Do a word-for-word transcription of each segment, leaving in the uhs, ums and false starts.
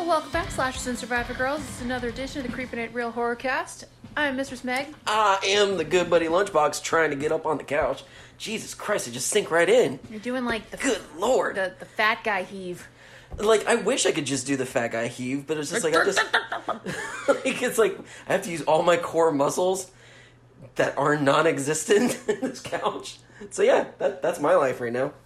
welcome back, Slashers and Survivor Girls. It's another edition of the Creepin' It Real Horrorcast. I'm Mistress Meg. I am the good buddy Lunchbox trying to get up on the couch. Jesus Christ, it just sink right in. You're doing like the Good Lord. the, the fat guy heave. Like, I wish I could just do the fat guy heave, but it's just like, I just... like, it's like, I have to use all my core muscles that are non-existent in this couch. So yeah, that that's my life right now.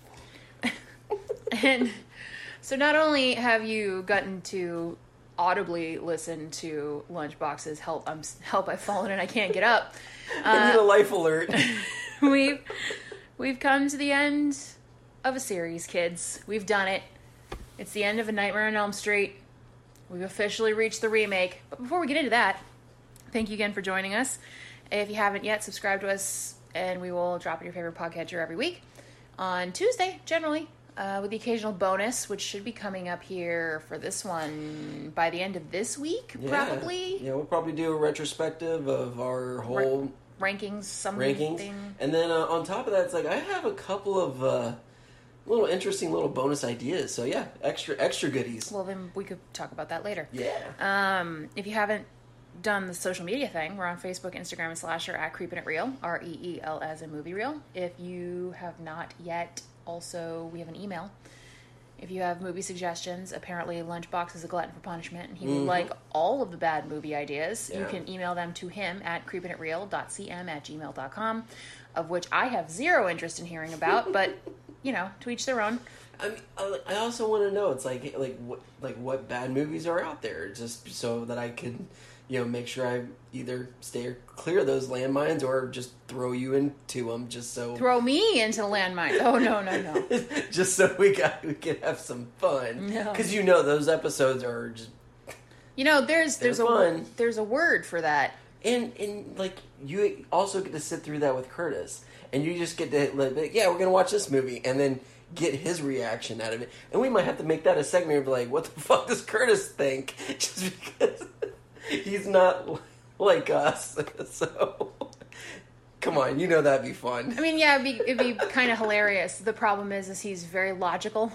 And so not only have you gotten to audibly listen to Lunchbox's help, I'm help I've fallen and I can't get up. I need Uh, a life alert. we've we've come to the end of a series, kids. We've done it. It's the end of A Nightmare on Elm Street. We've officially reached the remake. But before we get into that, thank you again for joining us. If you haven't yet, subscribe to us, and we will drop in your favorite podcatcher every week on Tuesday, generally, uh, with the occasional bonus, which should be coming up here for this one by the end of this week, Yeah. probably. Yeah, we'll probably do a retrospective of our whole Rankings, something. rankings. And then uh, on top of that, it's like, I have a couple of uh, little interesting little bonus ideas. So yeah, extra extra goodies. Well, then we could talk about that later. Yeah. Um, if you haven't done the social media thing, we're on Facebook, Instagram, and Slasher at Creepin' It Real, R E E L as in movie reel. If you have not yet, also, we have an email. If you have movie suggestions, apparently Lunchbox is a glutton for punishment, and he would Mhm. like all of the bad movie ideas. Yeah. You can email them to him at creepinitreal dot c m at gmail dot com, of which I have zero interest in hearing about, but, you know, to each their own. I mean, I I also want to know, it's like, like what, like what bad movies are out there, just so that I can, you know, make sure I either stay clear of those landmines or just throw you into them, just so, Throw me into the landmine. Oh, no, no, no. just so we got we can have some fun. No. Because you know those episodes are just, You know, there's They're there's a fun. there's a word for that. and and like you also get to sit through that with Curtis, and you just get to like, yeah, we're gonna watch this movie, and then get his reaction out of it, and we might have to make that a segment of like, what the fuck does Curtis think? Just because he's not like us, so come on, you know that'd be fun. I mean, yeah, it'd be, it'd be kind of hilarious. The problem is, is he's very logical.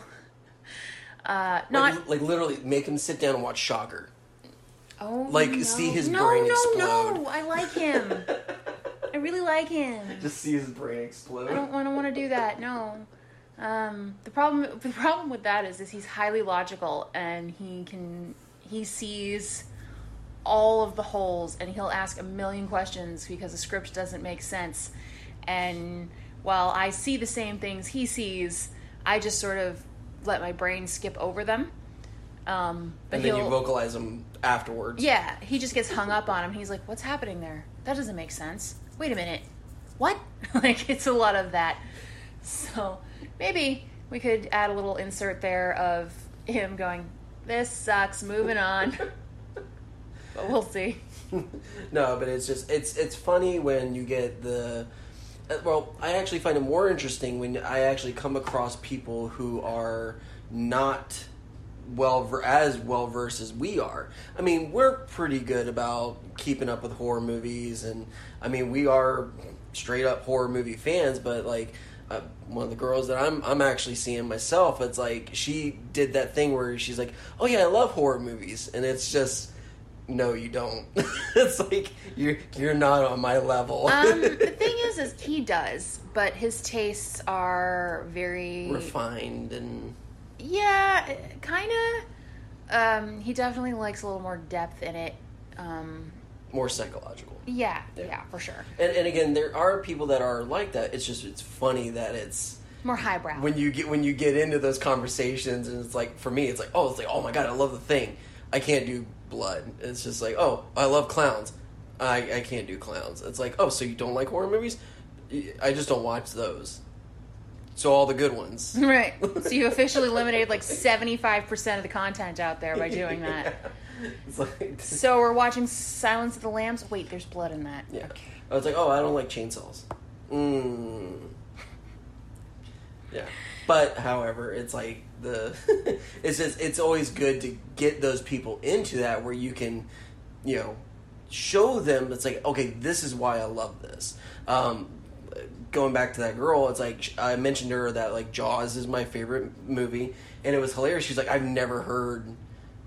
Uh, not like, like literally make him sit down and watch Shocker. oh, like, no. see his no, brain no, explode. No, I like him. I really like him. Just see his brain explode. I don't want to want to do that. No. Um, the problem, the problem with that is, is he's highly logical, and he can he sees all of the holes, and he'll ask a million questions because the script doesn't make sense. And while I see the same things he sees, I just sort of let my brain skip over them. Um, but And then he'll, you vocalize them afterwards. yeah, he just gets hung up on him. He's like, "What's happening there? That doesn't make sense. Wait a minute, what?" Like, it's a lot of that. So maybe we could add a little insert there of him going, "This sucks. Moving on." But we'll see. No, but it's just it's it's funny when you get the uh, well, I actually find it more interesting when I actually come across people who are not well ver- as well versed as we are. I mean, we're pretty good about keeping up with horror movies, and I mean, we are straight up horror movie fans, but like uh, one of the girls that I'm I'm actually seeing myself, it's like she did that thing where she's like, "Oh yeah, I love horror movies." And it's just, no, you don't. It's like you're you're not on my level. Um, the thing is, is he does, but his tastes are very Refined and yeah, kind of. Um, he definitely likes a little more depth in it. Um, more psychological. yeah, Yeah. yeah, for sure. And and again, there are people that are like that. It's just it's funny that it's More highbrow. when you get when you get into those conversations, and it's like, for me, it's like, oh, it's like, oh my god, I love The Thing. I can't do blood. It's just like, oh, I love clowns. I I can't do clowns. It's like, oh, so you don't like horror movies? I just don't watch those. So all the good ones. Right. So you officially eliminated like seventy-five percent of the content out there by doing that. Yeah. It's like, So we're watching Silence of the Lambs. Wait, there's blood in that. yeah. Okay. I was like, oh, I don't like chainsaws. Mm. Yeah. But, however, it's like the it's just it's always good to get those people into that where you can, you know, show them. It's like, okay, this is why I love this. Um, going back to that girl, it's like I mentioned to her that like Jaws is my favorite movie, and it was hilarious. She's like, I've never heard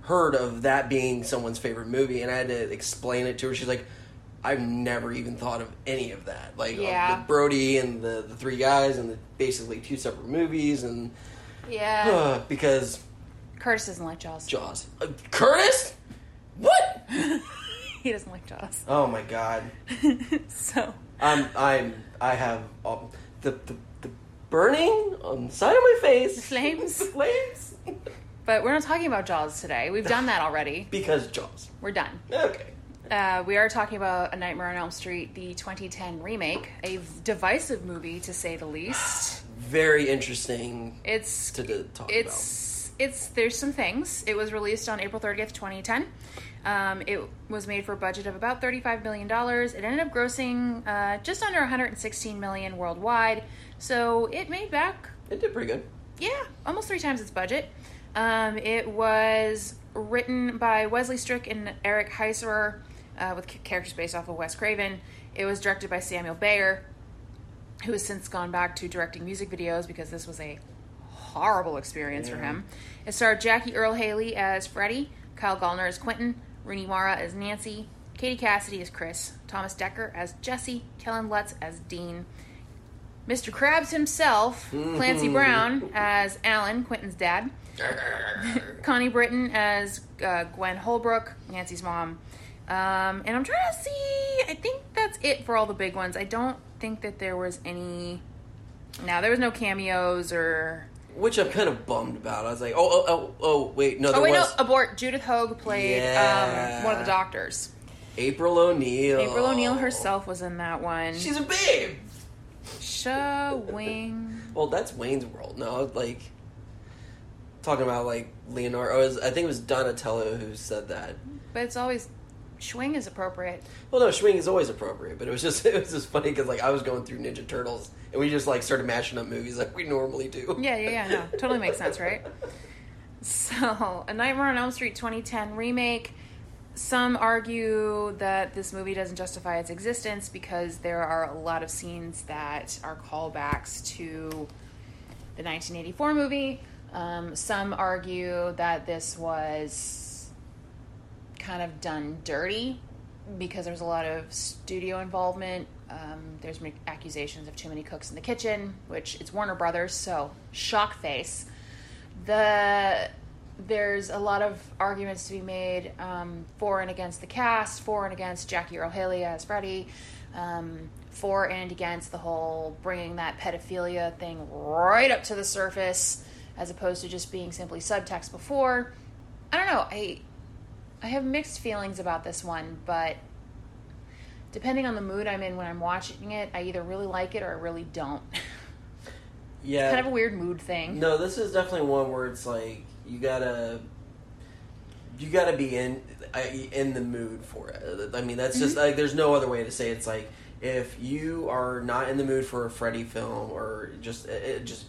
heard of that being someone's favorite movie, and I had to explain it to her. She's like, I've never even thought of any of that. Like, Yeah. the Brody and the, the three guys and the basically two separate movies. And Yeah. uh, because... Curtis doesn't like Jaws. Jaws. Uh, Curtis? What? He doesn't like Jaws. Oh, my God. So... I'm, I'm, I have um, the, the, the burning on the side of my face. The flames. The flames. But we're not talking about Jaws today. We've done that already. Because Jaws. We're done. Okay. Uh, we are talking about A Nightmare on Elm Street, the twenty ten remake, a divisive movie to say the least. Very interesting It's to, to talk it's it's there's some things. It was released on April thirtieth, twenty ten. Um, it was made for a budget of about thirty-five million dollars. It ended up grossing uh, just under one hundred sixteen million dollars worldwide. So it made back, about. It did pretty good. yeah, almost three times its budget. Um, it was written by Wesley Strick and Eric Heiserer, uh, with characters based off of Wes Craven. It was directed by Samuel Bayer, who has since gone back to directing music videos because this was a horrible experience Yeah. for him. It starred Jackie Earle Haley as Freddie, Kyle Gallner as Quentin, Rooney Mara as Nancy, Katie Cassidy as Chris, Thomas Dekker as Jesse, Kellen Lutz as Dean, Mister Krabs himself, Clancy Brown as Alan, Quentin's dad, Connie Britton as uh, Gwen Holbrook, Nancy's mom. Um, and I'm trying to see, I think that's it for all the big ones. I don't think that there was any, no, there was no cameos or... Which I'm kind of bummed about. I was like, oh, oh, oh, oh, wait, no, there Oh, wait, was no, abort. Judith Hogue played Yeah. um, one of the doctors. April O'Neil. April O'Neil herself was in that one. She's a babe. Showing. Well, that's Wayne's World. No, like talking about like Leonardo. It was, I think it was Donatello who said that. But it's always, Schwing is appropriate. Well, no, Schwing is always appropriate, but it was just it was just funny because like I was going through Ninja Turtles and we just like started matching up movies like we normally do. Yeah, yeah, yeah, no, totally makes sense, right? So, A Nightmare on Elm Street twenty ten remake. Some argue that this movie doesn't justify its existence because there are a lot of scenes that are callbacks to the nineteen eighty-four movie. Um, some argue that this was kind of done dirty because there's a lot of studio involvement. Um, there's accusations of too many cooks in the kitchen, which it's Warner Brothers, so shock face. The there's a lot of arguments to be made um, for and against the cast, for and against Jackie Earle Haley as Freddie, um, for and against the whole bringing that pedophilia thing right up to the surface as opposed to just being simply subtext before. I don't know. I I have mixed feelings about this one, but depending on the mood I'm in when I'm watching it, I either really like it or I really don't. Yeah, Kind of a weird mood thing. No, this is definitely one where it's like you gotta you gotta be in in the mood for it. I mean, that's just like there's no other way to say it. It's like if you are not in the mood for a Freddy film or just it just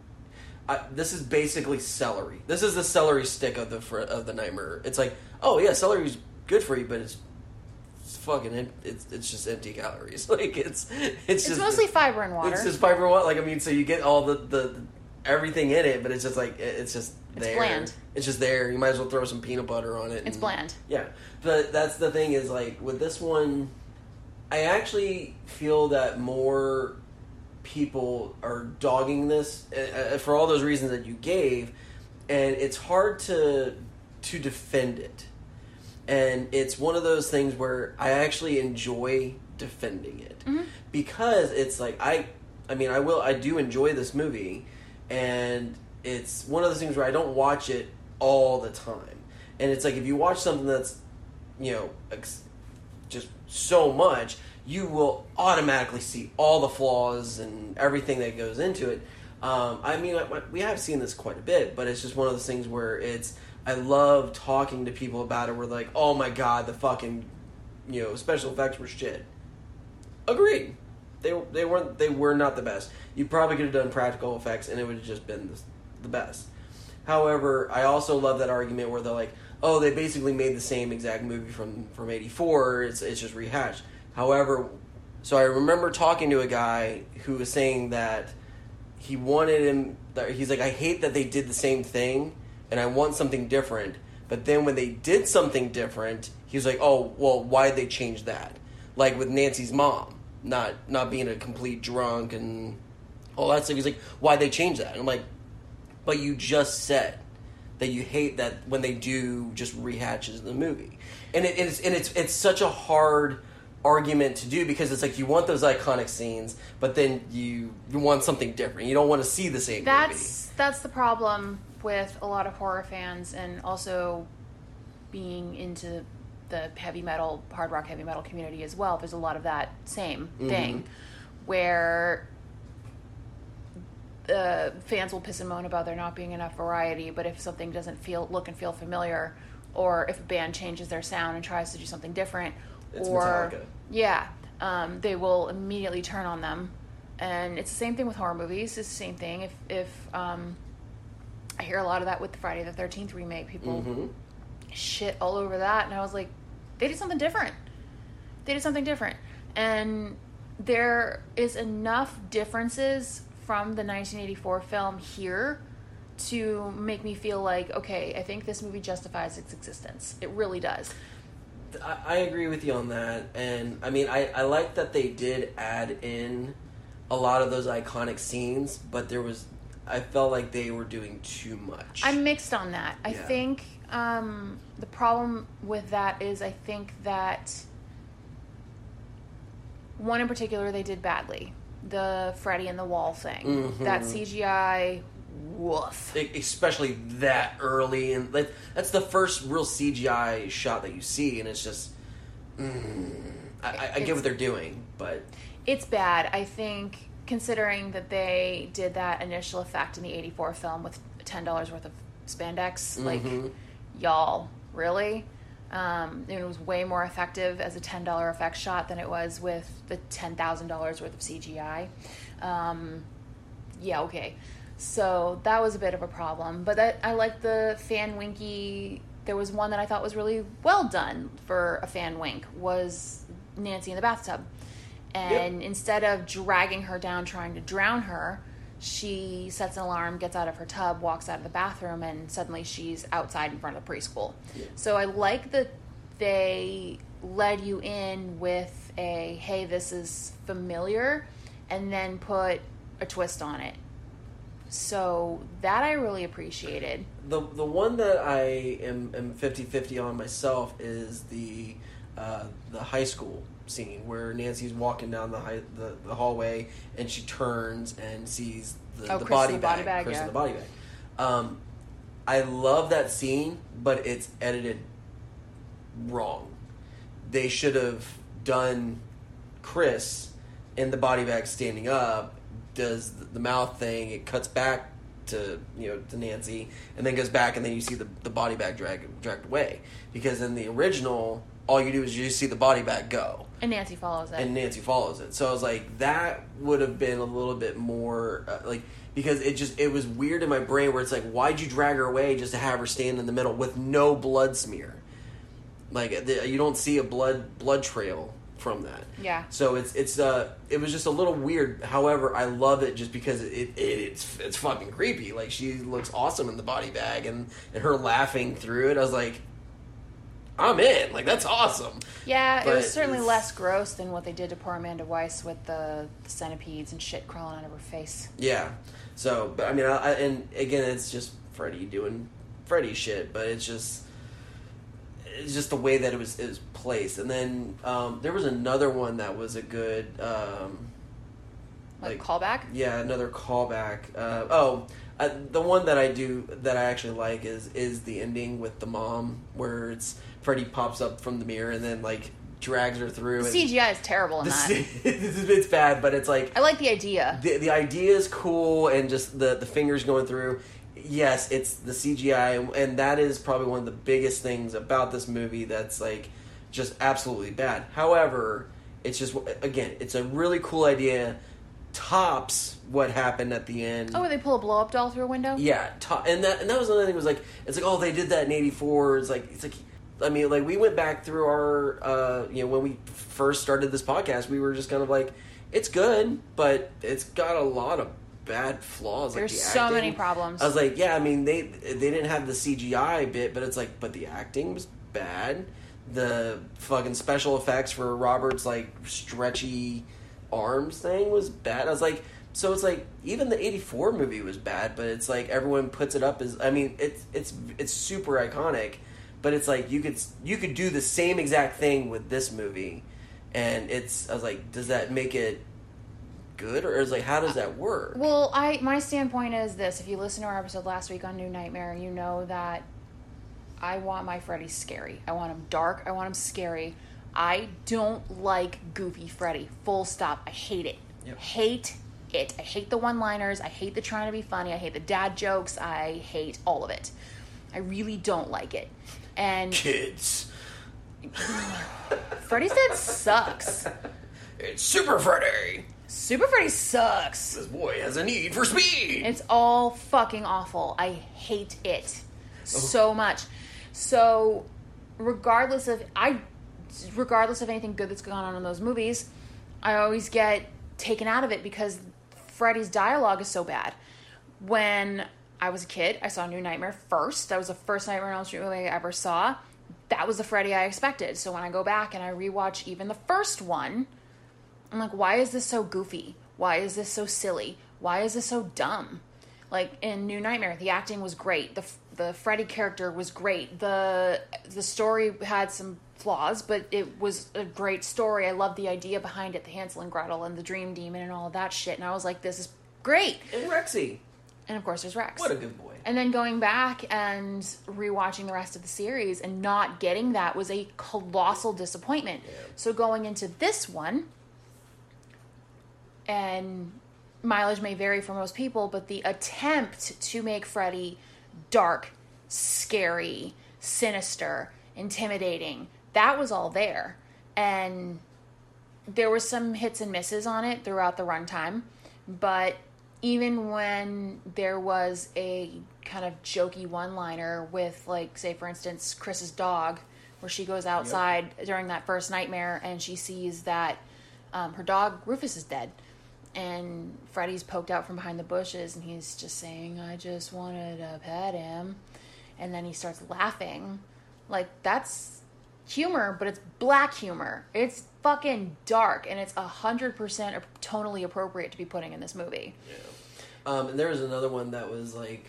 I, this is basically celery. This is the celery stick of the fr- of the Nightmare. It's like, oh yeah, celery's good for you, but it's it's fucking em- it's it's just empty calories. Like it's it's It's just mostly fiber and water. It's just fiber and water. Like I mean, so you get all the, the, the everything in it, but it's just like it, it's just It's there. bland. It's just there. You might as well throw some peanut butter on it. It's and- bland. Yeah, but that's the thing is like with this one, I actually feel that more people are dogging this uh, for all those reasons that you gave, and it's hard to to defend it. And it's one of those things where I actually enjoy defending it Mm-hmm. because it's like I, I mean, I will, I do enjoy this movie, and it's one of those things where I don't watch it all the time. And it's like if you watch something that's, you know, ex- just so much, you will automatically see all the flaws and everything that goes into it. Um, I mean, I, we have seen this quite a bit, but it's just one of those things where it's. I love talking to people about it. We're like, oh my god, the fucking, you know, special effects were shit. Agreed. They they weren't. They were not the best. You probably could have done practical effects, and it would have just been the, the best. However, I also love that argument where they're like, oh, they basically made the same exact movie from from eighty-four. It's it's just rehashed. However, so I remember talking to a guy who was saying that he wanted him. That he's like, I hate that they did the same thing. And I want something different, but But then when they did something different, he was like, oh, well, why did they change that? Like with Nancy's mom, not not being a complete drunk and all that stuff. He's like, why'd they change that? And I'm like, but you just said that you hate that when they do just rehashes in the movie. And it, it's and it's it's such a hard argument to do because it's like you want those iconic scenes, but then you you want something different. You don't want to see the same that's, movie. That's the problem with a lot of horror fans and also being into the heavy metal, hard rock heavy metal community as well. There's a lot of that same thing mm-hmm. where uh, fans will piss and moan about there not being enough variety, but if something doesn't feel look and feel familiar, or if a band changes their sound and tries to do something different, it's or Metallica. yeah, um, they will immediately turn on them. And it's the same thing with horror movies. It's the same thing. If if um, I hear a lot of that with the Friday the thirteenth remake, people mm-hmm. shit all over that, and I was like, they did something different. They did something different, and there is enough differences from the nineteen eighty-four film here to make me feel like, okay, I think this movie justifies its existence. It really does. I, I agree with you on that, and I mean, I, I like that they did add in a lot of those iconic scenes, but there was, I felt like they were doing too much. I'm mixed on that. I yeah. think um, the problem with that is I think that one in particular they did badly. The Freddy and the wall thing. Mm-hmm. That C G I, woof. Especially that early, and like, that's the first real C G I shot that you see, and it's just, mm, I, I, I get what they're doing, but it's bad. I think considering that they did that initial effect in the eighty-four film with ten dollars worth of spandex, mm-hmm. like, y'all, really? Um, it was way more effective as a ten dollars effect shot than it was with the ten thousand dollars worth of C G I. Um, yeah, okay. So that was a bit of a problem. But that, I like the fan winky. There was one that I thought was really well done for a fan wink, was Nancy in the bathtub. And yep. instead of dragging her down trying to drown her, she sets an alarm, gets out of her tub, walks out of the bathroom, and suddenly she's outside in front of the preschool. Yeah. So I like that they led you in with a, hey, this is familiar, and then put a twist on it. So that I really appreciated. The the one that I am, am fifty-fifty on myself is the uh, the high school scene where Nancy's walking down the, high, the the hallway and she turns and sees the, oh, the, Chris body, the bag, body bag. Chris yeah. in the body bag. Um, I love that scene, but it's edited wrong. They should have done Chris in the body bag standing up, does the mouth thing, it cuts back to, you know, to Nancy, and then goes back, and then you see the, the body bag drag, dragged away. Because in the original, all you do is you just see the body bag go. And Nancy follows it. And Nancy follows it. So I was like, that would have been a little bit more, uh, like, because it just, it was weird in my brain where it's like, why'd you drag her away just to have her stand in the middle with no blood smear? Like, the, you don't see a blood blood trail from that. Yeah. So it's it's uh it was just a little weird. However, I love it just because it, it, it it's it's fucking creepy. Like, she looks awesome in the body bag, and, and her laughing through it. I was like, I'm in. Like, that's awesome. Yeah, but it was certainly less gross than what they did to poor Amanda Weiss with the, the centipedes and shit crawling out of her face. Yeah. So, but I mean, I, I, and again, it's just Freddy doing Freddy shit, but it's just. It's just the way that it was, it was placed. And then um, there was another one that was a good... Um, like, like callback? Yeah, another callback. Uh, oh, uh, the one that I do, that I actually like is is the ending with the mom, where it's Freddy pops up from the mirror and then, like, drags her through. The and C G I is terrible in that. It's bad, but it's like... I like the idea. The, the idea is cool, and just the, the fingers going through... Yes, it's the C G I, and that is probably one of the biggest things about this movie that's, like, just absolutely bad. However, it's just, again, it's a really cool idea, tops what happened at the end. Oh, they pull a blow-up doll through a window? Yeah, top, and that and that was another thing, was like, it's like, oh, they did that in eighty-four, it's like, it's like, I mean, like, we went back through our, uh, you know, when we first started this podcast, we were just kind of like, it's good, but it's got a lot of bad flaws. There's like the so acting. many problems. I was like, yeah, I mean, they they didn't have the C G I bit, but it's like, but the acting was bad. The fucking special effects for Robert's like stretchy arms thing was bad. I was like, so it's like even the eighty-four movie was bad, but it's like everyone puts it up as, I mean, it's it's it's super iconic, but it's like you could you could do the same exact thing with this movie, and it's I was like, does that make it good, or is like how does that work? Well, I my standpoint is this: if you listen to our episode last week on New Nightmare, you know that I want my Freddy scary. I want him dark. I want him scary. I don't like goofy Freddy. Full stop. I hate it. Yep. Hate it. I hate the one-liners. I hate the trying to be funny. I hate the dad jokes. I hate all of it. I really don't like it. And kids, Freddy's Dead sucks. It's Super Freddy. Super Freddy sucks. This boy has a need for speed. It's all fucking awful. I hate it so much. So, regardless of I, regardless of anything good that's going on in those movies, I always get taken out of it because Freddy's dialogue is so bad. When I was a kid, I saw New Nightmare first. That was the first Nightmare on Elm Street movie I ever saw. That was the Freddy I expected. So when I go back and I rewatch even the first one, I'm like, why is this so goofy? Why is this so silly? Why is this so dumb? Like in New Nightmare, the acting was great. The the Freddy character was great. The the story had some flaws, but it was a great story. I loved the idea behind it, the Hansel and Gretel and the Dream Demon and all of that shit. And I was like, this is great. And Rexy. And of course there's Rex. What a good boy. And then going back and rewatching the rest of the series and not getting that was a colossal disappointment. Yeah. So going into this one, and mileage may vary for most people, but the attempt to make Freddy dark, scary, sinister, intimidating, that was all there. And there were some hits and misses on it throughout the runtime, but even when there was a kind of jokey one-liner with, like, say, for instance, Chris's dog, where she goes outside yep. during that first nightmare and she sees that um, her dog, Rufus, is dead. And Freddy's poked out from behind the bushes and he's just saying, I just wanted to pet him. And then he starts laughing. Like, that's humor, but it's black humor. It's fucking dark, and it's one hundred percent tonally appropriate to be putting in this movie. Yeah. Um, and there was another one that was like,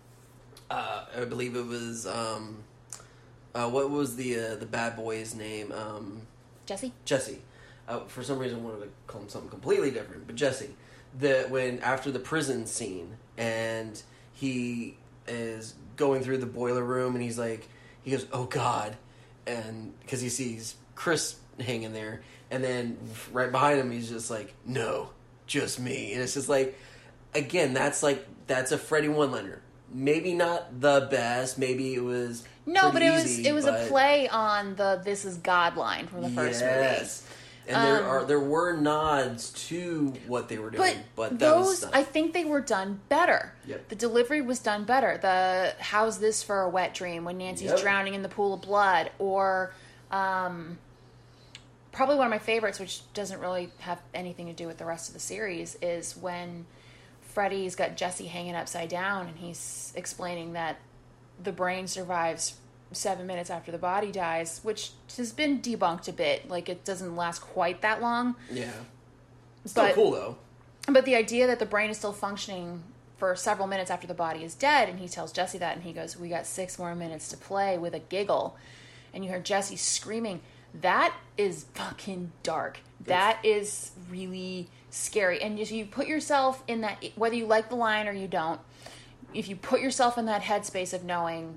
uh, I believe it was, um, uh, what was the uh, the bad boy's name? Um, Jesse? Jesse. Uh, for some reason I wanted to call him something completely different, but Jesse. The, when, after the prison scene, and he is going through the boiler room, and he's like, he goes, oh God, and, because he sees Chris hanging there, and then right behind him, he's just like, no, just me, and it's just like, again, that's like, that's a Freddy one-liner. Maybe not the best, maybe it was No, but it easy, was it was but... a play on the "This is God" line from the first yes. movie. And there um, are there were nods to what they were doing, but, but that those was stuff. I think they were done better. Yep. The delivery was done better. The "How's this for a wet dream?" when Nancy's Yep. drowning in the pool of blood, or um, probably one of my favorites, which doesn't really have anything to do with the rest of the series, is when Freddy's got Jesse hanging upside down and he's explaining that the brain survives seven minutes after the body dies, which has been debunked a bit. Like, it doesn't last quite that long. Yeah. Still but, cool, though. But the idea that the brain is still functioning for several minutes after the body is dead, and he tells Jesse that, and he goes, we got six more minutes to play, with a giggle. And you hear Jesse screaming. That is fucking dark. That is really scary. And if you put yourself in that, whether you like the line or you don't, if you put yourself in that headspace of knowing,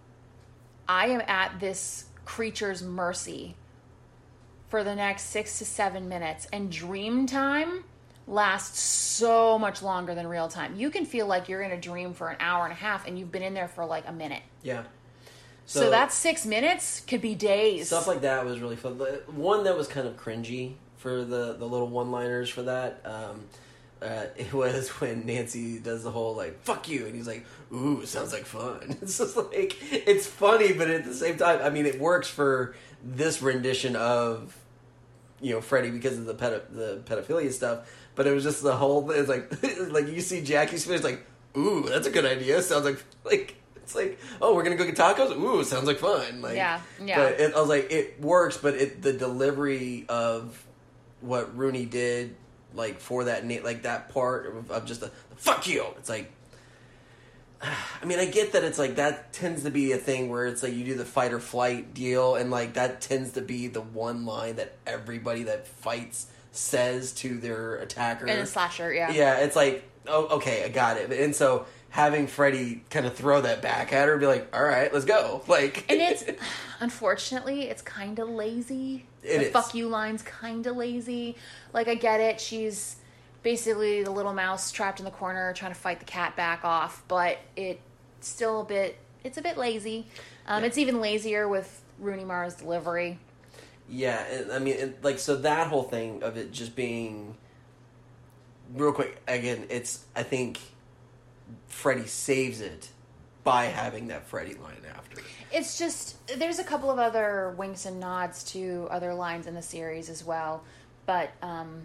I am at this creature's mercy for the next six to seven minutes, and dream time lasts so much longer than real time. You can feel like you're in a dream for an hour and a half, and you've been in there for like a minute. Yeah. So, so that six minutes could be days. Stuff like that was really fun. The one that was kind of cringy for the, the little one-liners for that, um, uh, it was when Nancy does the whole, like, fuck you, and he's like, ooh, sounds like fun. It's just like, it's funny, but at the same time, I mean, it works for this rendition of, you know, Freddy because of the pedo- the pedophilia stuff, but it was just the whole. It's like like you see Jackie's face, like, ooh, that's a good idea. Sounds like like it's like, oh, we're gonna go get tacos. Ooh, sounds like fun. Like, yeah, yeah. But it, I was like, it works, but it the delivery of what Rooney did, like for that like that part of, of just the fuck you. It's like. I mean, I get that it's like that tends to be a thing where it's like you do the fight or flight deal, and like that tends to be the one line that everybody that fights says to their attacker. In a slasher, yeah. Yeah, it's like, oh, okay, I got it. And so having Freddy kind of throw that back at her and be like, all right, let's go. Like, and it's, unfortunately, it's kind of lazy. It the is. fuck you line's kind of lazy. Like, I get it. She's basically the little mouse trapped in the corner trying to fight the cat back off, but it's still a bit, it's a bit lazy. Um, yeah. It's even lazier with Rooney Mara's delivery. Yeah, and, I mean, and, like, so that whole thing of it just being, real quick, again, it's, I think Freddy saves it by having that Freddy line after. It's just, there's a couple of other winks and nods to other lines in the series as well, but, um...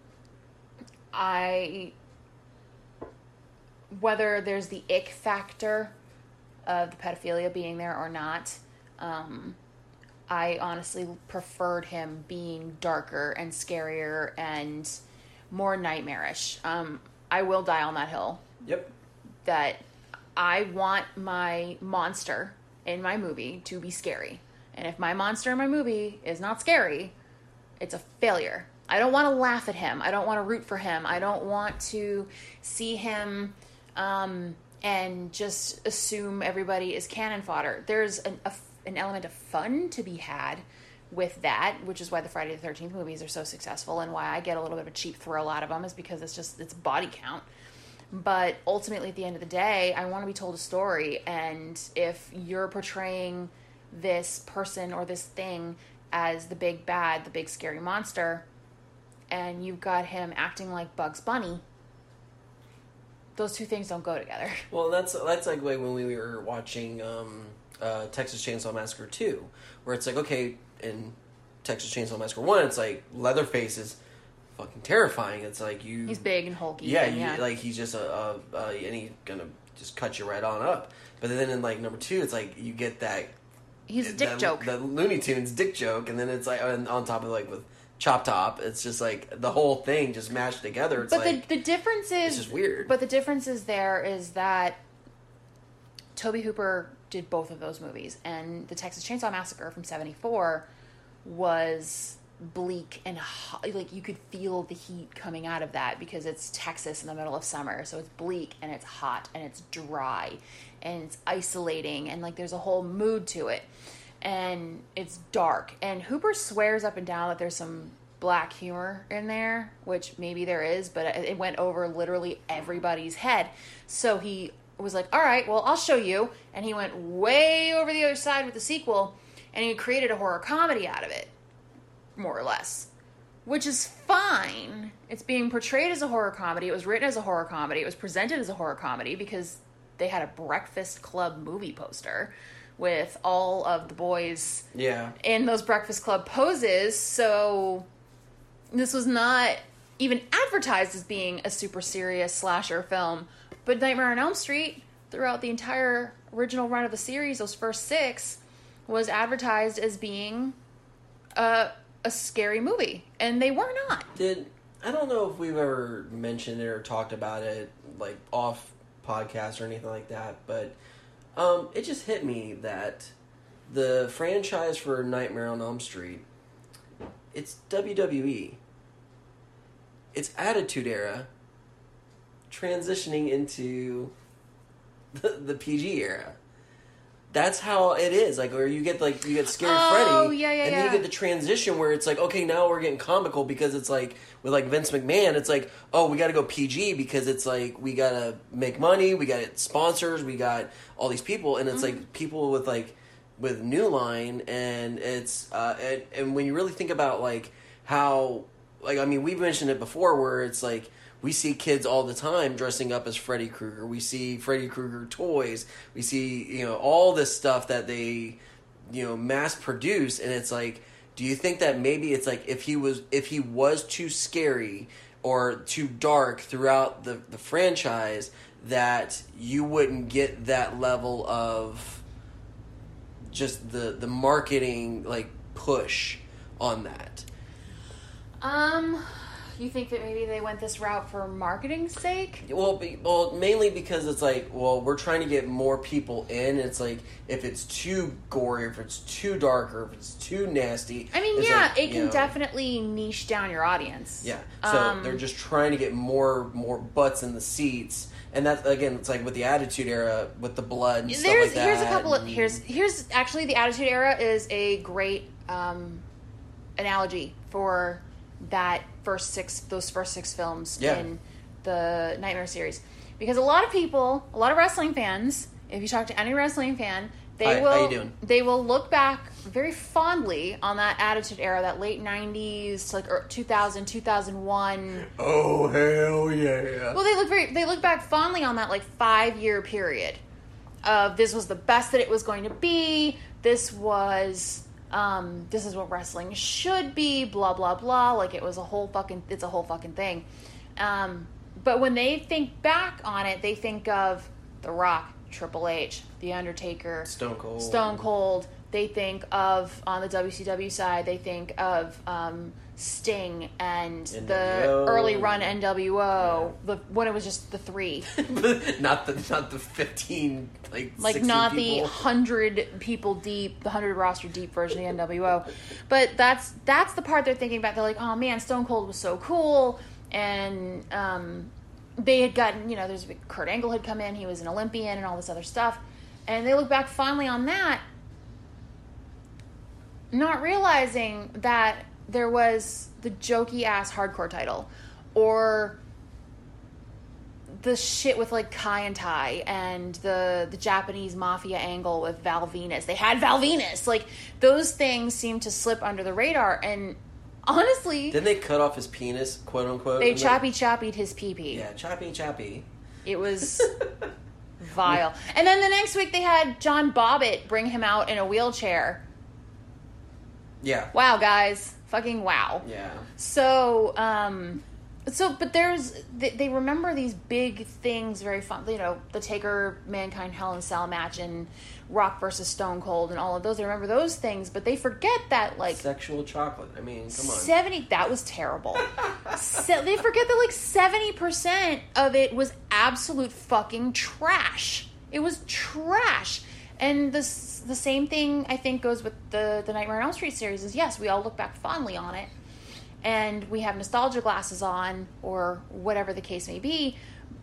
I, whether there's the ick factor of the pedophilia being there or not, um, I honestly preferred him being darker and scarier and more nightmarish. Um, I will die on that hill. Yep. That I want my monster in my movie to be scary. And if my monster in my movie is not scary, it's a failure. I don't want to laugh at him. I don't want to root for him. I don't want to see him um, and just assume everybody is cannon fodder. There's an, a, an element of fun to be had with that, which is why the Friday the thirteenth movies are so successful and why I get a little bit of a cheap thrill out of them, is because it's just, it's body count. But ultimately, at the end of the day, I want to be told a story. And if you're portraying this person or this thing as the big bad, the big scary monster, and you've got him acting like Bugs Bunny, those two things don't go together. Well, that's that's like when we were watching um, uh, Texas Chainsaw Massacre two, where it's like, okay, in Texas Chainsaw Massacre one, it's like Leatherface is fucking terrifying. It's like you... He's big and hulky. Yeah, and, you, yeah. like he's just a, a, a... And he's gonna just cut you right on up. But then in like number two, it's like you get that... He's a dick that, joke. The Looney Tunes dick joke, and then it's like on, on top of like with... Chop Top, it's just like the whole thing just mashed together. It's but like, the the difference is, it's just weird. But the difference is there is that Tobe Hooper did both of those movies, and the Texas Chainsaw Massacre from seventy-four was bleak and hot. Like you could feel the heat coming out of that because it's Texas in the middle of summer, so it's bleak and it's hot and it's dry and it's isolating and like there's a whole mood to it. And it's dark. And Hooper swears up and down that there's some black humor in there, which maybe there is, but it went over literally everybody's head. So he was like, all right, well, I'll show you. And he went way over the other side with the sequel, and he created a horror comedy out of it, more or less, which is fine. It's being portrayed as a horror comedy. It was written as a horror comedy. It was presented as a horror comedy because they had a Breakfast Club movie poster with all of the boys yeah. in those Breakfast Club poses. So this was not even advertised as being a super serious slasher film. But Nightmare on Elm Street, throughout the entire original run of the series, those first six, was advertised as being a, a scary movie. And they were not. Did I don't know if we've ever mentioned it or talked about it, like, off podcast or anything like that, but... Um, it just hit me that the franchise for Nightmare on Elm Street, it's W W E. It's Attitude Era transitioning into the, the P G era. That's how it is. Like, where you get like you get Scary oh, Freddy, yeah, yeah, and yeah. then you get the transition where it's like, okay, now we're getting comical because it's like with like Vince McMahon, it's like, oh, we got to go P G because it's like we got to make money, we got sponsors, we got all these people, and it's mm-hmm. like people with like with New Line, and it's uh, and, and when you really think about like how like I mean we've mentioned it before where it's like. We see kids all the time dressing up as Freddy Krueger. We see Freddy Krueger toys. We see, you know, all this stuff that they, you know, mass produce. And it's like, do you think that maybe it's like if he was if he was too scary, or too dark throughout the, the franchise that you wouldn't get that level of just the the marketing like push on that. Um, you think that maybe they went this route for marketing's sake? Well, be, well, mainly because it's like, well, we're trying to get more people in. It's like if it's too gory, if it's too dark, or if it's too nasty. I mean, it's yeah, like, it can know, definitely niche down your audience. Yeah, so Um, they're just trying to get more more butts in the seats, and that again, it's like with the Attitude Era, with the blood and stuff There's like that. here's a couple of and- here's here's actually the Attitude Era is a great um, analogy for that first six those first six films Yeah. in the Nightmare series, because a lot of people, a lot of wrestling fans, if you talk to any wrestling fan, they Hi, will how you doing? they will look back very fondly on that Attitude Era, that late nineties to like er, two thousand, two thousand one. Oh hell yeah! Well, they look very they look back fondly on that like five year period of this was the best that it was going to be. This was um, this is what wrestling should be. Blah blah blah. Like it was a whole fucking it's a whole fucking thing. Um, but when they think back on it, they think of The Rock, Triple H, The Undertaker, Stone Cold. Stone Cold. They think of, on the W C W side, they think of um, Sting and N W the O. early run N W O, the when it was just the three. not the not the fifteen like Like sixteen not people. the hundred people deep, the hundred roster deep version of the N W O. But that's that's the part they're thinking about. They're like, oh man, Stone Cold was so cool, and um, they had gotten, you know, there's Kurt Angle had come in, he was an Olympian and all this other stuff, and they look back fondly on that, not realizing that there was the jokey ass hardcore title, or the shit with like Kai and Tai, and the the Japanese mafia angle with Val Venus. They had Val Venus. Like those things seem to slip under the radar, and honestly, Didn't they cut off his penis, quote unquote? they in the- choppy choppied his pee pee. Yeah, choppy choppy. It was vile. And then the next week they had John Bobbitt bring him out in a wheelchair. Yeah. Wow, guys. Fucking wow. Yeah. So, um, so, but there's, they, they remember these big things very fun, you know, the Taker, Mankind, Hell in a Cell match, and Rock versus Stone Cold, and all of those. They remember those things, but they forget that, like, Sexual chocolate. I mean, come on. seventy, that was terrible. Se- they forget that, like, seventy percent of it was absolute fucking trash. It was trash. And this, the same thing, I think, goes with the, the Nightmare on Elm Street series is, yes, we all look back fondly on it, and we have nostalgia glasses on, or whatever the case may be,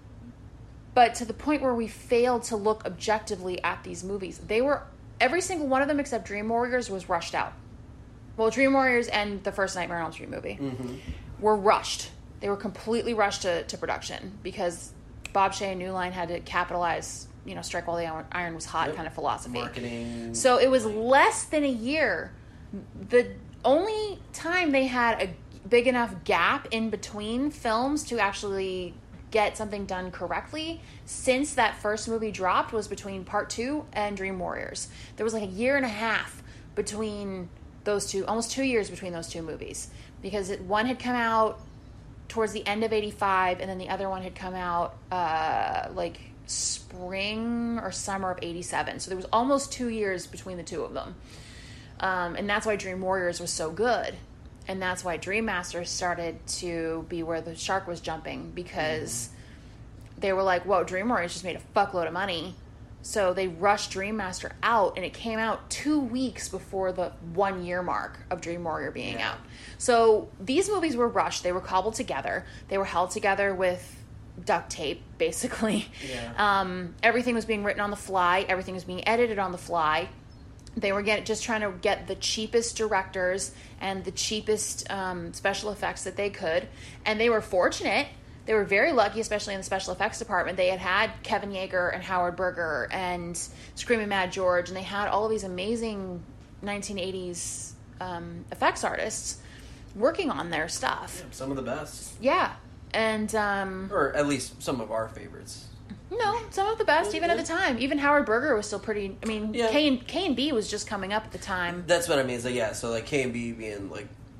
but to the point where we failed to look objectively at these movies. They were, every single one of them except Dream Warriors was rushed out. Well, Dream Warriors and the first Nightmare on Elm Street movie Mm-hmm. were rushed. They were completely rushed to, to production because Bob Shea and New Line had to capitalize, you know, strike while the iron- iron was hot Yep. kind of philosophy. Marketing. So it was less than a year. The only time they had a big enough gap in between films to actually get something done correctly since that first movie dropped was between part two and Dream Warriors. There was like a year and a half between those two, almost two years between those two movies, because it, one had come out towards the end of eighty-five, and then the other one had come out uh, like spring or summer of eighty-seven. So there was almost two years between the two of them. Um, and that's why Dream Warriors was so good. And that's why Dream Master started to be where the shark was jumping, because mm. they were like, whoa, Dream Warriors just made a fuckload of money. So they rushed Dream Master out, and it came out two weeks before the one year mark of Dream Warrior being yeah. out. So these movies were rushed. They were cobbled together. They were held together with duct tape, basically. Yeah. Um, everything was being written on the fly. Everything was being edited on the fly. They were get, just trying to get the cheapest directors and the cheapest um, special effects that they could. And they were fortunate. They were very lucky, especially in the special effects department. They had had Kevin Yeager and Howard Berger and Screaming Mad George, and they had all of these amazing nineteen eighties um, effects artists working on their stuff. Yeah, some of the best. Yeah. And... Um, or at least some of our favorites. No, some of the best, even at the time. Even Howard Berger was still pretty... I mean, yeah. K and, K and B was just coming up at the time. That's what I mean. Is like, yeah, so like K and B being like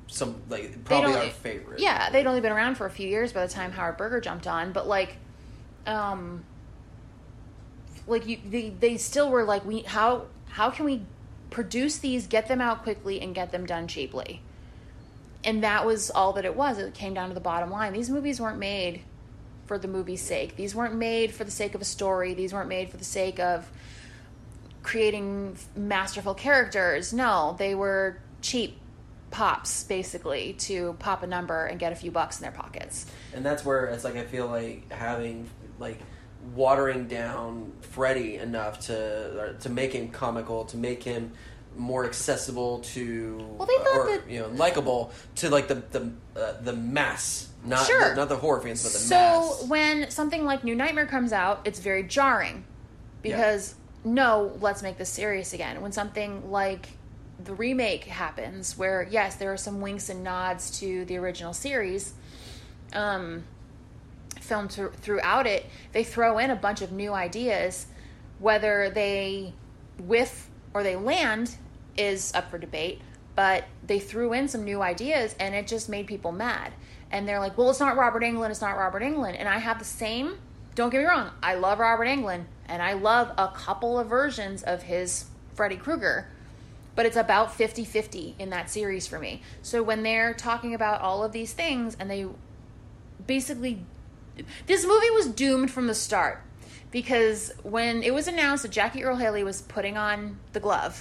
some like probably only, our favorite. Yeah, they'd only been around for a few years by the time Howard Berger jumped on, but like, um, like you, they they still were like, we how how can we produce these, get them out quickly, and get them done cheaply, and that was all that it was. It came down to the bottom line. These movies weren't made for the movie's sake. These weren't made for the sake of a story. These weren't made for the sake of creating masterful characters. No, they were cheap pops, basically, to pop a number and get a few bucks in their pockets. And that's where it's like I feel like having like watering down Freddy enough to to make him comical, to make him more accessible to, well, they thought or that, you know, likable to like the the uh, the mass, not sure. the, not the horror fans, but the so mass. So when something like New Nightmare comes out, it's very jarring because yeah. no, let's make this serious again. When something like the remake happens, where yes, there are some winks and nods to the original series, um, filmed th- throughout it, they throw in a bunch of new ideas. Whether they whiff or they land is up for debate, but they threw in some new ideas and it just made people mad. And they're like, well, it's not Robert Englund, it's not Robert Englund. And I have the same, don't get me wrong, I love Robert Englund, and I love a couple of versions of his Freddy Krueger, but it's about fifty-fifty in that series for me. So when they're talking about all of these things, and they basically, this movie was doomed from the start. Because when it was announced that Jackie Earle Haley was putting on the glove,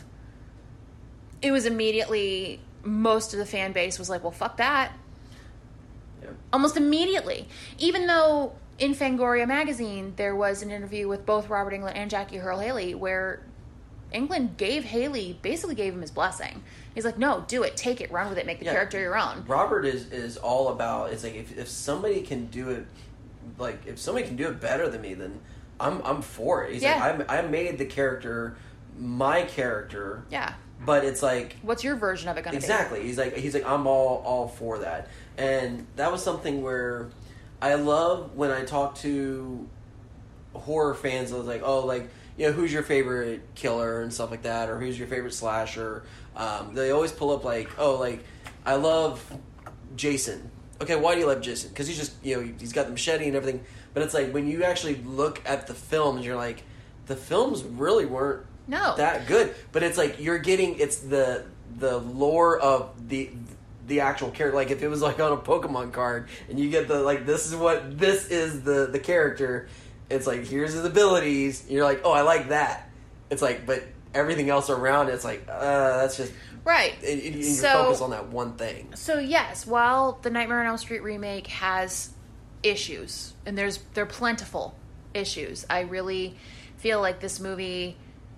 it was immediately, most of the fan base was like, well, fuck that. Yeah. Almost immediately. Even though in Fangoria magazine, there was an interview with both Robert Englund and Jackie Earle Haley where Englund gave Haley, basically gave him his blessing. He's like, no, do it, take it, run with it, make the yeah. character your own. Robert is, is all about, it's like, if, if somebody can do it, like, if somebody can do it better than me, then I'm I'm for it. He's yeah. like, I I made the character my character. Yeah. But it's like, what's your version of it going to exactly. be? Exactly. He's like he's like I'm all all for that. And that was something where I love when I talk to horror fans. I was like, oh, like, you know, who's your favorite killer and stuff like that, or who's your favorite slasher? Um, they always pull up like, oh, like I love Jason. Okay, why do you love Jason? Because he's just, you know, he's got the machete and everything. But it's like, when you actually look at the films, you're like, the films really weren't no. that good. But it's like, you're getting, it's the the lore of the the actual character. Like, if it was like on a Pokemon card, and you get the, like, this is what, this is the, the character. It's like, here's his abilities. You're like, oh, I like that. It's like, but everything else around, it's like, uh, that's just... Right. And, and you so, focus on that one thing. So yes, while the Nightmare on Elm Street remake has issues, and there's they're plentiful issues, I really feel like this movie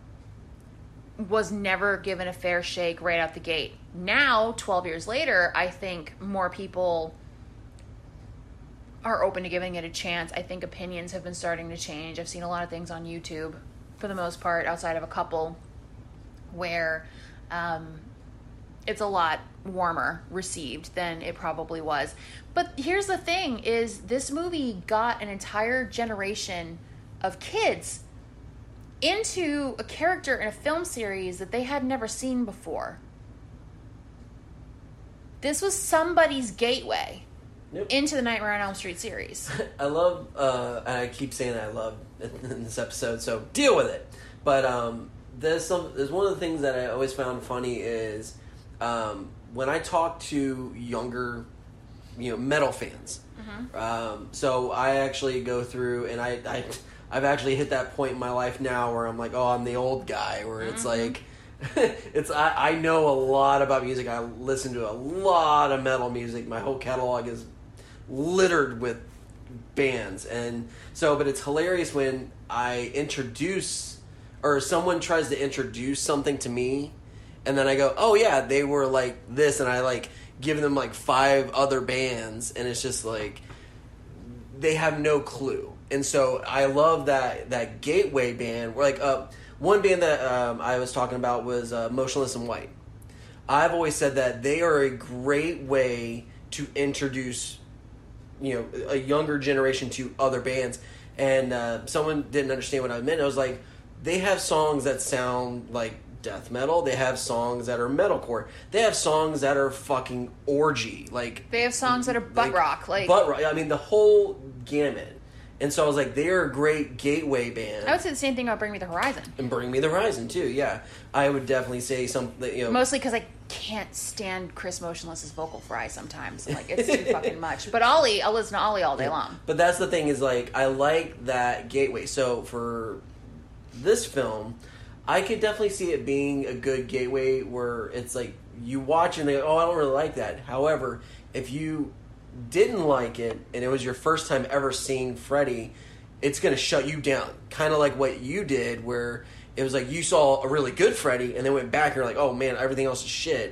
was never given a fair shake right out the gate. Now, twelve years later, I think more people are open to giving it a chance. I think opinions have been starting to change. I've seen a lot of things on YouTube, for the most part, outside of a couple, where um, it's a lot warmer received than it probably was. But here's the thing, is this movie got an entire generation of kids into a character in a film series that they had never seen before. This was somebody's gateway yep. into the Nightmare on Elm Street series. I love, uh, and I keep saying that I love in this episode, so deal with it. But um, there's some. There's one of the things that I always found funny is um, when I talk to younger, you know, metal fans. Mm-hmm. Um, so I actually go through, and I, I, I've actually hit that point in my life now where I'm like, oh, I'm the old guy, where it's mm-hmm. like. it's I, I know a lot about music. I listen to a lot of metal music. My whole catalog is littered with bands, and so but it's hilarious when I introduce or someone tries to introduce something to me, and then I go, oh yeah, they were like this, and I like give them like five other bands, and it's just like they have no clue. And so I love that that gateway band where like uh one band that um, I was talking about was uh, Motionless in White. I've always said that they are a great way to introduce, you know, a younger generation to other bands. And uh, someone didn't understand what I meant. I was like, they have songs that sound like death metal. They have songs that are metalcore. They have songs that are fucking orgy. Like They have songs that are butt like, rock. Like butt rock. I mean, the whole gamut. And so I was like, they're a great gateway band. I would say the same thing about Bring Me the Horizon. And Bring Me the Horizon too. Yeah, I would definitely say something. You know, Mostly because I can't stand Chris Motionless's vocal fry sometimes. Like, it's too fucking much. But Ollie, I'll listen to Ollie all day long. But that's the thing is, like, I like that gateway. So for this film, I could definitely see it being a good gateway where it's like you watch and they go, oh, I don't really like that. However, if you didn't like it and it was your first time ever seeing Freddy, it's going to shut you down. Kind of like what you did, where it was like you saw a really good Freddy and then went back and you're like, oh man, everything else is shit.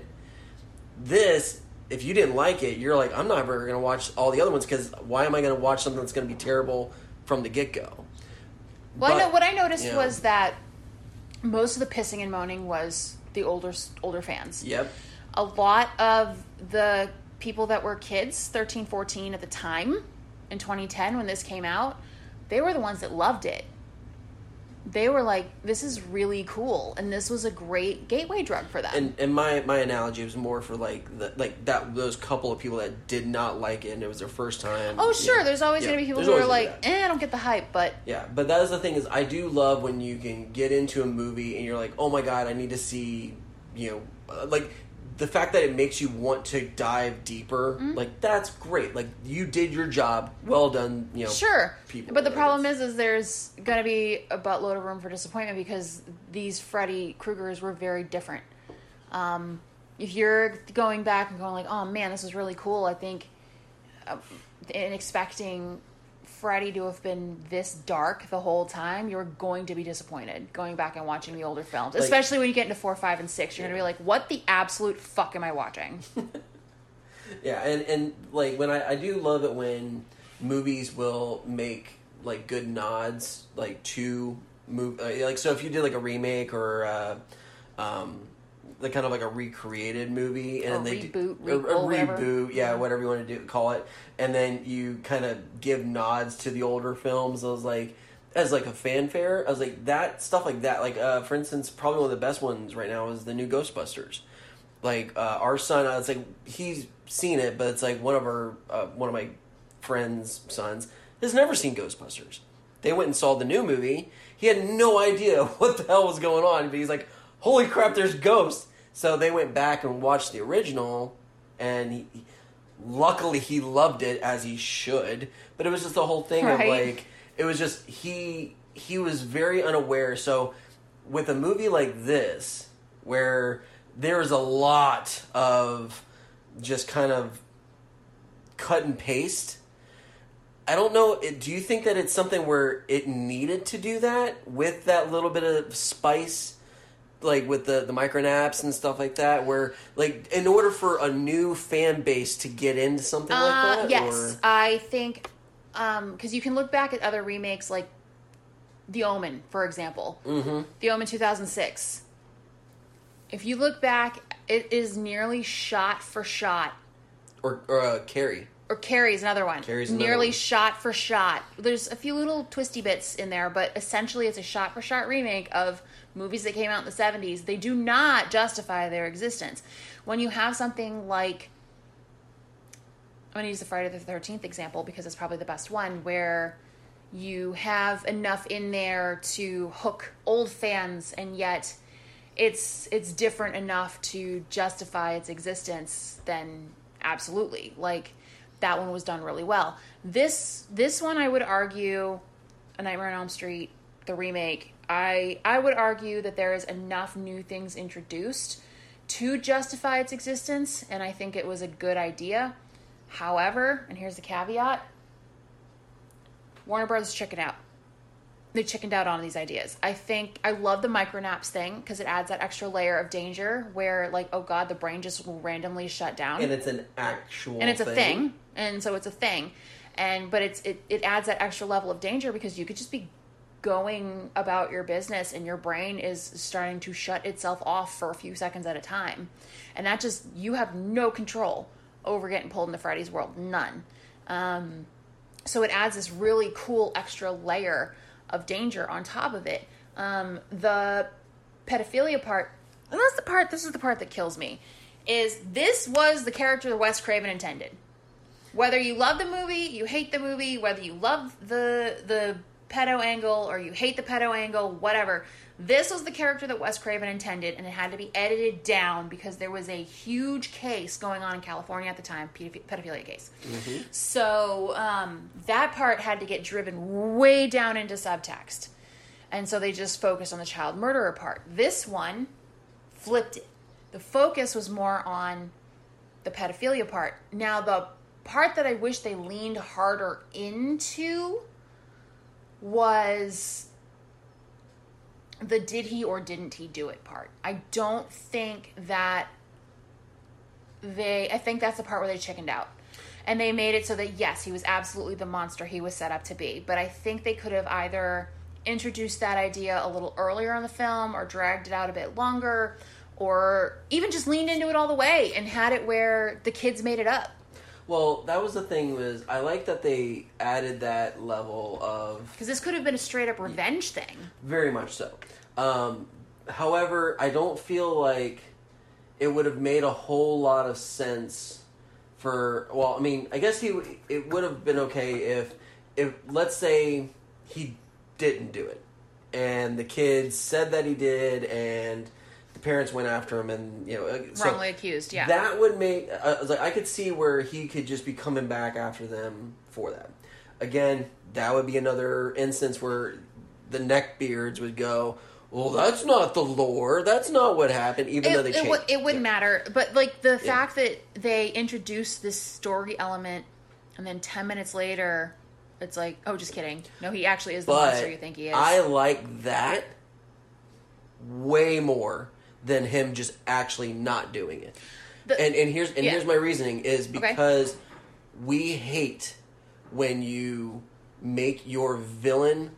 This, if you didn't like it, you're like, I'm not ever going to watch all the other ones because why am I going to watch something that's going to be terrible from the get-go? Well, But, I know what I noticed you know, was that most of the pissing and moaning was the older older fans. Yep. A lot of the people that were kids, thirteen, fourteen at the time, in twenty ten when this came out, they were the ones that loved it. They were like, this is really cool, and this was a great gateway drug for them. And and my, my analogy was more for like the, like that those couple of people that did not like it and it was their first time. oh, sure, you know. there's always Yeah, going to be people there's who are always gonna like, be that. eh, I don't get the hype, but Yeah, but that is the thing is I do love when you can get into a movie and you're like, oh my god, I need to see, you know, uh, like the fact that it makes you want to dive deeper, Mm-hmm. like that's great. Like you did your job, well done. You know, sure. people. But the Like, problem it's- is, is there's going to be a buttload of room for disappointment because these Freddy Kruegers were very different. Um, if you're going back and going like, oh man, this is really cool, I think, uh, and expecting Freddy to have been this dark the whole time, you're going to be disappointed going back and watching the older films. Like- Especially when you get into four, five, and six. You're Yeah. going to be like, what the absolute fuck am I watching? Yeah, and, and like when I, I do love it when movies will make like good nods like to move uh, like so if you did like a remake or uh, um like kind of like a recreated movie and Or then they reboot, do, a, requel, a whatever. reboot yeah Yeah. whatever you want to do call it, and then you kind of give nods to the older films. I was like, as like a fanfare, I was like that stuff like that, like uh for instance, probably one of the best ones right now is the new Ghostbusters. Like uh, our son, uh, it's like he's seen it, but it's like one of our uh, one of my friends' sons has never seen Ghostbusters. They went and saw the new movie. He had no idea what the hell was going on, but he's like, "Holy crap, there's ghosts!" So they went back and watched the original, and he, he- luckily he loved it as he should. But it was just the whole thing of Right. like it was just he he was very unaware. So with a movie like this, where there's a lot of just kind of cut and paste. I don't know. it- Do you think that it's something where it needed to do that with that little bit of spice, like with the the micronaps and stuff like that? Where like in order for a new fan base to get into something Uh, like that, yes, or? I think because you can look back at other remakes like The Omen, for example. Mm-hmm. The Omen two thousand six. If you look back, it is nearly shot for shot. or or uh, Carrie. Or Carrie's another one. Carrie's another nearly one. shot for shot. There's a few little twisty bits in there, but essentially it's a shot for shot remake of movies that came out in the seventies. They do not justify their existence. When you have something like, I'm going to use the Friday the thirteenth example because it's probably the best one, where you have enough in there to hook old fans, and yet it's it's different enough to justify its existence, then absolutely. Like, that one was done really well. This this one, I would argue, A Nightmare on Elm Street, the remake, I I would argue that there is enough new things introduced to justify its existence, and I think it was a good idea. However, and here's the caveat, Warner Brothers chickened out. They chickened out on these ideas. I think, I love the micronaps thing because it adds that extra layer of danger where, like, oh god, the brain just will randomly shut down. And it's an actual and it's thing. a thing. And so it's a thing. And, but it's, it, it adds that extra level of danger because you could just be going about your business and your brain is starting to shut itself off for a few seconds at a time. And that just, you have no control over getting pulled into Freddy's world. None. Um, so it adds this really cool extra layer of danger on top of it. Um, the pedophilia part And that's the part, this is the part that kills me, is this was the character that Wes Craven intended. Whether you love the movie, you hate the movie, whether you love the the pedo angle or you hate the pedo angle, whatever, this was the character that Wes Craven intended, and it had to be edited down because there was a huge case going on in California at the time, pedophilia case. Mm-hmm. So um, that part had to get driven way down into subtext. And so they just focused on the child murderer part. This one flipped it. The focus was more on the pedophilia part. Now, the part that I wish they leaned harder into was the did he or didn't he do it part. I don't think that they... I think that's the part where they chickened out. And they made it so that, yes, he was absolutely the monster he was set up to be. But I think they could have either introduced that idea a little earlier in the film or dragged it out a bit longer, or even just leaned into it all the way and had it where the kids made it up. Well, that was the thing, was I like that they added that level of... Because this could have been a straight-up revenge thing. Very much so. Um, however, I don't feel like it would have made a whole lot of sense for... Well, I mean, I guess he it would have been okay if, if let's say, he didn't do it. And the kids said that he did, and... the parents went after him, and you know, so wrongly accused. Yeah, that would make. Uh, like I could see where he could just be coming back after them for that. Again, that would be another instance where the neckbeards would go, "Well, that's not the lore. That's not what happened." Even it, though they it, changed. w- it wouldn't yeah. matter. But like the yeah. fact that they introduced this story element, and then ten minutes later, it's like, oh, just kidding. No, he actually is the but monster you think he is. I like that way more than him just actually not doing it. The, and and here's and yeah. here's my reasoning is because okay. we hate when you make your villain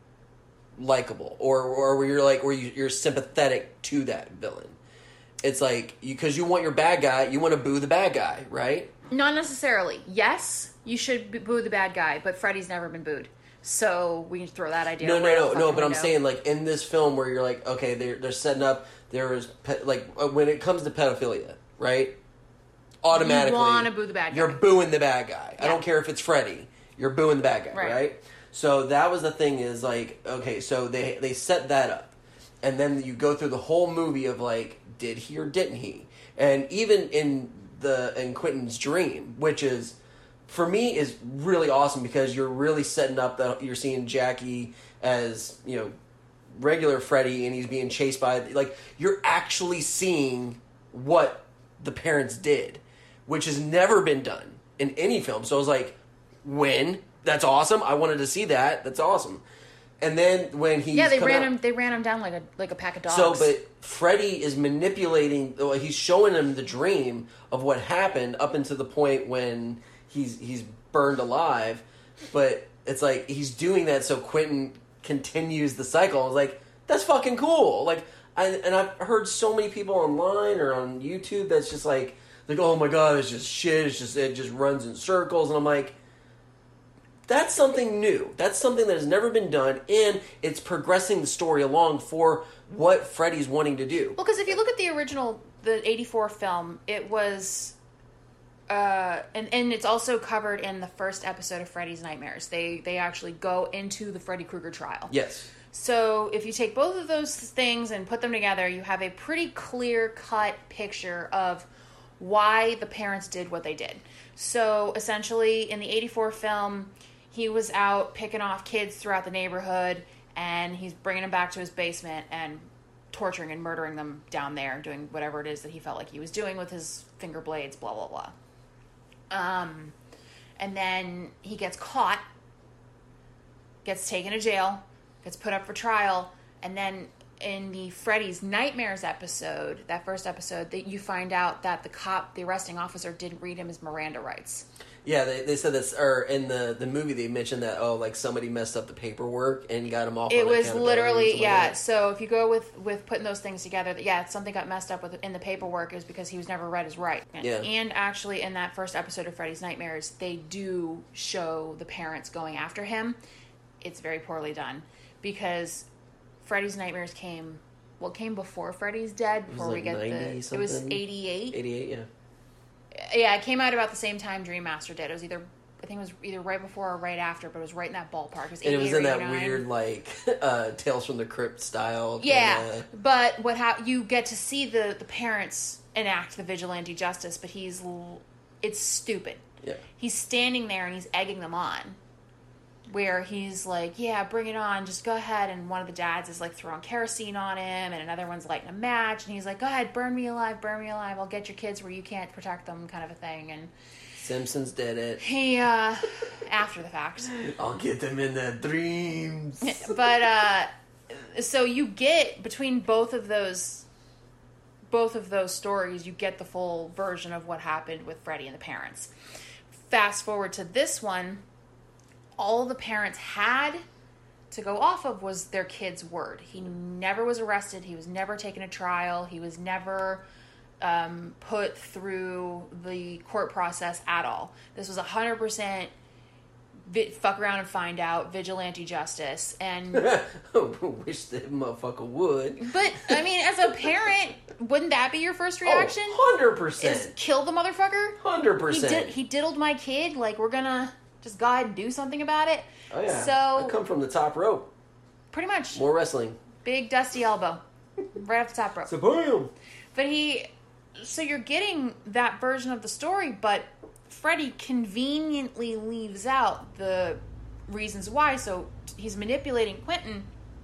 likable, or or where you're like where you, you're sympathetic to that villain. It's like because you, you want your bad guy, you want to boo the bad guy, right? Not necessarily. Yes, you should boo the bad guy, but Freddy's never been booed. So we can throw that idea. No, away no, no, no. But window. I'm saying, like in this film, where you're like, okay, they're they're setting up. There is pe- like uh, when it comes to pedophilia, right? Automatically, you want to boo the bad guy. You're booing the bad guy. Yeah. I don't care if it's Freddy. You're booing the bad guy, right. right? So that was the thing. Is like, okay, so they they set that up, and then you go through the whole movie of like, did he or didn't he? And even in the in Quentin's dream, which is. For me, is really awesome because you're really setting up that you're seeing Jackie as, you know, regular Freddy, and he's being chased by, like, you're actually seeing what the parents did, which has never been done in any film. So I was like, when? That's awesome. I wanted to see that. That's awesome. And then when he yeah, they ran out, him. They ran him down like a like a pack of dogs. So, but Freddy is manipulating. Well, he's showing him the dream of what happened up until the point when he's he's burned alive. But it's like he's doing that so Quentin continues the cycle. I was like, that's fucking cool. Like, I and I've heard so many people online or on YouTube that's just like, like, oh my god, it's just shit. It's just it just runs in circles, and I'm like. That's something new. That's something that has never been done, and it's progressing the story along for what Freddy's wanting to do. Well, because if you look at the original, the eighty-four film, it was, uh, and and it's also covered in the first episode of Freddy's Nightmares. They they actually go into the Freddy Krueger trial. Yes. So if you take both of those things and put them together, you have a pretty clear-cut picture of why the parents did what they did. So essentially, in the eighty-four film. He was out picking off kids throughout the neighborhood, and he's bringing them back to his basement and torturing and murdering them down there, doing whatever it is that he felt like he was doing with his finger blades, blah, blah, blah. Um, and then he gets caught, gets taken to jail, gets put up for trial, and then in the Freddy's Nightmares episode, that first episode, that you find out that the cop, the arresting officer, didn't read him his Miranda rights. Yeah, they, they said this, or in the, the movie they mentioned that, oh, like somebody messed up the paperwork and got him off It on was literally, yeah, like so if you go with, with putting those things together, that yeah, something got messed up with in the paperwork, it was because he was never read his right. Yeah. And actually in that first episode of Freddy's Nightmares, they do show the parents going after him. It's very poorly done because Freddy's Nightmares came what came before Freddy's Dead before like we get the. ninety It was something. eighty-eight. eighty-eight, yeah. Yeah, it came out about the same time Dream Master did. It was either, I think it was either right before or right after, but it was right in that ballpark. It was And it was in that eighty-eight or weird, like, uh, Tales from the Crypt style. Yeah, kinda. but what ha- you get to see the, the parents enact the vigilante justice, but he's l- it's stupid. Yeah. He's standing there and he's egging them on, where he's like, "Yeah, bring it on, just go ahead." And one of the dads is like throwing kerosene on him, and another one's lighting a match, and he's like, "Go ahead, burn me alive, burn me alive. I'll get your kids where you can't protect them," kind of a thing. And Simpsons did it. he, uh, after the fact, I'll get them in their dreams. but uh, so you get between both of those. Both of those stories, you get the full version of what happened with Freddy and the parents. Fast forward to this one, all the parents had to go off of was their kid's word. He never was arrested. He was never taken to trial. He was never um, put through the court process at all. This was one hundred percent vi- fuck around and find out, vigilante justice. And Wish that motherfucker would. But, I mean, as a parent, wouldn't that be your first reaction? Oh, one hundred Is percent. kill the motherfucker? one hundred He, percent. did, he diddled my kid. Like, we're gonna just go ahead and do something about it. Oh, yeah. So, I come from the top rope. pretty much, More wrestling. big dusty elbow. Right off the top rope. So, boom. But he... So you're getting that version of the story, but Freddy conveniently leaves out the reasons why. So he's manipulating Quentin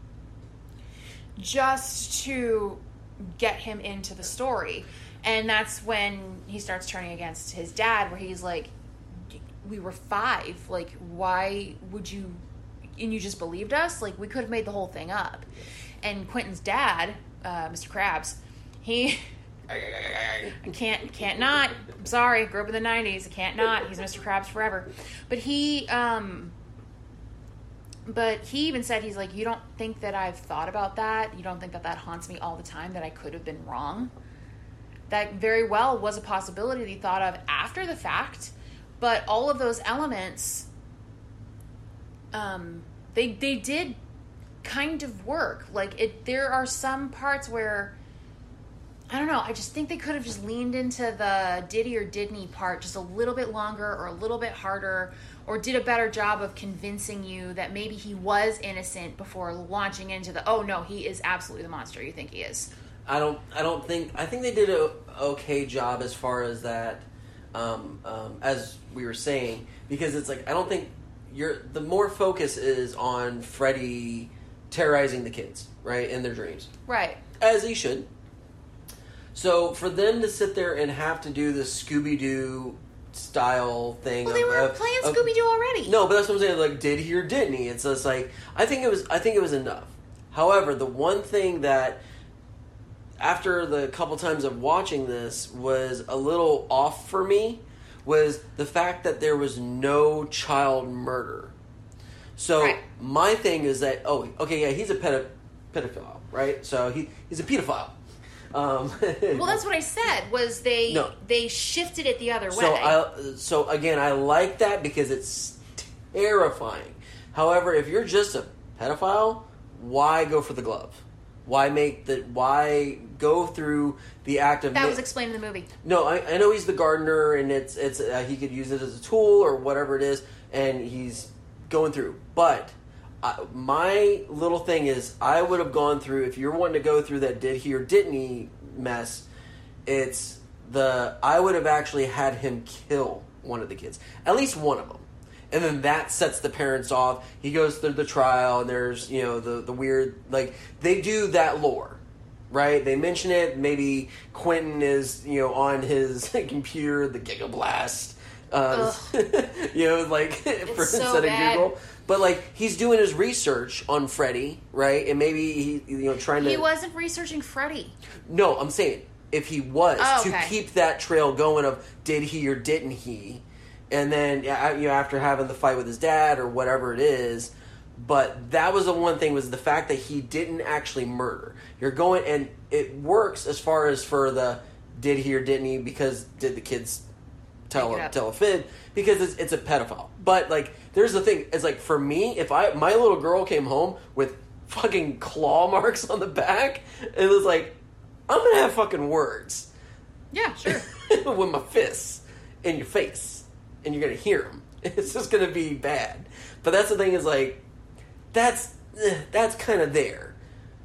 just to get him into the story. And that's when he starts turning against his dad, where he's like, we were five. Like, why would you... And you just believed us? Like, we could have made the whole thing up. And Quentin's dad, uh, Mister Krabs, he... I can't, can't not. I'm sorry, grew up in the nineties. I can't not. He's Mister Krabs forever. But he, um, but he even said, he's like, you don't think that I've thought about that? You don't think that that haunts me all the time, that I could have been wrong? That very well was a possibility that he thought of after the fact. But all of those elements, um, they, they did kind of work. Like, it, there are some parts where, I don't know, I just think they could have just leaned into the diddy or didn't part just a little bit longer or a little bit harder, or did a better job of convincing you that maybe he was innocent before launching into the, oh no, he is absolutely the monster you think he is. I don't. I don't think. I think they did a okay job as far as that. Um, um, as we were saying, because it's like I don't think you're. The more focus is on Freddy terrorizing the kids, right, in their dreams, Right. as he should. So for them to sit there and have to do this Scooby-Doo style thing, Well, they of, were of- playing of- Scooby-Doo already. No, but that's what I'm saying. Like, did he or didn't he? It's just like I think it was. I think it was enough. However, the one thing that after the couple times of watching this was a little off for me was the fact that there was no child murder. So Right. my thing is that oh okay yeah he's a pedo- pedophile, right? So he he's a pedophile. Um, Well, that's what I said, was they No. they shifted it the other way. So I so again I like that because it's terrifying. However, if you're just a pedophile, why go for the glove? Why make the why go through the act of that ma- was explained in the movie. No, I, I know he's the gardener, and it's it's uh, he could use it as a tool or whatever it is, and he's going through. But uh, my little thing is, I would have gone through if you're wanting to go through that did he or didn't he mess. It's the I would have actually had him kill one of the kids, at least one of them, and then that sets the parents off. He goes through the trial, and there's you know the the weird like they do that lore. Right, they mention it. Maybe Quentin is, you know, on his computer, the Giga Blast, uh, you know, like for so instead bad. of Google. But like he's doing his research on Freddy, right? And maybe he, you know, trying to. He wasn't researching Freddy. No, I'm saying if he was Oh, to okay. keep that trail going of did he or didn't he, and then yeah, you know after having the fight with his dad or whatever it is. But that was the one thing was the fact that he didn't actually murder. You're going and it works as far as for the did he or didn't he because did the kids tell Make it a, up. tell a fib because it's, it's a pedophile. But like there's the thing it's like for me if I my little girl came home with fucking claw marks on the back. It was like, I'm gonna have fucking words. Yeah, sure. With my fists in your face. And you're gonna hear them. It's just gonna be bad. But that's the thing is like, that's, that's kind of there.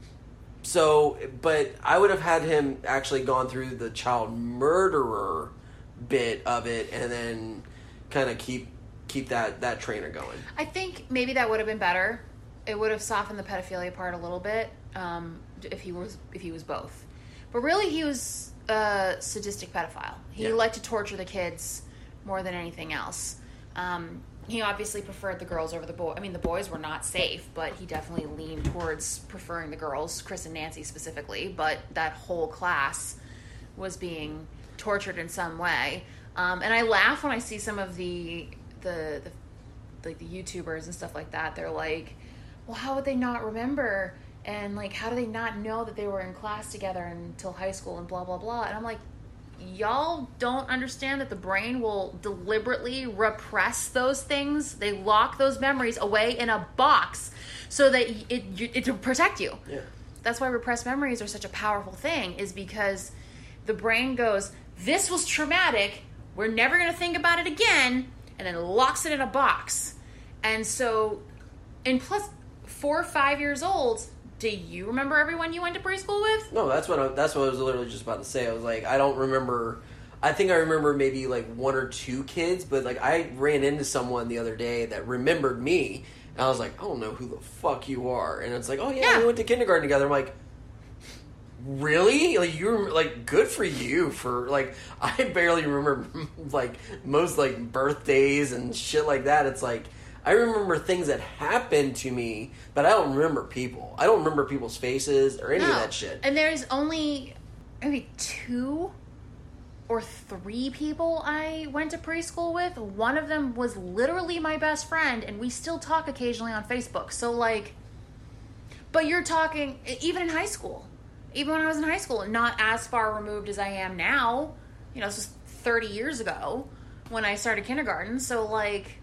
So, but I would have had him actually gone through the child murderer bit of it and then kind of keep keep that, that trainer going. I think maybe that would have been better. It would have softened the pedophilia part a little bit um, if he was if he was both. But really, he was a sadistic pedophile. He Yeah. liked to torture the kids more than anything else. Um, he obviously preferred the girls over the boys. I mean, the boys were not safe, but he definitely leaned towards preferring the girls, Chris and Nancy specifically. But that whole class was being tortured in some way. Um, and I laugh when I see some of the the, the like the YouTubers and stuff like that. They're like, well, how would they not remember? And like, how do they not know that they were in class together until high school and blah, blah, blah. And I'm like, y'all don't understand that the brain will deliberately repress those things. They lock those memories away in a box so that it, it, it to protect you. Yeah. That's why repressed memories are such a powerful thing, is because the brain goes, this was traumatic, we're never going to think about it again, and then locks it in a box. And so, and plus, four or five years old, do you remember everyone you went to preschool with? No, that's what I, that's what I was literally just about to say. I was like, I don't remember. I think I remember maybe like one or two kids, but like I ran into someone the other day that remembered me, and I was like, I don't know who the fuck you are, and it's like, oh yeah, Yeah. we went to kindergarten together. I'm like, really? Like you're like good for you for like I barely remember like most like birthdays and shit like that. It's like. I remember things that happened to me, but I don't remember people. I don't remember people's faces or any No. of that shit. And there's only maybe two or three people I went to preschool with. One of them was literally my best friend, and we still talk occasionally on Facebook. So, like, but you're talking, even in high school, even when I was in high school, not as far removed as I am now. You know, this was thirty years ago when I started kindergarten. So, like,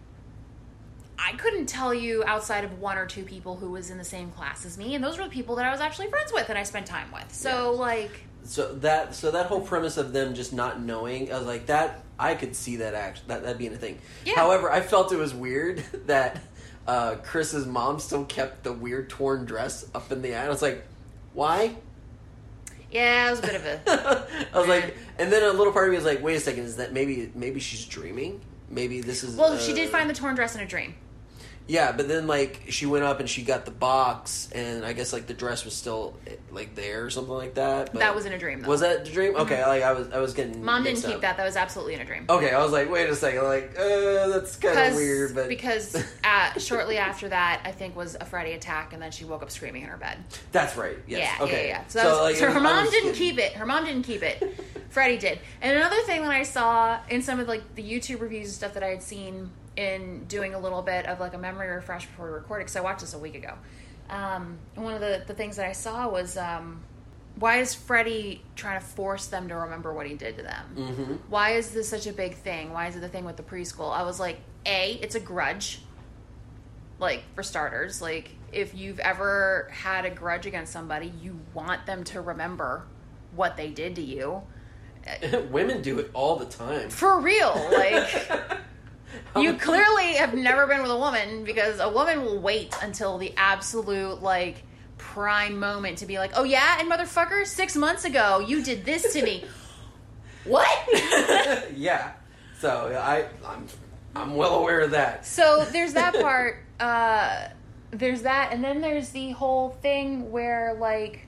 I couldn't tell you outside of one or two people who was in the same class as me, and those were the people that I was actually friends with and I spent time with. So, Yeah. like... So that so that whole premise of them just not knowing, I was like, that, I could see that act, that, that being a thing. Yeah. However, I felt it was weird that uh, Chris's mom still kept the weird torn dress up in the eye. I was like, why? Yeah, it was a bit of a... I was like, and then a little part of me was like, wait a second, is that maybe maybe she's dreaming? Maybe this is... Well, uh, she did find the torn dress in a dream. Yeah, but then, like, she went up and she got the box, and I guess, like, the dress was still, like, there or something like that. But That was in a dream, though. Was that the dream? Okay, like, I was I was getting Mom didn't mixed keep up. that. That was absolutely in a dream. Okay, I was like, wait a second, like, uh, that's kind of weird, but... Because uh, shortly after that, I think, was a Friday attack, and then she woke up screaming in her bed. That's right, yes. Yeah, Okay. yeah, yeah. So, that was, like, so it was- her I mom was didn't getting- keep it. Her mom didn't keep it. Freddie did. And another thing that I saw in some of like the YouTube reviews and stuff that I had seen in doing a little bit of like a memory refresh before we recorded, because I watched this a week ago. Um, one of the, the things that I saw was um, why is Freddie trying to force them to remember what he did to them? Mhm. Why is this such a big thing? Why is it the thing with the preschool? I was like, A, it's a grudge. Like, for starters, like, if you've ever had a grudge against somebody, you want them to remember what they did to you. Women do it all the time. For real, like... You clearly have never been with a woman, because a woman will wait until the absolute, like, prime moment to be like, oh yeah, and motherfucker, six months ago, you did this to me. What? Yeah. So, I, I'm, I'm well aware of that. So, there's that part, uh, there's that, and then there's the whole thing where, like,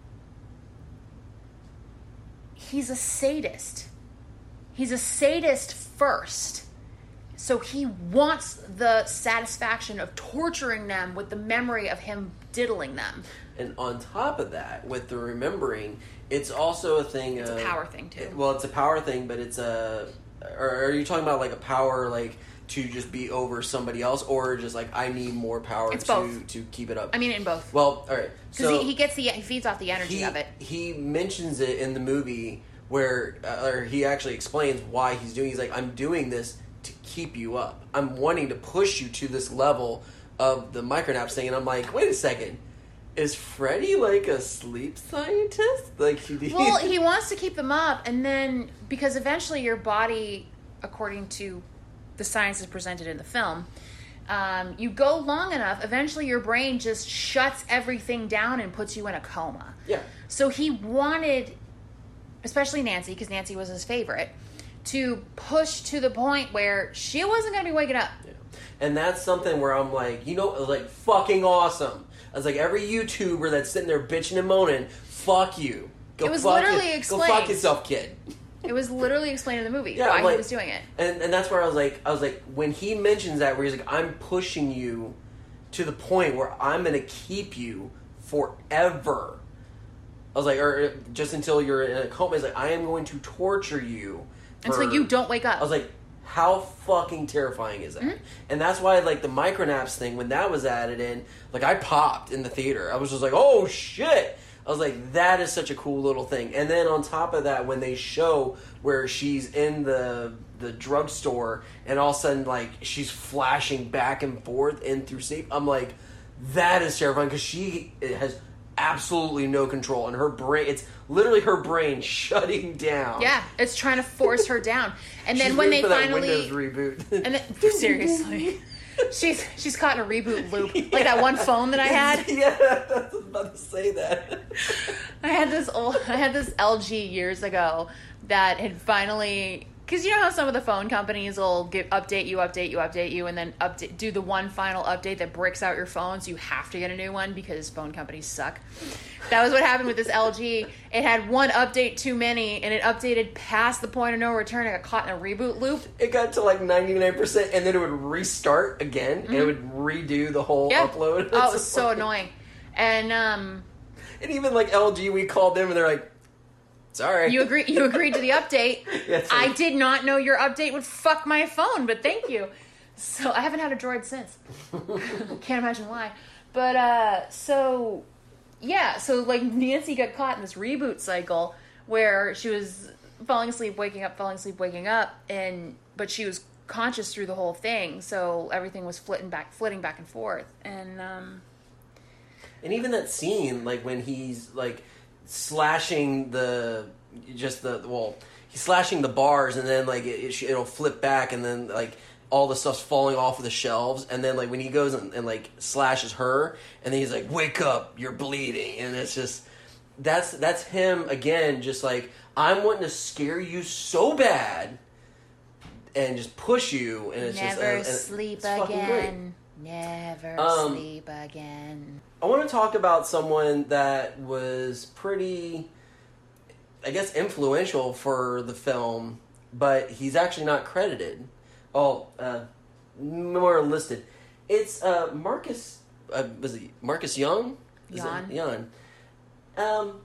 he's a sadist. He's a sadist first. So he wants the satisfaction of torturing them with the memory of him diddling them. And on top of that, with the remembering, it's also a thing It's of... a power thing, too. It- well, it's a power thing, but it's a... Or are you talking about, like, a power, like, to just be over somebody else, or just, like, I need more power It's to both. to keep it up? I mean, in both. Well, all right. Because So he, he gets the, he feeds off the energy he, of it. he mentions it in the movie where... Uh, or he actually explains why he's doing... He's like, I'm doing this to keep you up. I'm wanting to push you to this level of the micronaps thing, and I'm like, wait a second. is Freddy like a sleep scientist? Like he Well, he wants to keep them up, and then because eventually your body, according to the science is presented in the film, um, you go long enough, eventually your brain just shuts everything down and puts you in a coma. Yeah. So he wanted, especially Nancy, because Nancy was his favorite, to push to the point where she wasn't going to be waking up. Yeah. And that's something where I'm like, you know, like, fucking awesome. I was like, every YouTuber that's sitting there bitching and moaning, fuck you. Go It was fuck literally it. explained. Go fuck yourself, kid. It was literally explained in the movie Yeah, why like, he was doing it. And and that's where I was like, I was like, when he mentions that, where he's like, I'm pushing you to the point where I'm going to keep you forever. I was like, or just until you're in a coma. He's like, I am going to torture you. For, Until you don't wake up. I was like, how fucking terrifying is that? Mm-hmm. And that's why, like, the micronaps thing, when that was added in, like, I popped in the theater. I was just like, oh, shit! I was like, that is such a cool little thing. And then on top of that, when they show where she's in the the drugstore, and all of a sudden, like, she's flashing back and forth in through sleep, I'm like, that is terrifying, because she has absolutely no control, and her brain, it's literally her brain shutting down. Yeah, it's trying to force her down. And then She's when they waiting for that finally Windows reboot. and then, seriously, she's she's caught in a reboot loop, like that one phone that I had. Yeah, I was about to say that. I had this old, I had this L G years ago that had finally, because you know how some of the phone companies will give update you, update you, update you, and then update do the one final update that bricks out your phone, so you have to get a new one because phone companies suck. That was what happened with this L G. It had one update too many, and it updated past the point of no return. It got caught in a reboot loop. It got to like ninety-nine percent, and then it would restart again, mm-hmm. and it would redo the whole yeah. upload. Oh, it was so annoying. And um, and even like L G, we called them, and they're like, sorry. You agree? You agreed to the update. Yes, I did not know your update would fuck my phone, but thank you. So I haven't had a Droid since. Can't imagine why. But uh, so yeah, so like Nancy got caught in this reboot cycle where she was falling asleep, waking up, falling asleep, waking up, and but she was conscious through the whole thing. So everything was flitting back, flitting back and forth, and um, and even that scene, like when he's like slashing the just the well he's slashing the bars, and then like it, it, it'll flip back, and then like all the stuff's falling off of the shelves, and then like when he goes and, and like slashes her, and then he's like, wake up, you're bleeding, and it's just that's that's him again, just like, I'm wanting to scare you so bad and just push you, and it's never just uh, sleep it's again. Never um, sleep again. I want to talk about someone that was pretty, I guess, influential for the film, but he's actually not credited. Oh, uh, more listed. It's uh, Marcus. Uh, was it Marcus Young? Young. Young. Um,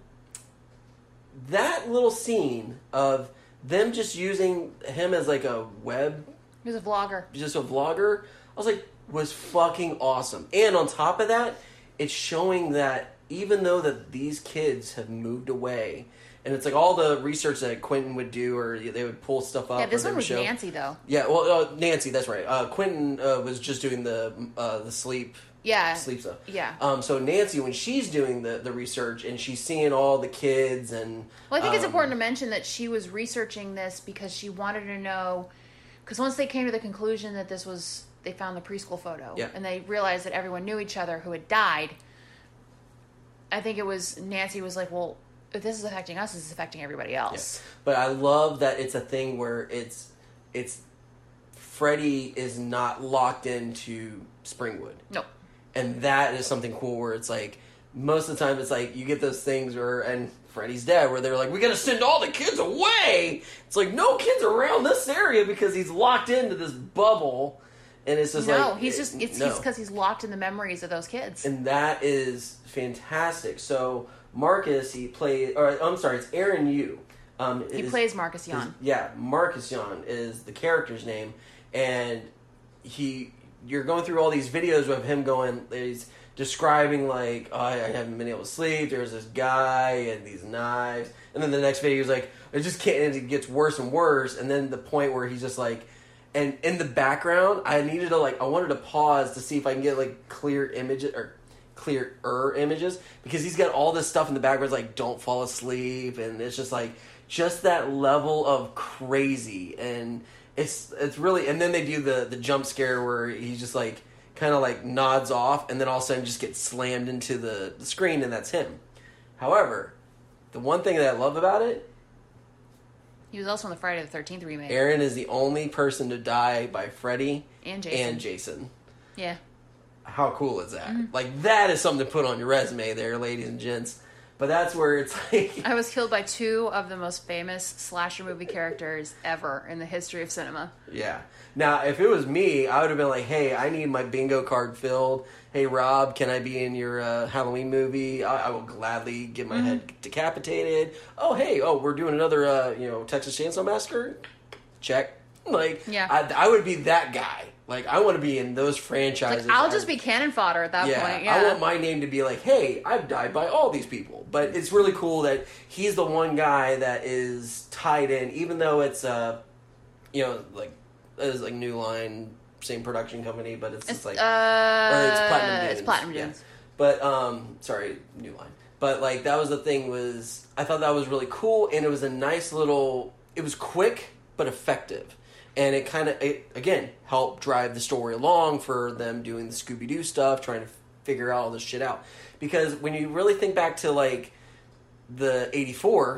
that little scene of them just using him as like a web, He was a vlogger. just a vlogger. I was like, was fucking awesome. And on top of that, it's showing that even though that these kids have moved away, and it's like all the research that Quentin would do, or they would pull stuff up. Yeah, this or they one would was show. Nancy though. Yeah, well, uh, Nancy, that's right. Uh, Quentin uh, was just doing the uh, the sleep. Yeah. Sleep stuff. Yeah. Um, so Nancy, when she's doing the, the research and she's seeing all the kids and... Well, I think um, it's important to mention that she was researching this because she wanted to know... Because once they came to the conclusion that this was... They found the preschool photo. Yeah. And they realized that everyone knew each other who had died. I think it was... Nancy was like, well, if this is affecting us, this is affecting everybody else. Yeah. But I love that it's a thing where it's... it's Freddy is not locked into Springwood. No. And that is something cool where it's like, most of the time it's like, you get those things where, and Freddy's dead, where they're like, we gotta send all the kids away! It's like, no kids around this area because he's locked into this bubble. And it's just no, like... No, he's just, it's no. because he's locked in the memories of those kids. And that is fantastic. So, Marcus, he played, or I'm sorry, it's Aaron Yu. Um, he is, plays Marcus Yan. is, yeah, Marcus Yan is the character's name. And he... You're going through all these videos of him going, he's describing like, oh, I haven't been able to sleep, there's this guy and these knives. And then the next video he's like, I just can't, and it gets worse and worse. And then the point where he's just like, and in the background, I needed to like, I wanted to pause to see if I can get like clear images or clearer images because he's got all this stuff in the background like don't fall asleep, and it's just like just that level of crazy, and it's it's really, and then they do the the jump scare where he's just like kind of like nods off and then all of a sudden just gets slammed into the, the screen, and that's him. However, the one thing that I love about it, he was also in the Friday the thirteenth remake. Aaron is the only person to die by Freddy and Jason. and Jason. Yeah. How cool is that? Mm-hmm. Like, that is something to put on your resume there, ladies and gents. But that's where it's like... I was killed by two of the most famous slasher movie characters ever in the history of cinema. Yeah. Now, if it was me, I would have been like, hey, I need my bingo card filled. Hey, Rob, can I be in your uh, Halloween movie? I, I will gladly get my mm-hmm. head decapitated. Oh, hey, oh, we're doing another, uh, you know, Texas Chainsaw Massacre? Check. Like, yeah. I, I would be that guy. Like, I want to be in those franchises. Like, I'll just be cannon fodder at that yeah, point. Yeah, I want my name to be like, hey, I've died by all these people. But it's really cool that he's the one guy that is tied in, even though it's, uh, you know, like, it's like New Line, same production company, but it's, it's just like, uh, or it's Platinum Dunes. It's Platinum Dunes. Yeah. But, um, sorry, New Line. But, like, that was the thing was, I thought that was really cool, and it was a nice little, it was quick, but effective. And it kind of, again, helped drive the story along for them doing the Scooby-Doo stuff, trying to figure all this shit out. Because when you really think back to, like, the eighty-four,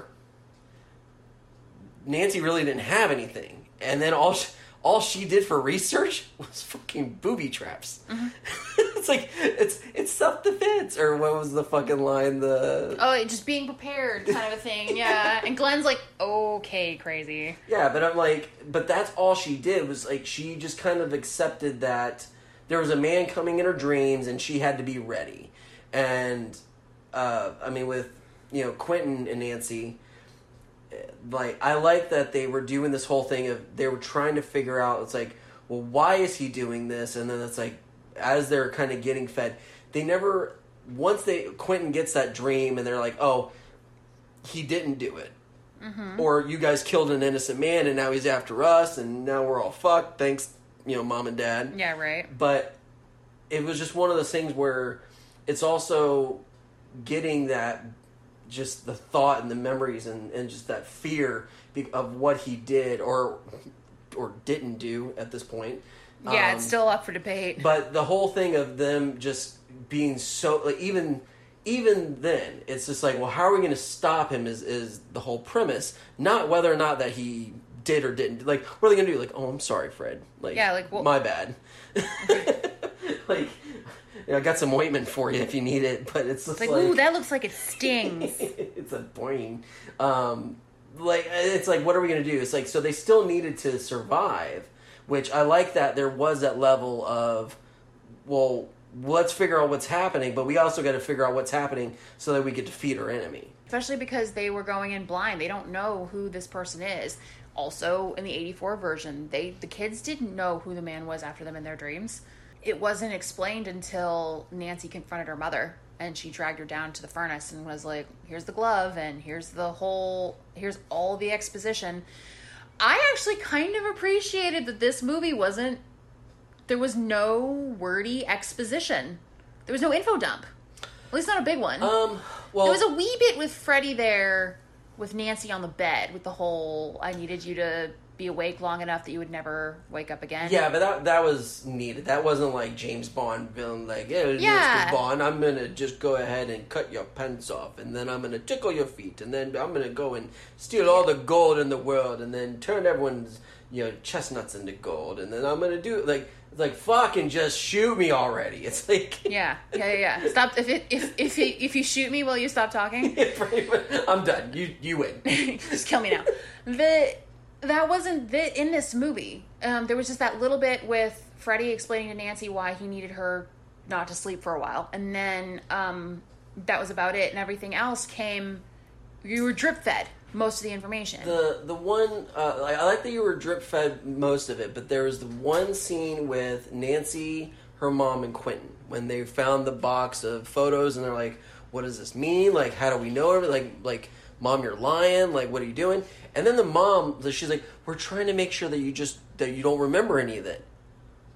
Nancy really didn't have anything. And then all she, all she did for research was fucking booby traps. Mm-hmm. It's like, it's it's self-defense. Or what was the fucking line? The Oh, just being prepared kind of a thing, yeah. And Glenn's like, okay, crazy. Yeah, but I'm like, but that's all she did was, like, she just kind of accepted that there was a man coming in her dreams and she had to be ready. And, uh, I mean, with, you know, Quentin and Nancy, like, I like that they were doing this whole thing of, they were trying to figure out, it's like, well, why is he doing this? And then it's like, as they're kind of getting fed, they never, once they, Quentin gets that dream and they're like, oh, he didn't do it. Mm-hmm. Or you guys killed an innocent man and now he's after us and now we're all fucked. Thanks, you know, mom and dad. Yeah, right. But it was just one of those things where it's also getting that, just the thought and the memories and, and just that fear of what he did or or didn't do at this point. Yeah, um, it's still up for debate. But the whole thing of them just being so, like, even even then, it's just like, well, how are we going to stop him is, is the whole premise. Not whether or not that he did or didn't. Like, what are they going to do? Like, oh, I'm sorry, Fred. Like, yeah, like, well, my bad. Like, you know, I got some ointment for you if you need it, but it's just like, like, ooh, that looks like it stings. It's a brain. Um, like, it's like, what are we going to do? It's like, so they still needed to survive, which I like that there was that level of, well, let's figure out what's happening, but we also got to figure out what's happening so that we could defeat our enemy. Especially because they were going in blind. They don't know who this person is. Also, in the eighty-four version, they the kids didn't know who the man was after them in their dreams. It wasn't explained until Nancy confronted her mother and she dragged her down to the furnace and was like, here's the glove and here's the whole, here's all the exposition. I actually kind of appreciated that this movie wasn't, there was no wordy exposition. There was no info dump. At least not a big one. Um, well, there was a wee bit with Freddy there with Nancy on the bed with the whole, I needed you to be awake long enough that you would never wake up again. Yeah, but that that was needed. That wasn't like James Bond villain, like, hey, yeah. Mister Bond, I'm going to just go ahead and cut your pants off, and then I'm going to tickle your feet, and then I'm going to go and steal all the gold in the world, and then turn everyone's, you know, chestnuts into gold, and then I'm going to do, like, it's like, fucking just shoot me already. It's like... Yeah, yeah, yeah, yeah. Stop, if it, if if it, if you shoot me, will you stop talking? I'm done. You, you win. Just kill me now. The... That wasn't the, in this movie. Um, there was just that little bit with Freddy explaining to Nancy why he needed her not to sleep for a while. And then um, that was about it. And everything else came... You were drip-fed most of the information. The the one... Uh, I like that you were drip-fed most of it, but there was the one scene with Nancy, her mom, and Quentin. When they found the box of photos and they're like, what does this mean? Like, how do we know it? Like, like... Mom, you're lying. Like, what are you doing? And then the mom, she's like, we're trying to make sure that you just, that you don't remember any of it.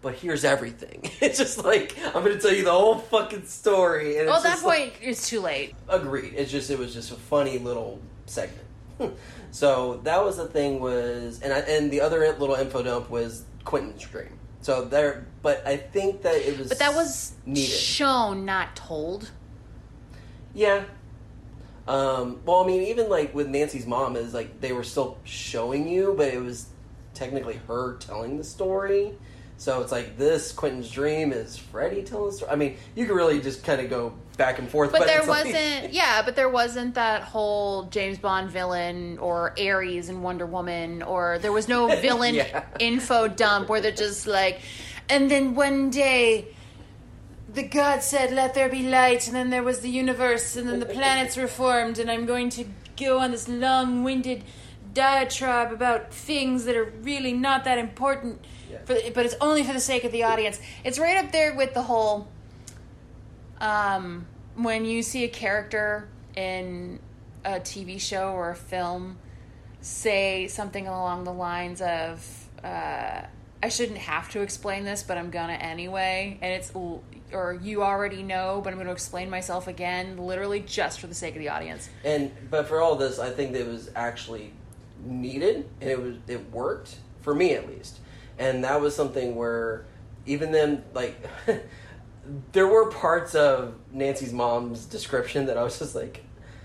but here's everything. It's just like, I'm going to tell you the whole fucking story. And well, it's at that just point, like, it's too late. Agreed. It's just, it was just a funny little segment. So that was the thing was, and I, and the other little info dump was Quentin's dream. So there, but I think that it was But that was needed. shown, not told. Yeah. Um, well, I mean, even like with Nancy's mom, is like they were still showing you, but it was technically her telling the story. So it's like this Quentin's dream is Freddy telling the story. I mean, you could really just kind of go back and forth. But, But there it's like- wasn't, yeah, but there wasn't that whole James Bond villain or Ares in Wonder Woman, or there was no villain Yeah. info dump where they're just like, and then one day the god said, let there be light, and then there was the universe, and then the planets were formed, and I'm going to go on this long-winded diatribe about things that are really not that important, Yeah. for, but it's only for the sake of the audience. It's right up there with the whole, um, when you see a character in a T V show or a film say something along the lines of, uh, I shouldn't have to explain this, but I'm gonna anyway, and it's, or you already know, but I'm gonna explain myself again, literally just for the sake of the audience. And but for all this, I think that it was actually needed, and it was it worked for me at least. And that was something where even then, like, there were parts of Nancy's mom's description that I was just like,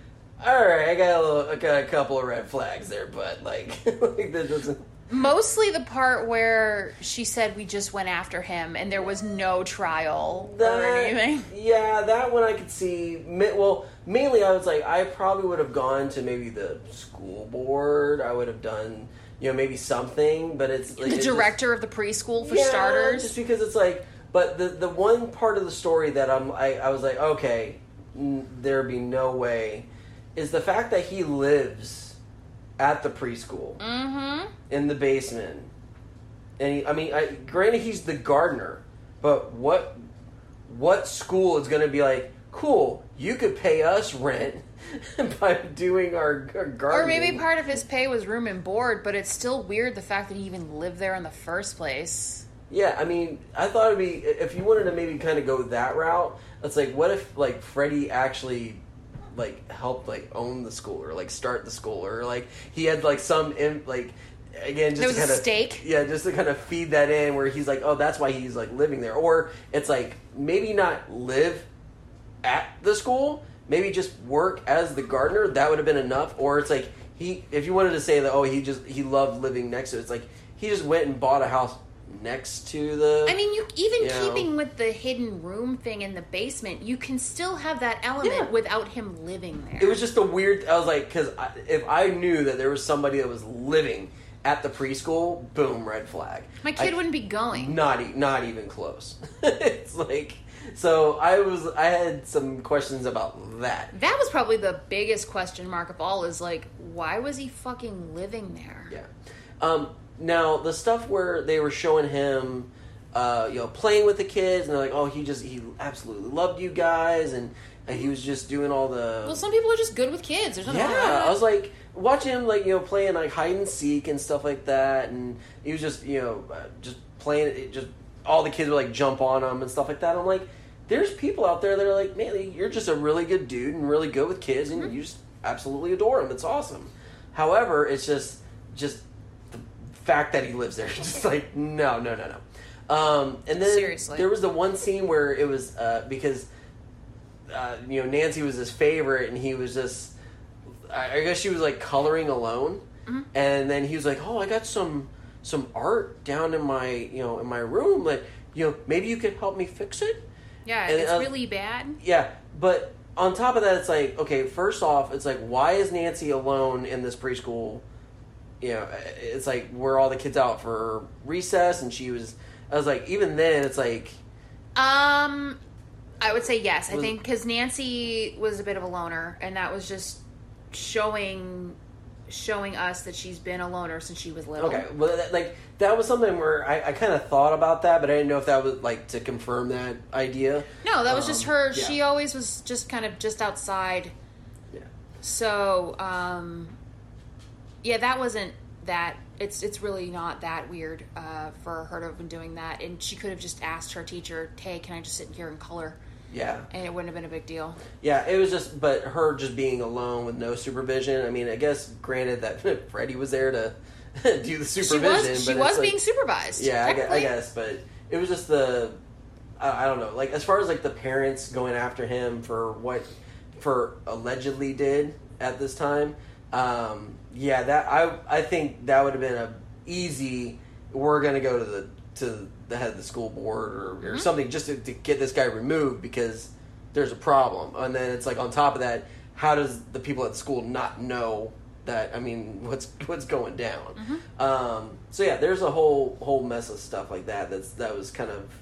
all right, I got a little, I got a couple of red flags there, but like, like that doesn't. Mostly the part where she said we just went after him and there was no trial or That, anything. yeah, that one I could see. Ma- Well, mainly I was like, I probably would have gone to maybe the school board. I would have done, you know, maybe something. But it's like The it's director of the preschool, for just, yeah, starters. just because it's like. But the the one part of the story that I'm, I, I was like, okay, n- there'd be no way, is the fact that he lives at the preschool. Mm-hmm. In the basement, and he, I mean, I, granted he's the gardener, but what what school is going to be like? Cool, you could pay us rent by doing our, our gardening. Or maybe part of his pay was room and board, but it's still weird the fact that he even lived there in the first place. Yeah, I mean, I thought it'd be if you wanted to maybe kind of go that route. It's like, what if like Freddy actually like helped like own the school or like start the school or like he had like some in, like. Again, just There was to kind a of, stake? Yeah, just to kind of feed that in where he's like, oh, that's why he's like living there. Or it's like maybe not live at the school, maybe just work as the gardener. That would have been enough. Or it's like he, if you wanted to say that, oh, he just he loved living next to it. It's like he just went and bought a house next to the. I mean, you even you know. keeping with the hidden room thing in the basement, you can still have that element Yeah. without him living there. It was just a weird. I was like, because if I knew that there was somebody that was living at the preschool, boom, red flag. My kid I- wouldn't be going. Not e- not even close. It's like so. I was I had some questions about that. That was probably the biggest question mark of all, is like, why was he fucking living there? Yeah. Um, now the stuff where they were showing him, uh, you know, playing with the kids, and they're like, oh, he just he absolutely loved you guys, and, and he was just doing all the. Well, some people are just good with kids. There's nothing wrong with Yeah, that. I was like watching him, like you know, playing like hide and seek and stuff like that, and he was just you know uh, just playing it. Just all the kids would like jump on him and stuff like that. I'm like, there's people out there that are like, man, you're just a really good dude and really good with kids, and Mm-hmm. you just absolutely adore him. It's awesome. However, it's just just the fact that he lives there. It's just like no, no, no, no. Um, and then Seriously. there was the one scene where it was uh, because uh, you know Nancy was his favorite, and he was just. I guess she was like coloring alone, Mm-hmm. and then he was like, "Oh, I got some some art down in my you know in my room. Like, you know, maybe you could help me fix it." Yeah, And, it's uh, really bad. Yeah, but on top of that, it's like, okay, first off, it's like, why is Nancy alone in this preschool? You know, it's like we're all the kids out for recess, and she was. I was like, even then, it's like, Um, I would say yes. I Was- think because Nancy was a bit of a loner, and that was just showing showing us that she's been a loner since she was little. okay, well, that, like that was something where I, I kind of thought about that, but I didn't know if that was like to confirm that idea. No, that was just Um, her. yeah. She always was just kind of just outside. Yeah. So, um, yeah, that wasn't that it's it's really not that weird uh, for her to have been doing that, and she could have just asked her teacher, "Hey, can I just sit here and color?" Yeah. And it wouldn't have been a big deal. Yeah, it was just, but her just being alone with no supervision. I mean, I guess, granted that Freddie was there to do the supervision. She was, she but was like, being supervised. Yeah, I guess, I guess, but it was just the, I, I don't know, like, as far as, like, the parents going after him for what, for allegedly did at this time, um, yeah, that, I I think that would have been a easy, we're going to go to the, to the head of the school board or, mm-hmm. or something just to, to get this guy removed because there's a problem. And then it's like on top of that, how does the people at the school not know that? I mean, what's what's going down? Mm-hmm. Um, so yeah, there's a whole whole mess of stuff like that. That's that was kind of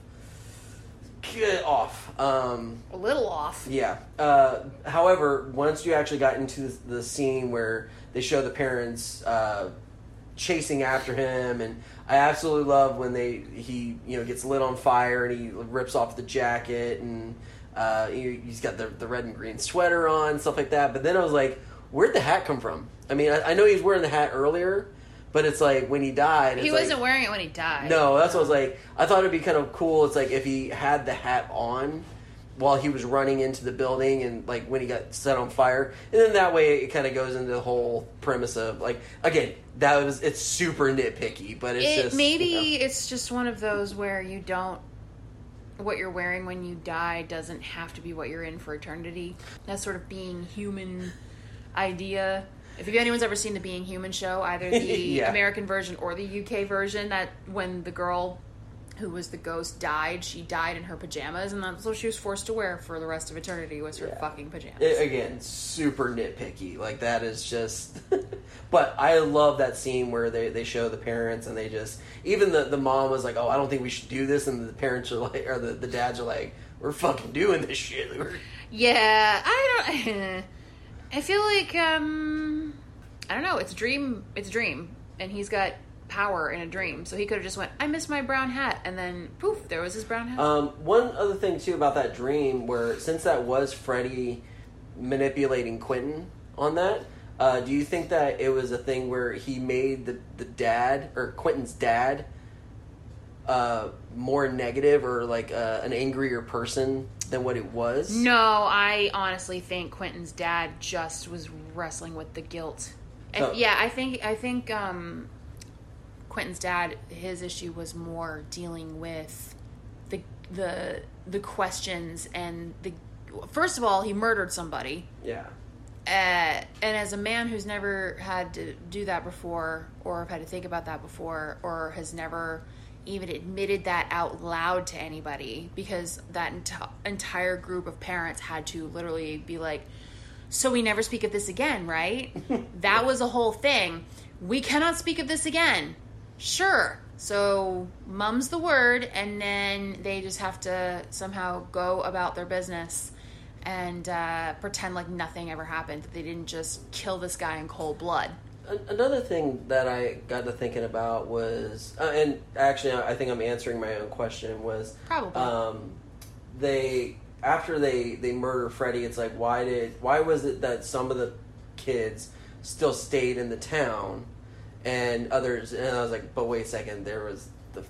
off. Um, a little off. Yeah. Uh, however, once you actually got into the, the scene where they show the parents uh, chasing after him, and I absolutely love when they he you know gets lit on fire and he rips off the jacket and uh, he, he's got the the red and green sweater on and stuff like that. But then I was like, where'd the hat come from? I mean, I, I know he was wearing the hat earlier, but it's like when he died, he it's wasn't like, wearing it when he died. No, that's what I was like. I thought it'd be kind of cool. It's like if he had the hat on while he was running into the building and like when he got set on fire, and then that way it kind of goes into the whole premise of like again that was it's super nitpicky, but it's it, just maybe you know. It's just one of those where you don't what you're wearing when you die doesn't have to be what you're in for eternity. That sort of being human idea. If anyone's ever seen the Being Human show, either the yeah. American version or the U K version, that when the girl who was the ghost died, she died in her pajamas, and that's what she was forced to wear for the rest of eternity was her yeah. fucking pajamas. It, again, super nitpicky. Like, that is just... But I love that scene where they, they show the parents, and they just... Even the, the mom was like, oh, I don't think we should do this, and the parents are like... Or the, the dads are like, we're fucking doing this shit. We're... Yeah, I don't... I feel like, um... I don't know, it's a dream, it's a dream, and he's got power in a dream, so he could have just went, I miss my brown hat, and then poof, there was his brown hat. Um, one other thing too about that dream, where since that was Freddie manipulating Quentin on that, uh, do you think that it was a thing where he made the, the dad, or Quentin's dad, uh, more negative or like uh, an angrier person than what it was? No, I honestly think Quentin's dad just was wrestling with the guilt. And, oh. Yeah, I think I think um, Quentin's dad, his issue was more dealing with the the the questions and the. First of all, he murdered somebody. Yeah. Uh, and as a man who's never had to do that before, or have had to think about that before, or has never even admitted that out loud to anybody, because that ent- entire group of parents had to literally be like, so we never speak of this again, right? That was a whole thing. We cannot speak of this again. Sure. So mum's the word, and then they just have to somehow go about their business and uh, pretend like nothing ever happened. That they didn't just kill this guy in cold blood. Another thing that I got to thinking about was, uh, and actually I think I'm answering my own question, was probably um, they after they, they murder Freddie, it's like why did why was it that some of the kids still stayed in the town and others, and I was like, but wait a second, there was the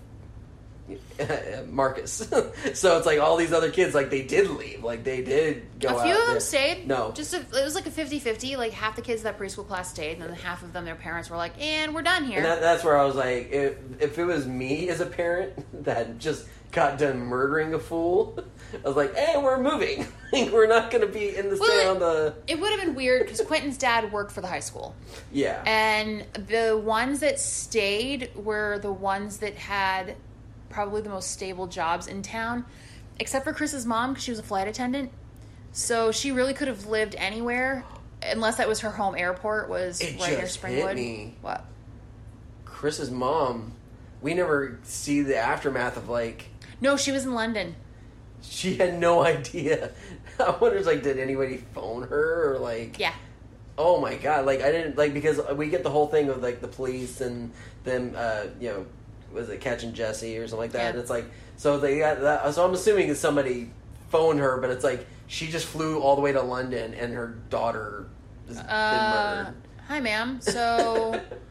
Marcus. So it's like all these other kids, like they did leave, like they did go out. A few of them there. stayed. No, just a, it was like a fifty-fifty. Like half the kids of that preschool class stayed, and then half of them, their parents were like, and we're done here. And that, that's where I was like, if, if it was me as a parent that just got done murdering a fool, I was like, hey, we're moving. We're not going to be in the well, town. The It would have been weird because Quentin's dad worked for the high school. Yeah. And the ones that stayed were the ones that had probably the most stable jobs in town, except for Chris's mom, because she was a flight attendant. So she really could have lived anywhere, unless that was her home airport, was it right near just Springwood. Hit me. What? Chris's mom, we never see the aftermath of like... No, she was in London. She had no idea. I wonder, like, did anybody phone her or like? Yeah. Oh my god! Like I didn't like because we get the whole thing of like the police and them, uh, you know, was it catching Jesse or something like that? Yeah. And it's like so they got that. So I'm assuming that somebody phoned her, but it's like she just flew all the way to London and her daughter has uh, been murdered. Hi, ma'am. So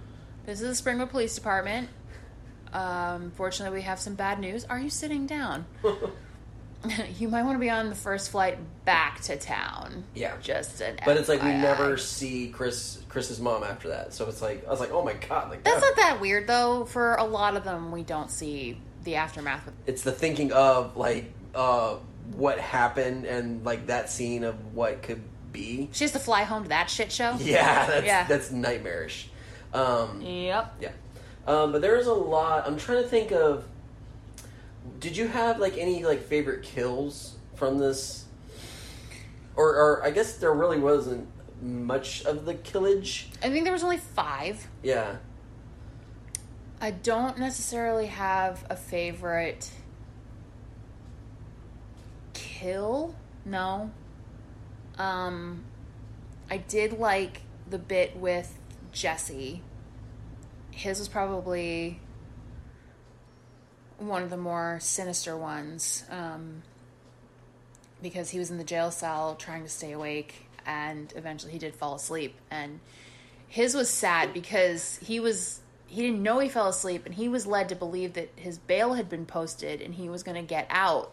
This is the Springwood Police Department. Um, fortunately, we have some bad news. Are you sitting down? You might want to be on the first flight back to town. Yeah. Just an But it's like we F Y I. never see Chris Chris's mom after that. So it's like, I was like, oh my God. Like, That's that- not that weird, though. For a lot of them, we don't see the aftermath. It's the thinking of, like, uh, what happened and, like, that scene of what could be. She has to fly home to that shit show? Yeah, that's, Yeah. that's nightmarish. Um, Yep. yeah. Um, but there's a lot. I'm trying to think of. Did you have like any like favorite kills from this? Or, or I guess there really wasn't much of the killage. I think there was only five. Yeah. I don't necessarily have a favorite kill. No. Um, I did like the bit with Jesse. His was probably one of the more sinister ones, um, because he was in the jail cell trying to stay awake, and eventually he did fall asleep. And his was sad because he was he didn't know he fell asleep, and he was led to believe that his bail had been posted and he was going to get out.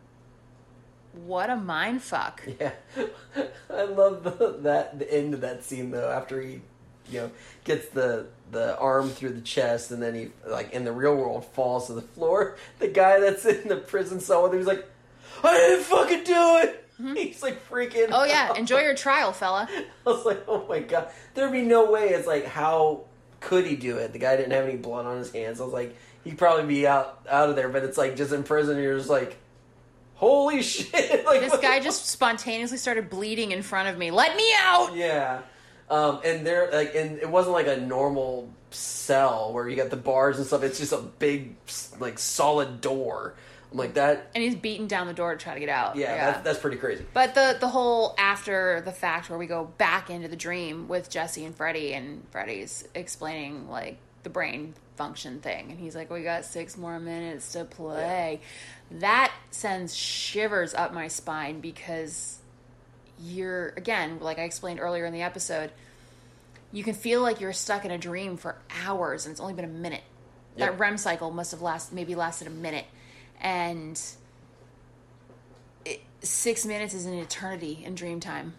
What a mind fuck. Yeah. I love the, that the end of that scene though. After he, you know, gets the the arm through the chest, and then he, like, in the real world, falls to the floor. The guy that's in the prison cell with him, he's like, I didn't fucking do it! Mm-hmm. He's, like, freaking Oh, yeah. out. Enjoy your trial, fella. I was like, oh, my God. There'd be no way. It's like, how could he do it? The guy didn't have any blood on his hands. I was like, he'd probably be out, out of there. But it's, like, just in prison, and you're just like, holy shit. Like, This guy just spontaneously started bleeding in front of me. Let me out! Yeah. Um, and there, like, and it wasn't like a normal cell where you got the bars and stuff. It's just a big, like, solid door. I'm like, that. And he's beating down the door to try to get out. Yeah, yeah. That's, that's pretty crazy. But the the whole after the fact where we go back into the dream with Jesse and Freddy, and Freddy's explaining, like, the brain function thing, and he's like, we got six more minutes to play. Yeah. That sends shivers up my spine, because you're, again, like I explained earlier in the episode, you can feel like you're stuck in a dream for hours, and it's only been a minute. Yep. That R E M cycle must have last maybe lasted a minute, and it, six minutes is an eternity in dream time.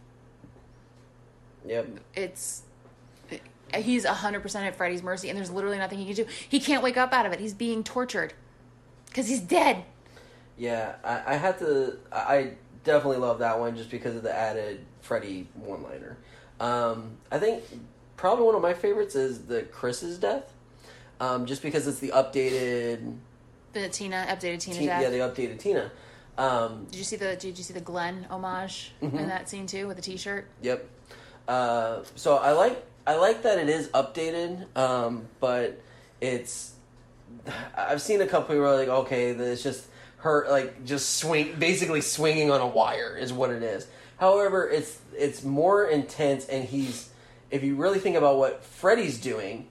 Yep. It's it, he's one hundred percent at Freddy's mercy, and there's literally nothing he can do. He can't wake up out of it. He's being tortured because he's dead. Yeah, I, I had to. I definitely love that one just because of the added Freddy one-liner. Um, I think probably one of my favorites is the Chris's death, um, just because it's the updated. The Tina updated Tina Tina, death. yeah, the updated Tina. Um, did you see the Did you see the Glenn homage mm-hmm. in that scene too with the T-shirt? Yep. Uh, so I like I like that it is updated, um, but it's. I've seen a couple who are like, okay, it's just her like just swing, basically swinging on a wire is what it is. However, it's it's more intense, and he's, if you really think about what Freddy's doing,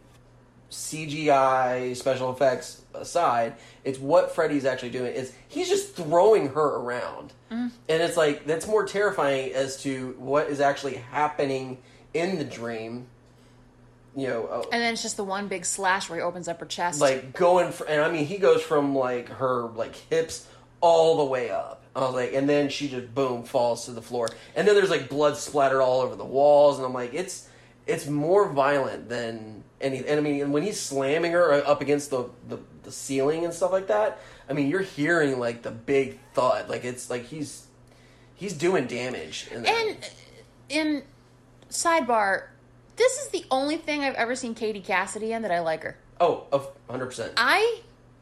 C G I, special effects aside, it's what Freddy's actually doing. Is he's just throwing her around. Mm. And it's like, that's more terrifying as to what is actually happening in the dream. You know, uh, and then it's just the one big slash where he opens up her chest. Like, going, for, and I mean, he goes from, like, her, like, hips all the way up. I was like, and then she just, boom, falls to the floor. And then there's, like, blood splattered all over the walls, and I'm like, it's it's more violent than any, and I mean, when he's slamming her up against the, the, the ceiling and stuff like that, I mean, you're hearing, like, the big thud. Like, it's, like, he's, he's doing damage. In that. And, in sidebar, this is the only thing I've ever seen Katie Cassidy in that I like her. Oh, of one hundred percent. I...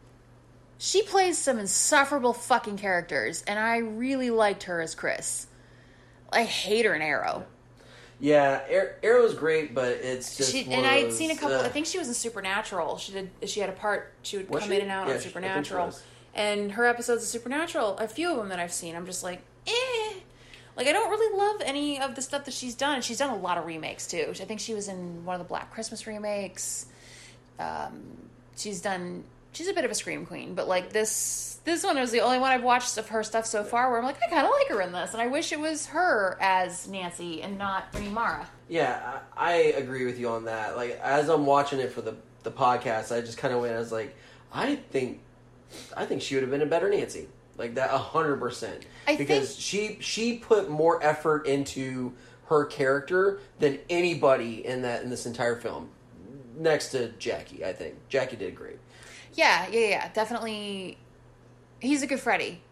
She plays some insufferable fucking characters, and I really liked her as Chris. I hate her in Arrow. Yeah, Arrow's great, but it's just she, one and of I'd those, seen a couple. uh, I think she was in Supernatural. She did. She had a part. She would Was come she? in and out Yeah, on she- I think she Supernatural, was. and her episodes of Supernatural, a few of them that I've seen, I'm just like, eh. Like, I don't really love any of the stuff that she's done. And she's done a lot of remakes too. I think she was in one of the Black Christmas remakes. Um, she's done. She's a bit of a scream queen, but like this, this one was the only one I've watched of her stuff so far where I'm like, I kind of like her in this, and I wish it was her as Nancy and not Rooney Mara. Yeah, I, I agree with you on that. Like, as I'm watching it for the the podcast, I just kind of went. I was like, I think, I think she would have been a better Nancy. Like that, a hundred percent. Because think... she she put more effort into her character than anybody in that in this entire film, next to Jackie. I think Jackie did great. Yeah, yeah, yeah, definitely. He's a good Freddy,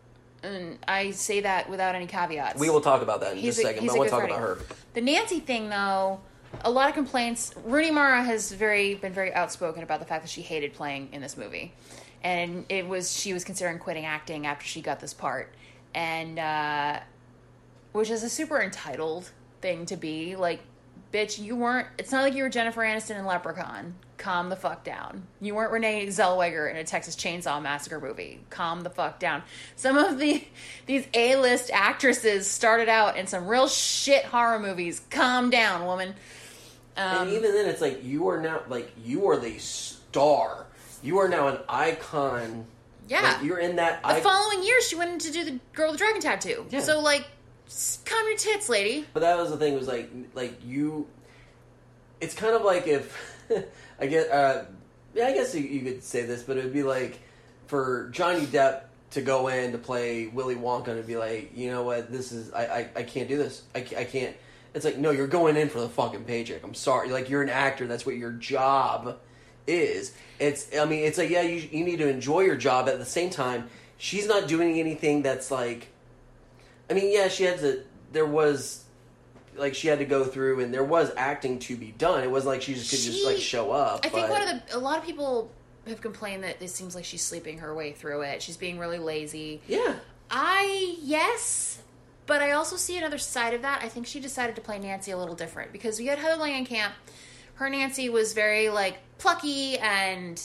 and I say that without any caveats. We will talk about that in he's just a second. But I want to talk Freddy. about her. The Nancy thing, though, a lot of complaints. Rooney Mara has very been very outspoken about the fact that she hated playing in this movie, and it was she was considering quitting acting after she got this part, and uh, which is a super entitled thing to be. Like, bitch, you weren't. It's not like you were Jennifer Aniston in Leprechaun. Calm the fuck down. You weren't Renee Zellweger in a Texas Chainsaw Massacre movie. Calm the fuck down. Some of the these A-list actresses started out in some real shit horror movies. Calm down, woman. Um, and even then, it's like you are now like you are the star. You are now an icon. Yeah, like, you're in that. The I- following year, she went in to do the Girl with the Dragon Tattoo. Yeah. So like, calm your tits, lady. But that was the thing. Was like like you. It's kind of like if. I guess, uh, yeah, I guess you, you could say this, but it would be like for Johnny Depp to go in to play Willy Wonka and be like, you know what, this is, I, I, I can't do this. I, I can't. It's like, no, you're going in for the fucking paycheck. I'm sorry. Like, you're an actor. That's what your job is. It's, I mean, it's like, yeah, you, you need to enjoy your job. At the same time, she's not doing anything that's like, I mean, yeah, she had to, there was... Like, she had to go through, and there was acting to be done. It wasn't like she just could she, just, like, show up. I but... think one of the... A lot of people have complained that it seems like she's sleeping her way through it. She's being really lazy. Yeah. I... Yes. But I also see another side of that. I think she decided to play Nancy a little different. Because we had Heather Langenkamp. Her Nancy was very, like, plucky, and...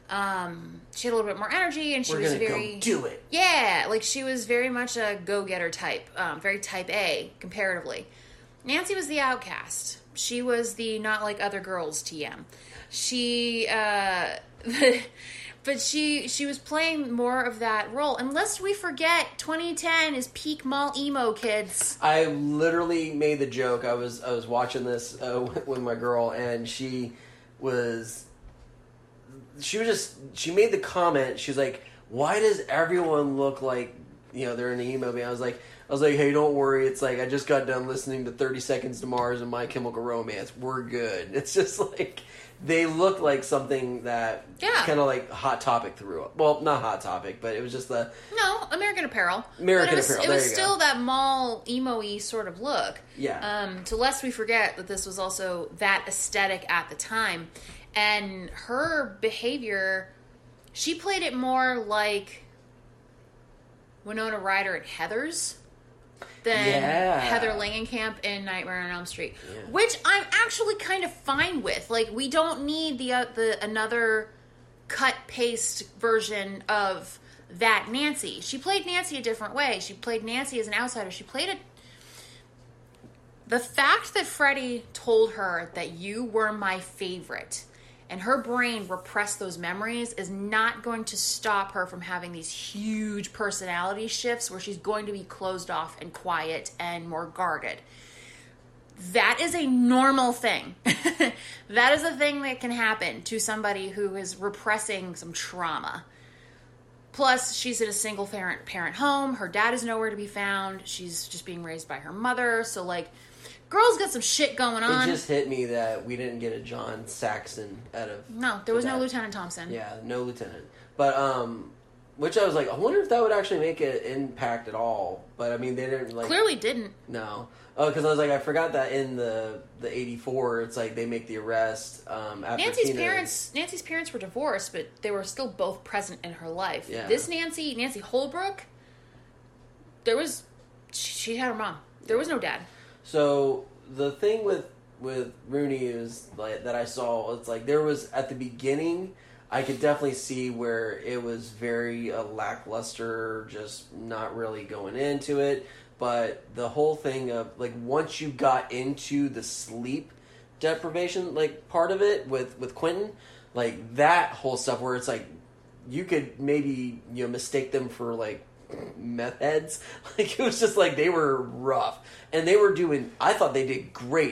Um, she had a little bit more energy, and she We're was gonna very... go do it. Yeah. Like, she was very much a go-getter type. Um, very type A, comparatively. Nancy was the outcast. She was the not like other girls T M. She, uh, but she she was playing more of that role. And lest we forget, twenty ten is peak mall emo, kids. I literally made the joke. I was I was watching this uh, with my girl, and she was she was just she made the comment. She was like, "Why does everyone look like, you know, they're in the emo band?" I was like. I was like, hey, don't worry. It's like, I just got done listening to thirty Seconds to Mars and My Chemical Romance. We're good. It's just like, they look like something that yeah. kind of like Hot Topic threw up. Well, not Hot Topic, but it was just the... No, American Apparel. American but it was, Apparel, It there was you still go. that mall emo-y sort of look. Yeah. Um, to lest we forget that this was also that aesthetic at the time. And her behavior, she played it more like Winona Ryder at Heathers than yeah. Heather Langenkamp in Nightmare on Elm Street, yeah. which I'm actually kind of fine with. Like, we don't need the uh, the another cut paste version of that Nancy. She played Nancy a different way. She played Nancy as an outsider. She played it. The fact that Freddy told her that you were my favorite, and her brain repressed those memories, is not going to stop her from having these huge personality shifts where she's going to be closed off and quiet and more guarded. That is a normal thing. That is a thing that can happen to somebody who is repressing some trauma. Plus, she's in a single parent parent home. Her dad is nowhere to be found. She's just being raised by her mother. So, like, girl's got some shit going on. It just hit me that we didn't get a John Saxon out of... No, there was that. no Lieutenant Thompson. Yeah, no Lieutenant. But, um... Which I was like, I wonder if that would actually make an impact at all. But, I mean, they didn't, like... Clearly didn't. No. Oh, because I was like, I forgot that in the the eighty-four, it's like they make the arrest um, after Nancy's Tina... parents Nancy's parents were divorced, but they were still both present in her life. Yeah. This Nancy, Nancy Holbrook, there was... She, she had her mom. There was no dad. So... The thing with with Rooney is like that I saw. It's like there was at the beginning, I could definitely see where it was very uh, lackluster, just not really going into it. But the whole thing of like once you got into the sleep deprivation like part of it with with Quentin, like that whole stuff where it's like you could maybe you know mistake them for like meth heads. Like it was just like they were rough. And they were doing, I thought they did great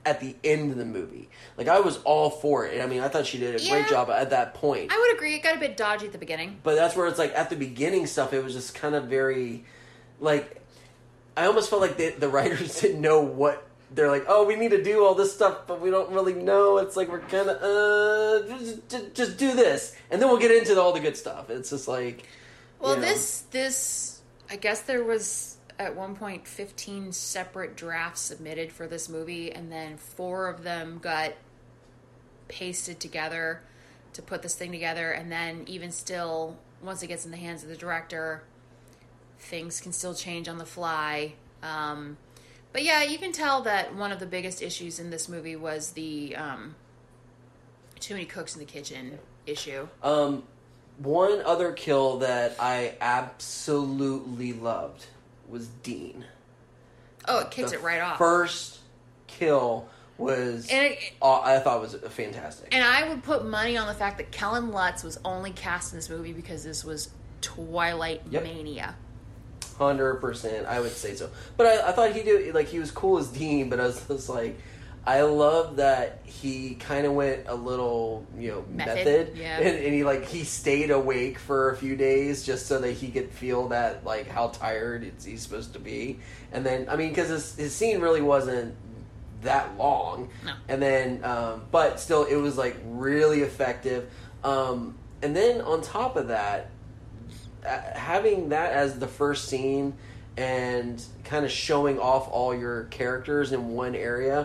at the end of the movie. Like, I was all for it. I mean, I thought she did a Yeah. great job at that point. I would agree. It got a bit dodgy at the beginning. But that's where it's like, at the beginning stuff, it was just kind of very, like, I almost felt like they, the writers didn't know what, they're like, oh, we need to do all this stuff, but we don't really know. It's like, we're kind of, uh, just, just, just do this. And then we'll get into all the good stuff. It's just like, Well, you know. this, this, I guess there was, at one point, fifteen separate drafts submitted for this movie, and then four of them got pasted together to put this thing together, and then even still, once it gets in the hands of the director, things can still change on the fly. Um, but yeah, you can tell that one of the biggest issues in this movie was the um, too many cooks in the kitchen issue. Um, one other kill that I absolutely loved was Dean. Oh, it kicks The it right off. First kill was, And it, uh, I thought was fantastic. And I would put money on the fact that Kellen Lutz was only cast in this movie because this was Twilight Yep. Mania. Hundred percent, I would say so. But I, I thought he did like he was cool as Dean. But I was just like, I love that he kind of went a little, you know, Method, method, yeah. and, and he like he stayed awake for a few days just so that he could feel that like how tired it's, he's supposed to be. And then I mean, because his his scene really wasn't that long, No. and then um, but still it was like really effective. Um, and then on top of that, uh, having that as the first scene and kind of showing off all your characters in one area,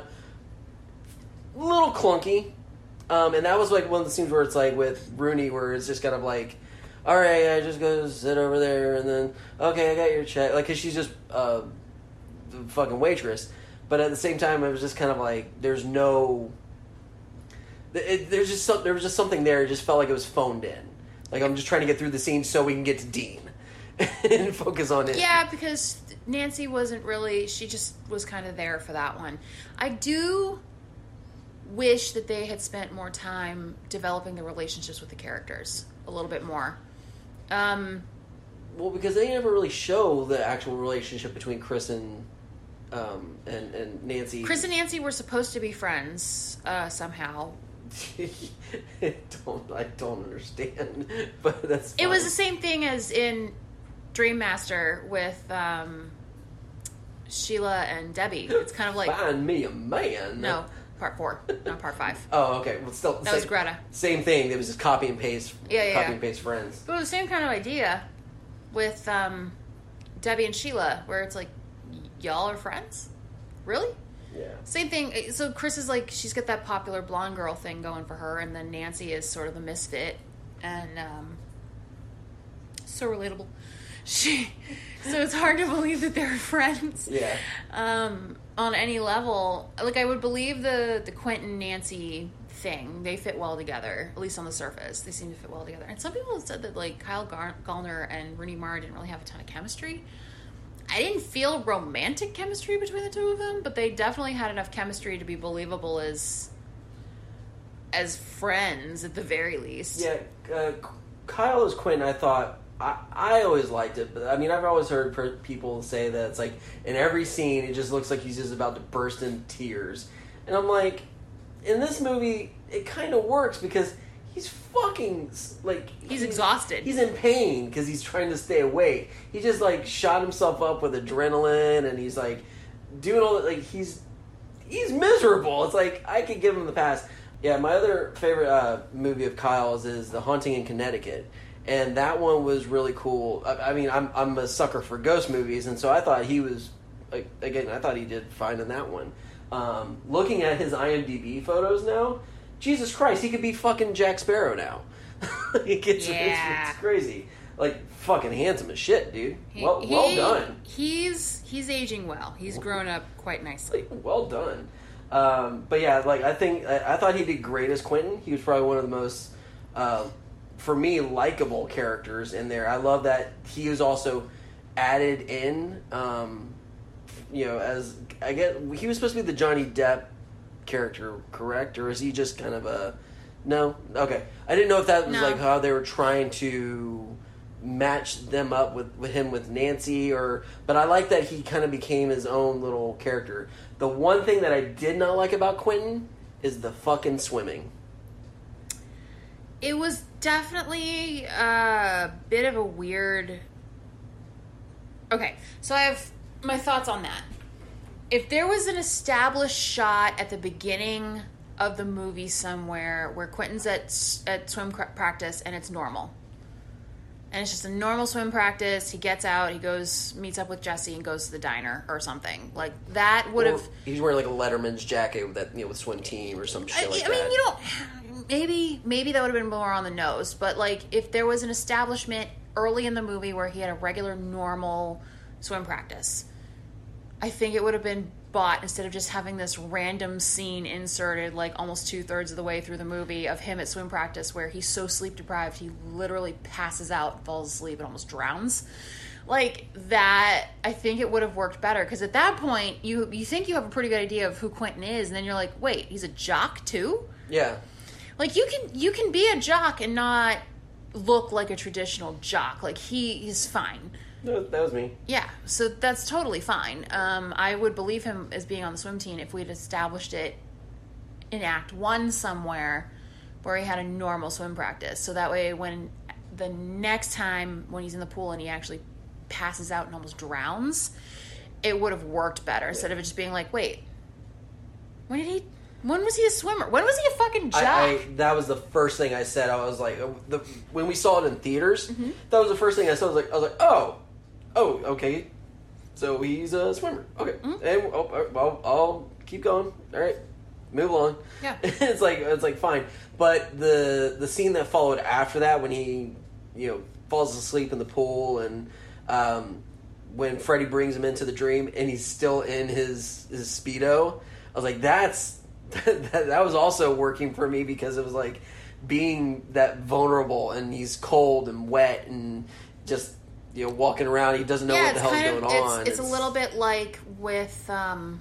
a little clunky. Um, and that was like one of the scenes where it's like with Rooney where it's just kind of like, all right, I just go sit over there and then, okay, I got your check. Like, cause she's just uh, the fucking waitress. But at the same time, it was just kind of like, there's no, it, there's just some, there was just something there. It just felt like it was phoned in. Like, I'm just trying to get through the scene so we can get to Dean and focus on it. Yeah, because Nancy wasn't really, she just was kind of there for that one. I do wish that they had spent more time developing the relationships with the characters a little bit more. Um, Well, because they never really show the actual relationship between Chris and um, and, and Nancy. Chris and Nancy were supposed to be friends uh, somehow. I don't I don't understand, but that's fine. It was the same thing as in Dream Master with um, Sheila and Debbie. It's kind of like Find me a man. no, part four, not part five. Oh, okay. Well, still That same, was Greta. Same thing. It was just copy and paste. Yeah, yeah, Copy yeah. and paste friends. But it was the same kind of idea with um, Debbie and Sheila, where it's like, y- y'all are friends? Really? Yeah. Same thing. So Chris is like, she's got that popular blonde girl thing going for her, and then Nancy is sort of the misfit, and um, so relatable. She, so it's hard to believe that they're friends. Yeah. Um, on any level, like I would believe the the Quentin Nancy thing. They fit well together, at least on the surface. They seem to fit well together. And some people have said that like Kyle Gar- Gallner and Rooney Mara didn't really have a ton of chemistry. I didn't feel romantic chemistry between the two of them, but they definitely had enough chemistry to be believable as as friends at the very least. Yeah. Uh, Kyle as Quentin, I thought. I, I always liked it, but I mean, I've always heard per- people say that it's like in every scene, it just looks like he's just about to burst into tears, and I'm like, in this movie, it kind of works because he's fucking like He's exhausted. He's in pain because he's trying to stay awake. He just like shot himself up with adrenaline, and he's like doing all that. Like he's he's miserable. It's like I could give him the pass. Yeah, my other favorite uh, movie of Kyle's is The Haunting in Connecticut. And that one was really cool. I, I mean, I'm I'm a sucker for ghost movies, and so I thought he was, like, again, I thought he did fine in that one. Um, looking at his IMDb photos now, Jesus Christ, he could be fucking Jack Sparrow now. It gets, Yeah. it's, it's crazy. Like, fucking handsome as shit, dude. He- Well, well he- done. He's he's aging well. He's grown up quite nicely. Well done. Um, but yeah, like I think I, I thought he did great as Quentin. He was probably one of the most. Uh, for me, likable characters in there. I love that he was also added in, um, you know, as, I get, he was supposed to be the Johnny Depp character, correct? Or is he just kind of a, no? Okay. I didn't know if that was No. like how they were trying to match them up with, with him with Nancy, or but I like that he kind of became his own little character. The one thing that I did not like about Quentin is the fucking swimming. It was definitely a bit of a weird... Okay, so I have my thoughts on that. If there was an established shot at the beginning of the movie somewhere where Quentin's at at swim practice and it's normal, and it's just a normal swim practice, he gets out, he goes, meets up with Jesse and goes to the diner or something, like that would have... He's wearing like a Letterman's jacket with that, you know, with swim team or some shit I, like I that. mean, you don't... Maybe, maybe that would have been more on the nose, but like if there was an establishment early in the movie where he had a regular, normal swim practice, I think it would have been bought instead of just having this random scene inserted like almost two-thirds of the way through the movie of him at swim practice where he's so sleep-deprived he literally passes out, falls asleep, and almost drowns. Like that, I think it would have worked better, because at that point you you think you have a pretty good idea of who Quentin is, and then you're like, wait, he's a jock too? Yeah. Like you can you can be a jock and not look like a traditional jock. Like he he's fine. No, that was me. Yeah, so that's totally fine. Um, I would believe him as being on the swim team if we'd established it in Act One somewhere where he had a normal swim practice. So that way when the next time when he's in the pool and he actually passes out and almost drowns, it would have worked better, yeah. Instead of it just being like, wait, when did he... When was he a swimmer? When was he a fucking jock? I, I, that was the first thing I said. I was like, the, when we saw it in theaters, mm-hmm. that was the first thing I said. I was like, I was like, oh, oh, okay, so he's a swimmer. Okay, mm-hmm. and oh, I'll, I'll keep going. All right, move along. Yeah, it's like it's like fine. But the the scene that followed after that, when he you know falls asleep in the pool, and um, when Freddy brings him into the dream, and he's still in his his Speedo, I was like, that's. that, that was also working for me, because it was like being that vulnerable, and he's cold and wet and just you know walking around. He doesn't know yeah, what the hell's kind of, going it's, on. It's, it's a little bit like with um,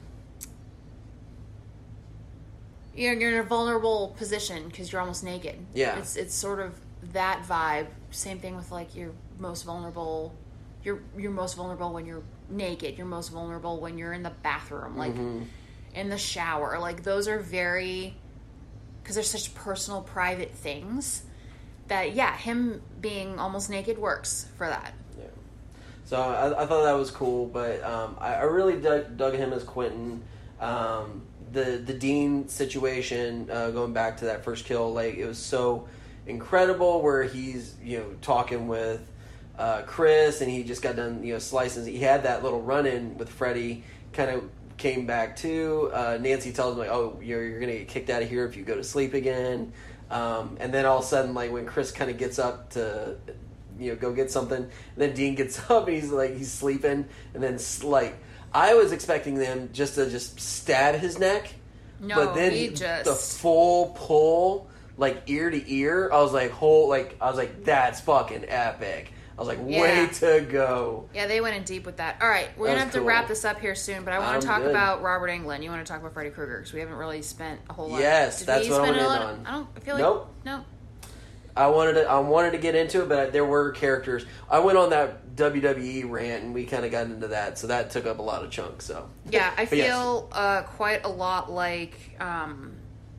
you're you're in a vulnerable position because you're almost naked. Yeah, it's it's sort of that vibe. Same thing with like you're most vulnerable. You're you're most vulnerable when you're naked. You're most vulnerable when you're in the bathroom. Like. Mm-hmm. In the shower, like those are very, because they're such personal, private things that yeah, him being almost naked works for that. Yeah. So I, I thought that was cool, but um, I, I really dug, dug him as Quentin. Um, the the Dean situation, uh, going back to that first kill, like it was so incredible, where he's you know talking with uh, Chris, and he just got done you know slicing. He had that little run in with Freddy, kind of. Came back to uh, Nancy tells him like, oh, you're you're gonna get kicked out of here if you go to sleep again, um, and then all of a sudden like when Chris kind of gets up to you know go get something, and then Dean gets up and he's like he's sleeping, and then like I was expecting them just to just stab his neck, no, but then he he, just the full pull like ear to ear. I was like whole like I was like that's fucking epic. I was like, yeah. way to go. Yeah, they went in deep with that. All right, we're going to have cool. to wrap this up here soon, but I want I'm to talk good. about Robert Englund. You want to talk about Freddy Krueger, because we haven't really spent a whole lot. Yes, Did that's we what I spend went a in lot on. Of, I don't I feel like... Nope. No. I wanted to, I wanted to get into it, but there were characters. I went on that W W E rant, and we kind of got into that, so that took up a lot of chunks. So yeah, I but feel yes. uh, quite a lot like... Um,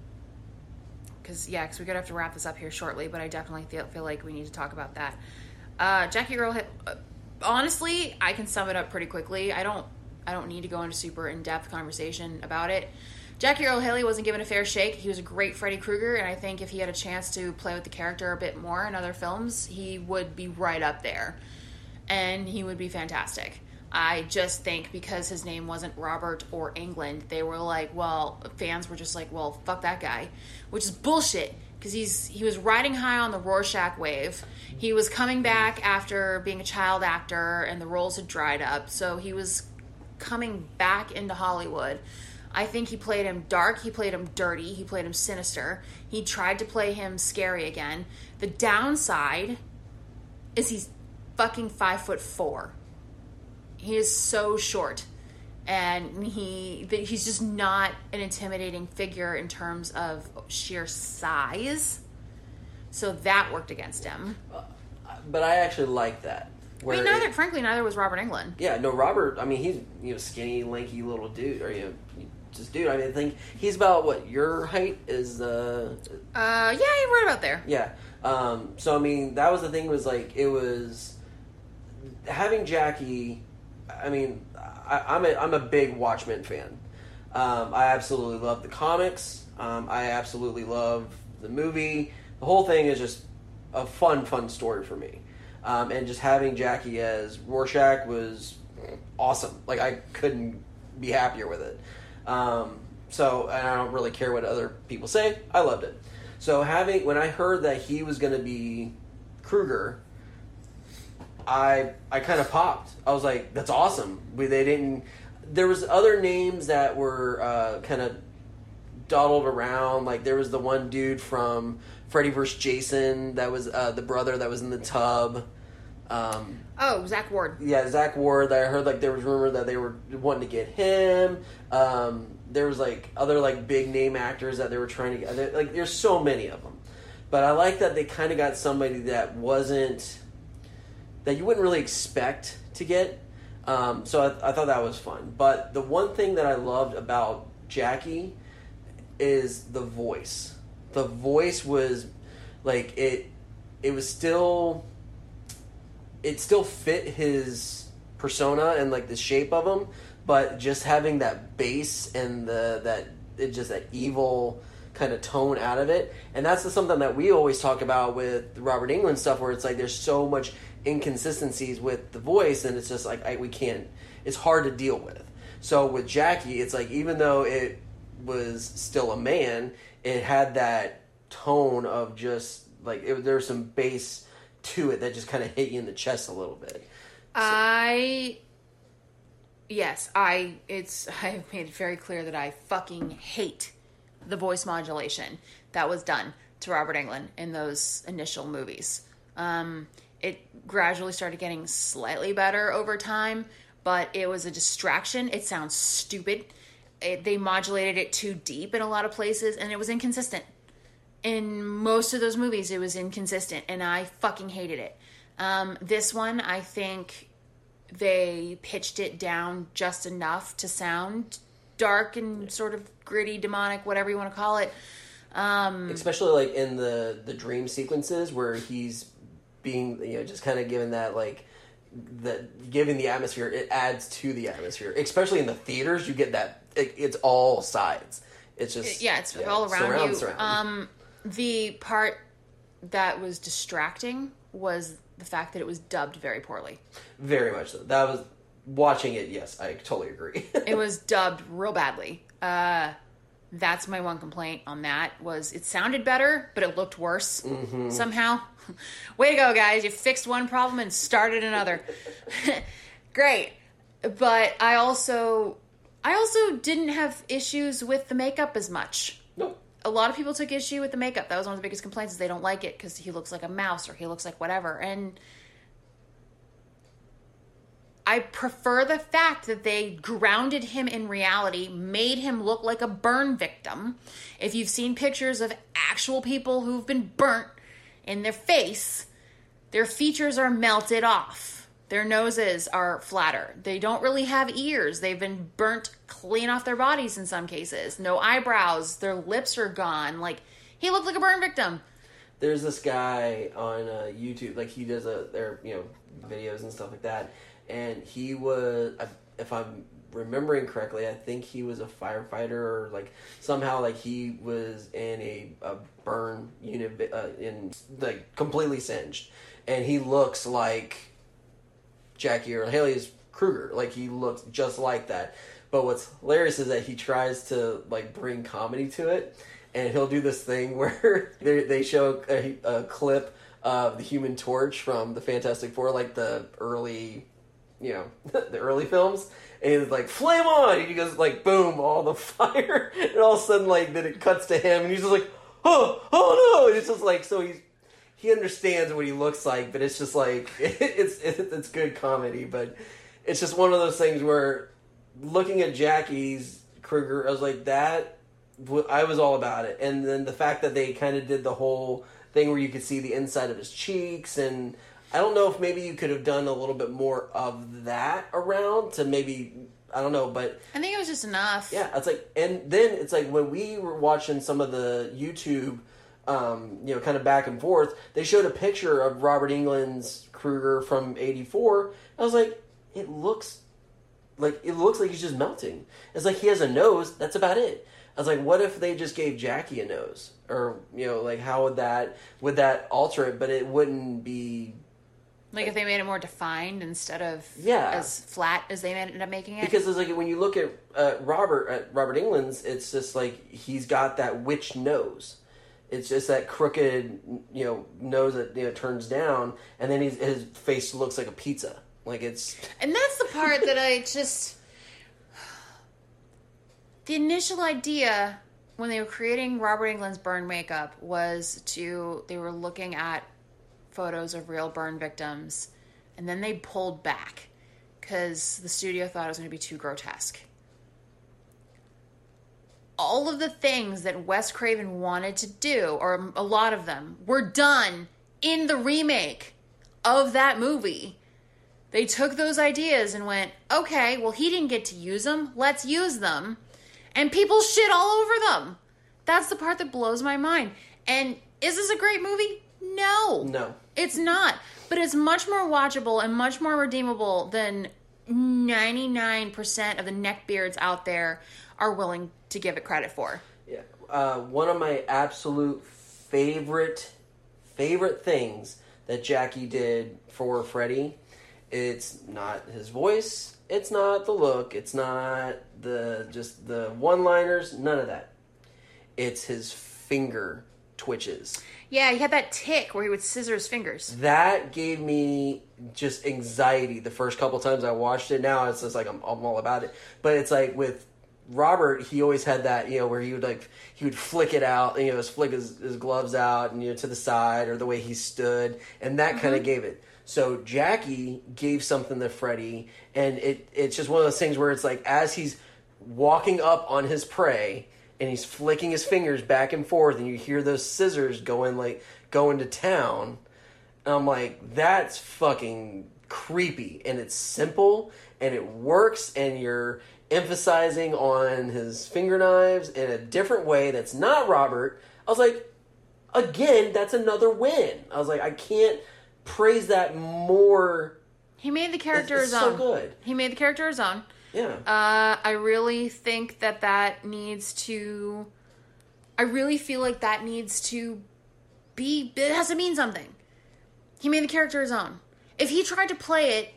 because yeah, because we're gonna have to wrap this up here shortly, but I definitely feel feel like we need to talk about that. Uh, Jackie Earle, uh, honestly, I can sum it up pretty quickly. I don't, I don't need to go into super in depth conversation about it. Jackie Earle Haley wasn't given a fair shake. He was a great Freddy Krueger, and I think if he had a chance to play with the character a bit more in other films, he would be right up there, and he would be fantastic. I just think because his name wasn't Robert or Englund, they were like, well, fans were just like, well, fuck that guy, which is bullshit. Because he's he was riding high on the Rorschach wave. He was coming back after being a child actor, and the roles had dried up. So he was coming back into Hollywood. I think he played him dark. He played him dirty. He played him sinister. He tried to play him scary again. The downside is he's fucking five foot four. He is so short. And he he's just not an intimidating figure in terms of sheer size. So that worked against him. Uh, but I actually like that. I mean, neither. It, frankly, neither was Robert Englund. Yeah, no, Robert. I mean, he's you know skinny, lanky little dude, or you know, just dude. I mean, I think he's about what your height is. Uh, uh yeah, you're right about there. Yeah. Um, so I mean, that was the thing. Was like it was having Jackie. I mean, I, I'm a I'm a big Watchmen fan. Um, I absolutely love the comics. Um, I absolutely love the movie. The whole thing is just a fun, fun story for me. Um, and just having Jackie as Rorschach was awesome. Like, I couldn't be happier with it. Um, so, and I don't really care what other people say. I loved it. So having, when I heard that he was going to be Kruger, I I kind of popped. I was like, that's awesome. We, they didn't, there was other names that were uh, kind of dawdled around. Like, there was the one dude from Freddy versus. Jason that was uh, the brother that was in the tub. Um, oh, Zach Ward. Yeah, Zach Ward. I heard like there was rumor that they were wanting to get him. Um, there was like other like big name actors that they were trying to get. Like, there's so many of them, but I like that they kind of got somebody that wasn't that you wouldn't really expect to get. Um, so I, I thought that was fun. But the one thing that I loved about Jackie is the voice. The voice was like it. It was still. It still fit his persona and like the shape of him, but just having that bass and the that it just that evil kind of tone out of it, and that's the, something that we always talk about with the Robert Englund stuff, where it's like there's so much inconsistencies with the voice, and it's just like I, we can't. It's hard to deal with. So with Jackie, it's like even though it was still a man, it had that tone of just like it, there's some bass to it that just kind of hit you in the chest a little bit. So. I yes, I it's I've made it very clear that I fucking hate the voice modulation that was done to Robert Englund in those initial movies. Um, it gradually started getting slightly better over time, but it was a distraction. It sounds stupid. It, they modulated it too deep in a lot of places, and it was inconsistent. In most of those movies, it was inconsistent, and I fucking hated it. Um, this one, I think they pitched it down just enough to sound dark and sort of gritty, demonic, whatever you want to call it. Um, Especially like in the, the dream sequences where he's being, you know, just kind of given that like that giving the atmosphere, it adds to the atmosphere. Especially in the theaters, you get that it, it's all sides. It's just yeah, it's yeah, all around surround, you. Surround. Um, The part that was distracting was the fact that it was dubbed very poorly. Very much so. That was watching it. Yes, I totally agree. It was dubbed real badly. Uh, that's my one complaint on that. Was it sounded better, but it looked worse mm-hmm. somehow. Way to go, guys! You fixed one problem and started another. Great, but I also, I also didn't have issues with the makeup as much. Nope. A lot of people took issue with the makeup. That was one of the biggest complaints is they don't like it because he looks like a mouse or he looks like whatever. And I prefer the fact that they grounded him in reality, made him look like a burn victim. If you've seen pictures of actual people who've been burnt in their face, their features are melted off. Their noses are flatter. They don't really have ears. They've been burnt clean off their bodies in some cases. No eyebrows. Their lips are gone. Like, he looked like a burn victim. There's this guy on uh, YouTube. Like, he does a, their, you know, videos and stuff like that. And he was, if I'm remembering correctly, I think he was a firefighter or, like, somehow, like, he was in a, a burn unit, uh, in, like, completely singed. And he looks like Jackie Earle Haley's Kruger. Like, he looks just like that. But what's hilarious is that he tries to, like, bring comedy to it. And he'll do this thing where they, they show a, a clip of the Human Torch from the Fantastic Four, like the early, you know, the early films. And he's like, flame on! And he goes, like, boom, all the fire. And all of a sudden, like, then it cuts to him. And he's just like, oh, oh no! And it's just like, so he's, he understands what he looks like, but it's just like, it, it's it, it's good comedy. But it's just one of those things where looking at Jackie's Kruger, I was like, that, I was all about it. And then the fact that they kind of did the whole thing where you could see the inside of his cheeks, and I don't know if maybe you could have done a little bit more of that around to maybe, I don't know, but... I think it was just enough. Yeah, it's like, and then it's like when we were watching some of the YouTube, um, you know, kind of back and forth, they showed a picture of Robert Englund's Kruger from eighty-four. I was like, it looks like, it looks like he's just melting. It's like he has a nose, that's about it. I was like, what if they just gave Jackie a nose? Or, you know, like, how would that, would that alter it? But it wouldn't be... Like if they made it more defined instead of yeah. as flat as they ended up making it. Because it's like when you look at uh, Robert at Robert Englund's, it's just like he's got that witch nose. It's just that crooked, you know, nose that you know turns down, and then he's, his face looks like a pizza. Like it's. And that's the part that I just. The initial idea when they were creating Robert Englund's burn makeup was to they were looking at photos of real burn victims, and then they pulled back because the studio thought it was going to be too grotesque. All of the things that Wes Craven wanted to do, or a lot of them, were done in the remake of that movie. They took those ideas and went, okay, well, he didn't get to use them. Let's use them. And people shit all over them. That's the part that blows my mind. And is this a great movie? No. No. It's not. But it's much more watchable and much more redeemable than ninety-nine percent of the neckbeards out there are willing to give it credit for. Yeah. Uh, one of my absolute favorite, favorite things that Jackie did for Freddy, it's not his voice, it's not the look, it's not the just the one-liners, none of that. It's his finger twitches. Yeah, he had that tick where he would scissor his fingers. That gave me just anxiety the first couple times I watched it. Now it's just like I'm, I'm all about it. But it's like with Robert, he always had that, you know, where he would like he would flick it out, you know, flick his, his gloves out and you know to the side or the way he stood, and that mm-hmm. kind of gave it. So Jackie gave something to Freddy, and it it's just one of those things where it's like as he's walking up on his prey. And he's flicking his fingers back and forth, and you hear those scissors going like going to town. And I'm like, that's fucking creepy, and it's simple, and it works, and you're emphasizing on his finger knives in a different way that's not Robert. I was like, again, that's another win. I was like, I can't praise that more. He made the character it's, it's his so own. good. He made the character his own. Yeah. Uh, I really think that that needs to... I really feel like that needs to be... It has to mean something. He made the character his own. If he tried to play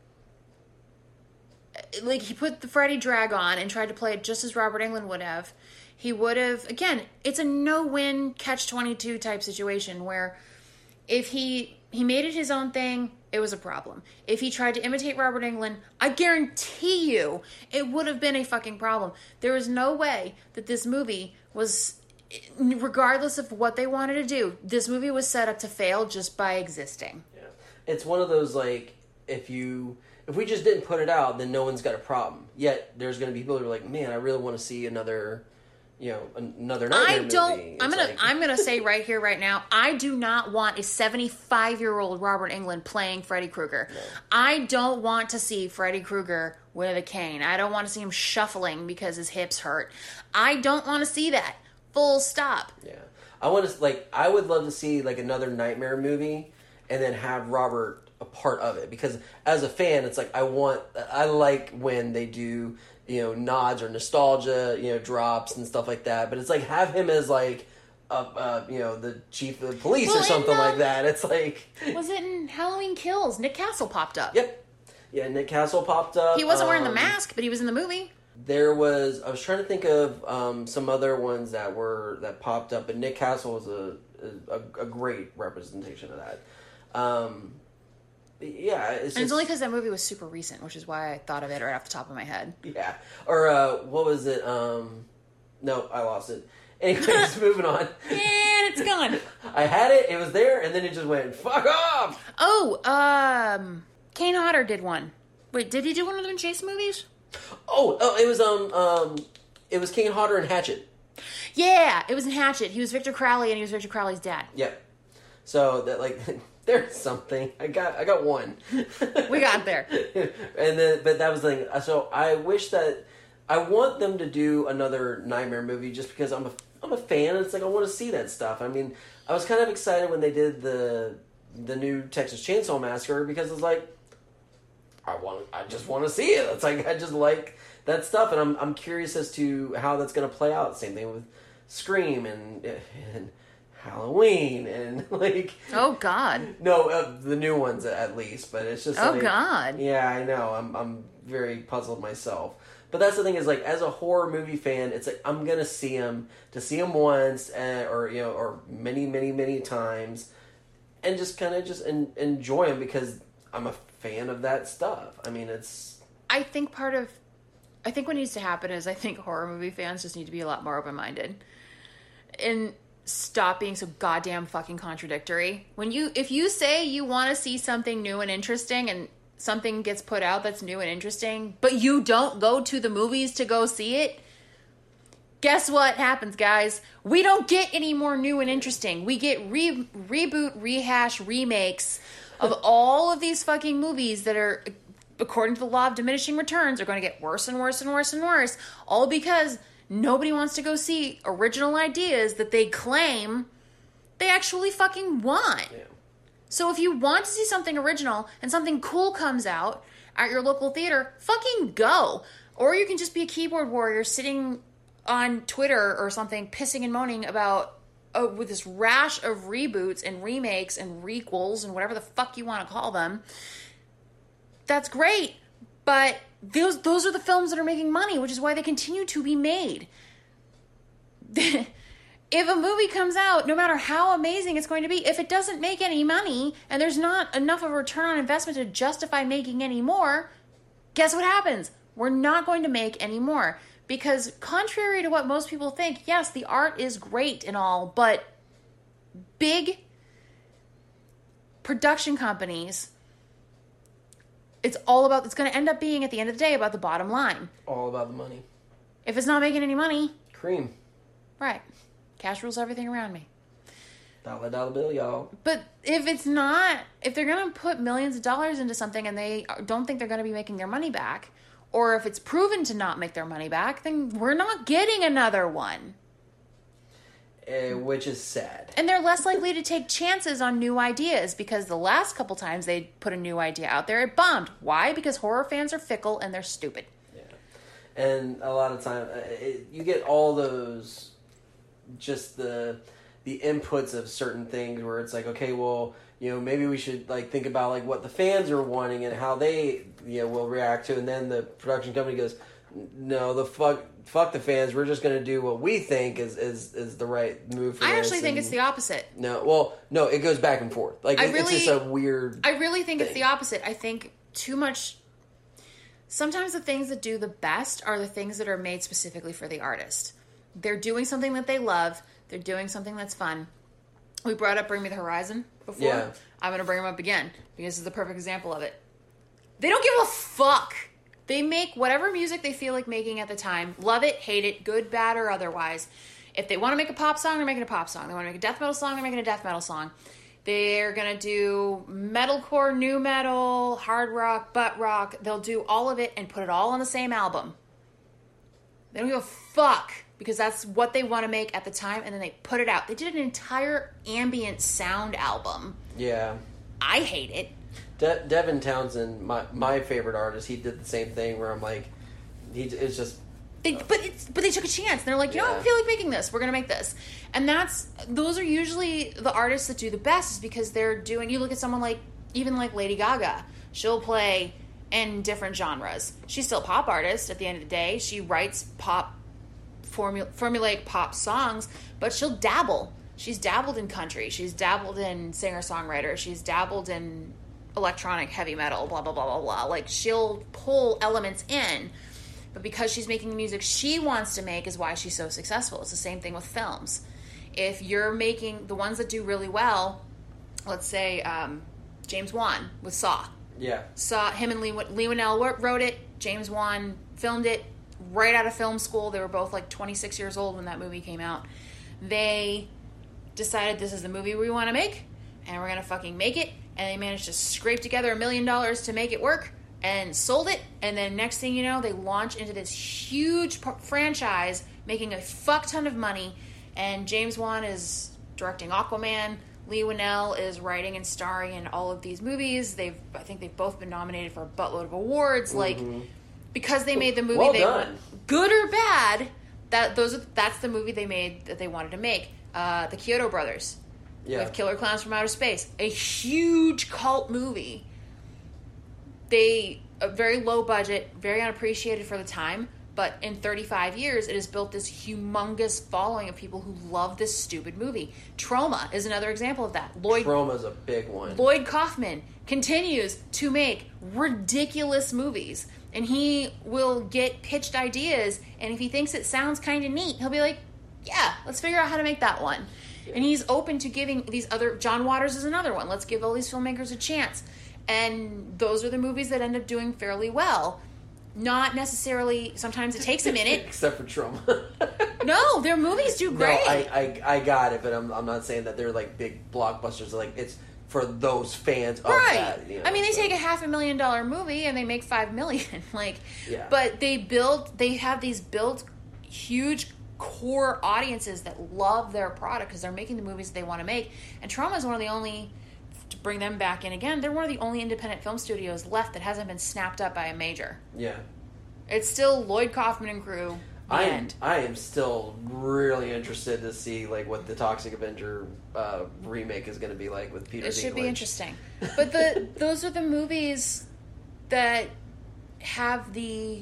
it... Like, he put the Freddy drag on and tried to play it just as Robert Englund would have, he would have... Again, it's a no-win, catch twenty-two type situation where if he... He made it his own thing, it was a problem. If he tried to imitate Robert Englund, I guarantee you it would have been a fucking problem. There is no way that this movie was, regardless of what they wanted to do, this movie was set up to fail just by existing. Yeah. It's one of those, like, if you... If we just didn't put it out, then no one's got a problem. Yet, there's going to be people who are like, man, I really want to see another... You know, another nightmare I don't. movie. I'm gonna. Like... I'm gonna say right here, right now. I do not want a seventy-five-year-old Robert Englund playing Freddy Krueger. No. I don't want to see Freddy Krueger with a cane. I don't want to see him shuffling because his hips hurt. I don't want to see that. Full stop. Yeah, I want to like. I would love to see like another nightmare movie, and then have Robert a part of it because as a fan, it's like I want. I like when they do. You know, nods or nostalgia, you know, drops and stuff like that. But it's like, have him as like, uh, uh you know, the chief of police well, or something in, um, like that. It's like... Was it in Halloween Kills? Nick Castle popped up. Yep. Yeah, Nick Castle popped up. He wasn't um, wearing the mask, but he was in the movie. There was... I was trying to think of um, some other ones that were, that popped up, but Nick Castle was a, a, a great representation of that. Um... Yeah, it's, and just, it's only because that movie was super recent, which is why I thought of it right off the top of my head. Yeah, or uh, what was it? Um, no, I lost it. Anyways, moving on. And it's gone. I had it; it was there, and then it just went fuck off. Oh, um, Kane Hodder did one. Wait, did he do one of them in Chase movies? Oh, oh, it was um um, it was Kane Hodder and Hatchet. Yeah, it was in Hatchet. He was Victor Crowley, and he was Victor Crowley's dad. Yep. So that like. there's something. I got I got one. We got there. And then, but that was the thing. So I wish that I want them to do another Nightmare movie just because I'm a I'm a fan. And it's like I want to see that stuff. I mean, I was kind of excited when they did the the new Texas Chainsaw Massacre because it's like I want I just want to see it. It's like I just like that stuff, and I'm I'm curious as to how that's going to play out. Same thing with Scream and and Halloween and like oh god no uh, the new ones at least, but it's just oh like, god yeah I know I'm I'm very puzzled myself. But that's the thing is like as a horror movie fan, it's like I'm gonna see them to see them once uh, or you know or many many many times, and just kind of just en- enjoy them because I'm a fan of that stuff. I mean it's I think part of I think what needs to happen is I think horror movie fans just need to be a lot more open-minded and stop being so goddamn fucking contradictory. When you, if you say you want to see something new and interesting and something gets put out that's new and interesting, but you don't go to the movies to go see it, guess what happens, guys? We don't get any more new and interesting. We get re- reboot, rehash, remakes of all of these fucking movies that are, according to the law of diminishing returns, are going to get worse and worse and worse and worse, all because nobody wants to go see original ideas that they claim they actually fucking want. yeah. So if you want to see something original and something cool comes out at your local theater, fucking go. Or you can just be a keyboard warrior sitting on Twitter or something pissing and moaning about uh, with this rash of reboots and remakes and requels and whatever the fuck you want to call them. That's great, but those those are the films that are making money, which is why they continue to be made. If a movie comes out, no matter how amazing it's going to be, if it doesn't make any money and there's not enough of a return on investment to justify making any more, guess what happens? We're not going to make any more. Because contrary to what most people think, yes, the art is great and all, but big production companies, it's all about, it's going to end up being, at the end of the day, about the bottom line. All about the money. If it's not making any money, Cream. right. Cash rules everything around me. Dollar dollar bill, y'all. But if it's not, if they're going to put millions of dollars into something and they don't think they're going to be making their money back, or if it's proven to not make their money back, then we're not getting another one. Uh, which is sad. And they're less likely to take chances on new ideas because the last couple times they put a new idea out there, it bombed. Why? Because horror fans are fickle and they're stupid. Yeah. And a lot of time, uh, it, you get all those, just the the inputs of certain things where it's like, okay, well, you know, maybe we should like think about like what the fans are wanting and how they, you know, will react to, and then the production company goes, no, the fuck, fuck the fans. We're just going to do what we think is, is, is the right move for I this. actually think and it's the opposite. No, well, no, it goes back and forth. Like I it, really, it's just a weird. I really think thing. it's the opposite. I think too much. Sometimes the things that do the best are the things that are made specifically for the artist. They're doing something that they love. They're doing something that's fun. We brought up Bring Me the Horizon before. Yeah. I'm going to bring them up again because this is the perfect example of it. They don't give a fuck. They make whatever music they feel like making at the time. Love it, hate it, good, bad, or otherwise. If they want to make a pop song, they're making a pop song. They want to make a death metal song, they're making a death metal song. They're going to do metalcore, new metal, hard rock, butt rock. They'll do all of it and put it all on the same album. They don't give a fuck because that's what they want to make at the time, and then they put it out. They did an entire ambient sound album. Yeah. I hate it. De- Devin Townsend, my my favorite artist, he did the same thing where I'm like, he it's just. They, but it's but they took a chance. They're like, you know, Yeah. I feel like making this. We're gonna make this, and that's those are usually the artists that do the best, is because they're doing. You look at someone like even like Lady Gaga. She'll play in different genres. She's still a pop artist at the end of the day. She writes pop formu- formulaic pop songs, but she'll dabble. She's dabbled in country. She's dabbled in singer songwriter. She's dabbled in electronic heavy metal. Blah blah blah blah blah. Like she'll pull elements in. But because she's making the music she wants to make is why she's so successful. It's the same thing with films. If you're making the ones that do really well, let's say um, James Wan with Saw. Yeah. Saw him and Lee, Lee Winnell wrote it. James Wan filmed it right out of film school. They were both like twenty-six years old when that movie came out. They decided this is the movie we want to make. and we're gonna fucking make it. And they managed to scrape together a million dollars to make it work and sold it. And then next thing you know, they launch into this huge p- franchise, making a fuck ton of money. And James Wan is directing Aquaman. Lee Winnell is writing and starring in all of these movies. They've, I think they've both been nominated for a buttload of awards. Mm-hmm. Like, because they made the movie, well they done. good or bad. That those are, that's the movie they made that they wanted to make. Uh, the Kyoto Brothers, yeah. with Killer Clowns from Outer Space, a huge cult movie. They a very low budget, very unappreciated for the time. But in thirty-five years, it has built this humongous following of people who love this stupid movie. Trauma is another example of that. Lloyd Trauma's a big one. Lloyd Kaufman continues to make ridiculous movies. And he will get pitched ideas, and if he thinks it sounds kind of neat, he'll be like, yeah, let's figure out how to make that one. Yeah. And he's open to giving these other... John Waters is another one. Let's give all these filmmakers a chance. And those are the movies that end up doing fairly well. Not necessarily... Sometimes it takes a minute. Except for Trauma. No, their movies do great. No, I, I, I got it, but I'm, I'm not saying that they're like big blockbusters. Like, it's for those fans of right. that. You know, I mean, they so. take a half a million dollar movie and they make five million. like, yeah. But they build... They have these built huge core audiences that love their product because they're making the movies that they want to make. And Trauma is one of the only... To bring them back in again, they're one of the only independent film studios left that hasn't been snapped up by a major. Yeah. It's still Lloyd Kaufman and crew. The I am, end. I am still really interested to see like what the Toxic Avenger uh, remake is going to be like with Peter Dinklage. It should be interesting. But the those are the movies that have the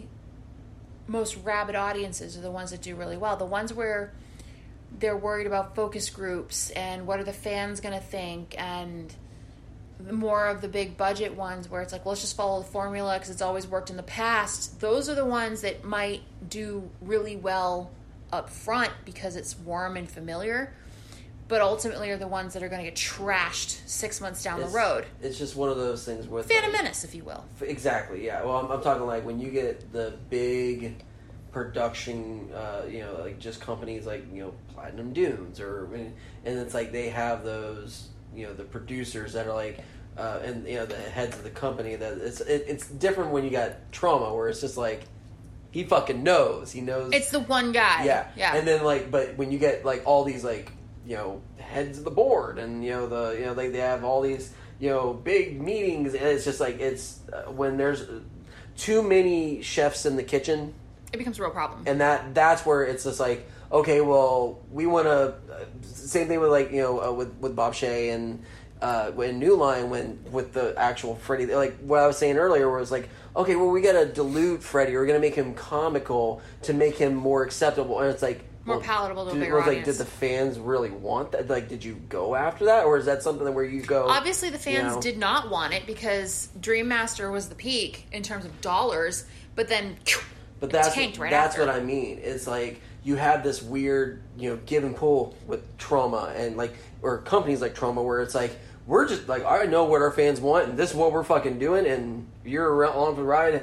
most rabid audiences are the ones that do really well. The ones where they're worried about focus groups and what are the fans going to think, and the more of the big budget ones where it's like, well, let's just follow the formula because it's always worked in the past. Those are the ones that might do really well up front because it's warm and familiar, but ultimately are the ones that are going to get trashed six months down it's, the road. It's just one of those things with Phantom like, Menace, if you will. Exactly, yeah. Well, I'm, I'm talking like when you get the big production, uh, you know, like just companies like, you know, Platinum Dunes, or and it's like they have those, you know, the producers that are like, uh, and you know, the heads of the company. That it's it, it's different when you got Trauma, where it's just like he fucking knows, he knows. It's the one guy. Yeah, yeah. And then like, but when you get like all these like, you know, heads of the board, and you know the you know they they have all these you know big meetings, and it's just like it's uh, when there's too many chefs in the kitchen. It becomes a real problem. And that that's where it's just like, okay, well, we want to... Uh, same thing with, like, you know, uh, with, with Bob Shea and uh, in New Line, when with the actual Freddy... Like, what I was saying earlier, where it's like, okay, well, we got to dilute Freddy. We're going to make him comical to make him more acceptable. And it's like... More well, palatable to a did, bigger was audience. Like, did the fans really want that? Like, did you go after that? Or is that something where you go... Obviously, the fans you know, did not want it because Dream Master was the peak in terms of dollars, but then... But that's right that's after. what I mean. It's like you have this weird, you know, give and pull with Trauma, and like, or companies like Trauma, where it's like we're just like, I know what our fans want, and this is what we're fucking doing, and you're around on for the ride.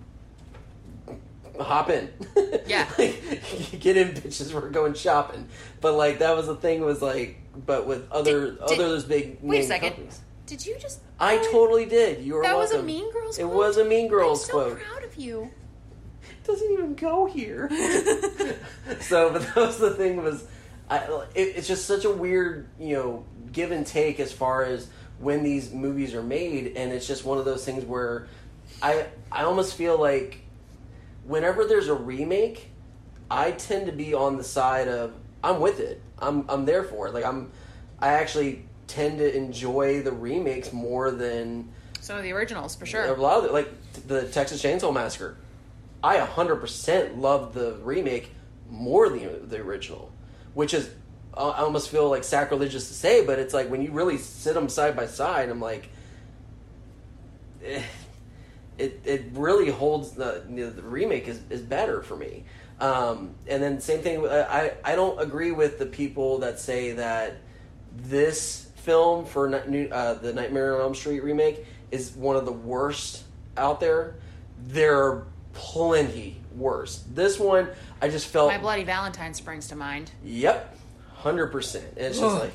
Hop in, yeah. like, get in, bitches. We're going shopping. But like that was the thing. Was like, but with other did, other did, those big wait name a second. companies. Did you just? I oh, totally did. You were that welcome. was a Mean Girls It quote? was a Mean Girls I'm so quote. proud of you. Doesn't even go here. So, but that was the thing was, I, it, it's just such a weird, you know, give and take as far as when these movies are made, and it's just one of those things where I I almost feel like whenever there's a remake, I tend to be on the side of I'm with it. I'm I'm there for it. Like I'm, I actually tend to enjoy the remakes more than some of the originals for sure. A lot of it, like the Texas Chainsaw Massacre. I one hundred percent love the remake more than the original, which is, I almost feel like sacrilegious to say, but it's like when you really sit them side by side, I'm like, eh, it it really holds, the, you know, the remake is, is better for me. Um, and then same thing, I, I don't agree with the people that say that this film for uh, the Nightmare on Elm Street remake is one of the worst out there. There are plenty worse. This one, I just felt... My Bloody Valentine springs to mind. Yep. one hundred percent. And it's just Ugh. like...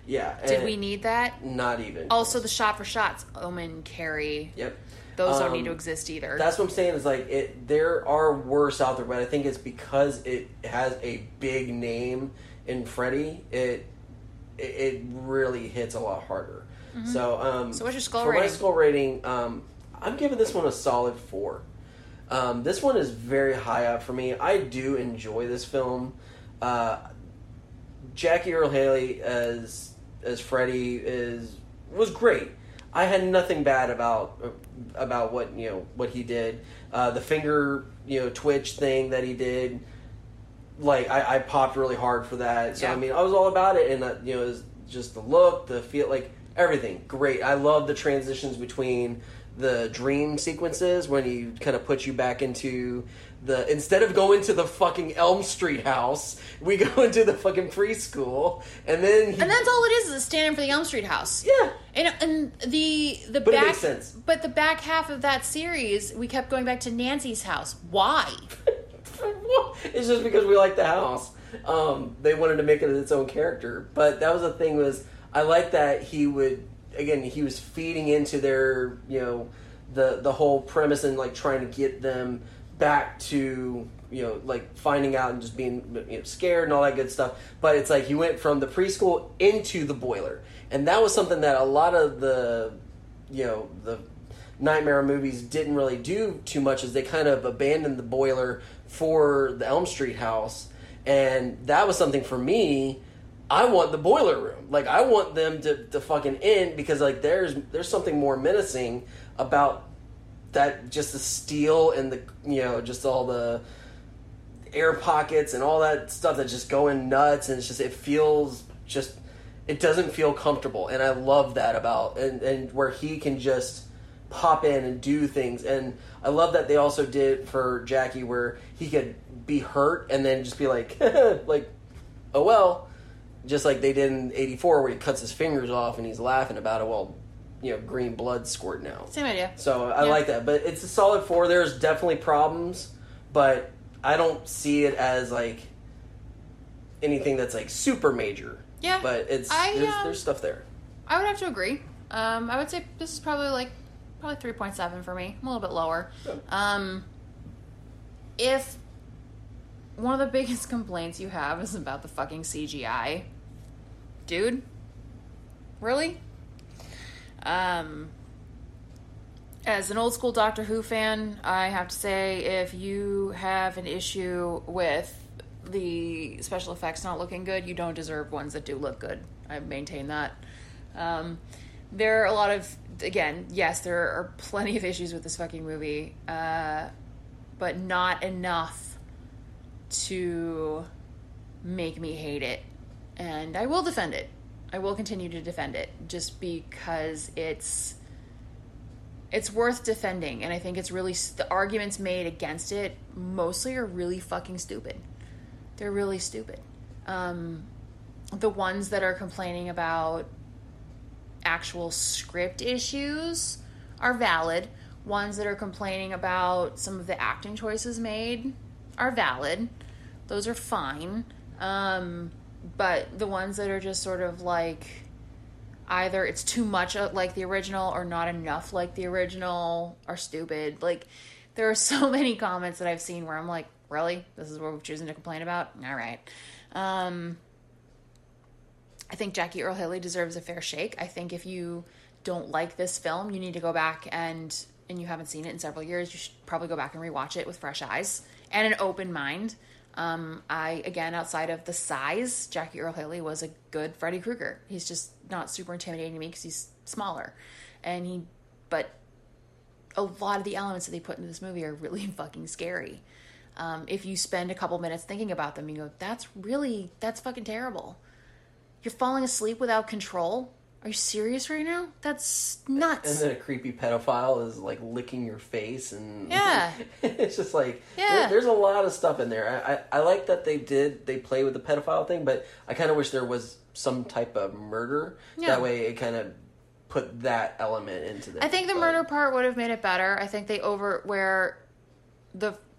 Yeah. Did we need that? Not even. Also, the shot for shots, Omen, Carrie. Yep. Those um, don't need to exist either. That's what I'm saying is like, it. there are worse out there, but I think it's because it has a big name in Freddy, it it, it really hits a lot harder. Mm-hmm. So, um, so what's your skull for rating? my skull rating, um, I'm giving this one a solid four. Um, this one is very high up for me. I do enjoy this film. Uh, Jackie Earle Haley as as Freddy is was great. I had nothing bad about about what you know what he did. Uh, the finger you know twitch thing that he did, like I, I popped really hard for that. So yeah. I mean, I was all about it, and uh, you know, it was just the look, the feel, like everything. Great. I love the transitions between the dream sequences when he kind of puts you back into the, instead of going to the fucking Elm Street house, we go into the fucking preschool, and then he, and that's all it is is standing for the Elm Street house. Yeah, and and the the but back, it makes sense. But the back half of that series, we kept going back to Nancy's house. Why? It's just because we like the house. Um, they wanted to make it its own character, but that was the thing was I like that he would. Again, he was feeding into their, you know, the the whole premise and like trying to get them back to, you know, like finding out and just being you know, scared and all that good stuff. But it's like he went from the preschool into the boiler, and that was something that a lot of the, you know, the Nightmare movies didn't really do too much. Is they kind of abandoned the boiler for the Elm Street house, and that was something for me. I want the boiler room. Like, I want them to, to fucking end because, like, there's there's something more menacing about that, just the steel and the, you know, just all the air pockets and all that stuff that's just going nuts. And it's just, it feels just, it doesn't feel comfortable. And I love that about, and, and where he can just pop in and do things. And I love that they also did for Jackie where he could be hurt and then just be like, like, oh, well. Just like they did in eighty-four where he cuts his fingers off and he's laughing about it while, you know, green blood squirting out. Same idea. So I yeah. like that. But it's a solid four. There's definitely problems, but I don't see it as, like, anything that's, like, super major. Yeah. But it's I, there's, um, there's stuff there. I would have to agree. Um, I would say this is probably, like, probably three point seven for me. I'm a little bit lower. Yeah. Um, if one of the biggest complaints you have is about the fucking C G I, dude, really? Um, as an old school Doctor Who fan, I have to say, if you have an issue with the special effects not looking good, you don't deserve ones that do look good. I maintain that. Um, there are a lot of, again, yes, there are plenty of issues with this fucking movie, uh, but not enough to make me hate it. And I will defend it. I will continue to defend it just because it's it's worth defending. And I think it's really, the arguments made against it mostly are really fucking stupid. They're really stupid. Um, the ones that are complaining about actual script issues are valid. Ones that are complaining about some of the acting choices made are valid. Those are fine. Um, but the ones that are just sort of like either it's too much like the original or not enough like the original are stupid. Like, there are so many comments that I've seen where I'm like, really? This is what we're choosing to complain about? All right. Um, I think Jackie Earle Haley deserves a fair shake. I think if you don't like this film, you need to go back and, and you haven't seen it in several years, you should probably go back and rewatch it with fresh eyes and an open mind. Um, I, again, outside of the size, Jackie Earle Haley was a good Freddy Krueger. He's just not super intimidating to me because he's smaller. And he, but a lot of the elements that they put into this movie are really fucking scary. Um, if you spend a couple minutes thinking about them, you go, that's really, that's fucking terrible. You're falling asleep without control? Are you serious right now? That's nuts. And then a creepy pedophile is like licking your face, and yeah, it's just like yeah. there, there's a lot of stuff in there. I, I I like that they did they play with the pedophile thing, but I kind of wish there was some type of murder. Yeah. That way, it kind of put that element into it. I think the but, murder part would have made it better. I think they over where the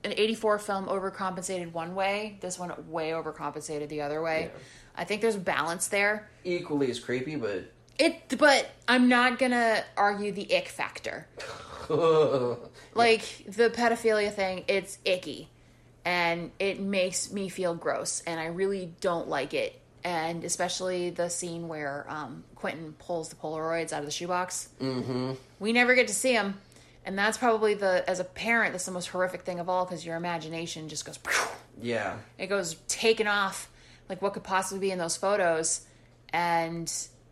an eighty-four film overcompensated one way. This one way overcompensated the other way. Yeah. I think there's a balance there. Equally as creepy, but it. But I'm not gonna argue the ick factor. Like the pedophilia thing, it's icky, and it makes me feel gross, and I really don't like it. And especially the scene where um, Quentin pulls the Polaroids out of the shoebox. Mm-hmm. We never get to see them. And that's probably the, as a parent, that's the most horrific thing of all, because your imagination just goes, yeah. It goes taking off, like what could possibly be in those photos. And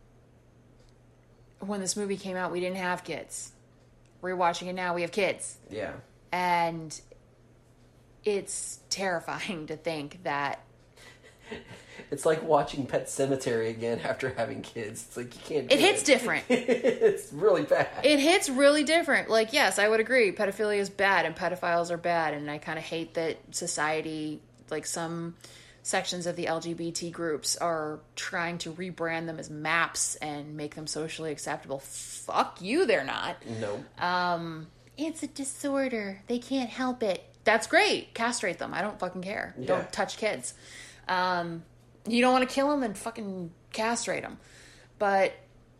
when this movie came out, we didn't have kids. Rewatching it now, we have kids. Yeah. And it's terrifying to think that. It's like watching Pet Sematary again after having kids. It's like you can't do it. hits it. different. It's really bad. It hits really different. Like, yes, I would agree. Pedophilia is bad and pedophiles are bad. And I kind of hate that society, like some sections of the L G B T groups, are trying to rebrand them as maps and make them socially acceptable. Fuck you, they're not. No. Um, it's a disorder. They can't help it. That's great. Castrate them. I don't fucking care. Yeah. Don't touch kids. Um, you don't want to kill them, then fucking castrate them. But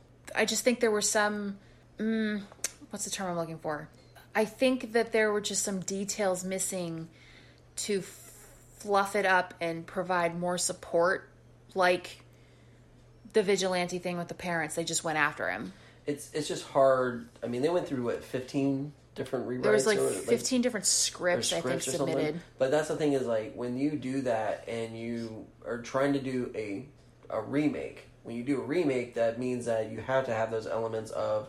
I just think there were some, mm, what's the term I'm looking for? I think that there were just some details missing to fluff it up and provide more support, like the vigilante thing with the parents. They just went after him. It's it's just hard. I mean, they went through, what, fifteen different rewrites? There was like or, fifteen like, different scripts, scripts I think, submitted. Something. But that's the thing is, like, when you do that and you are trying to do a a remake, when you do a remake, that means that you have to have those elements of,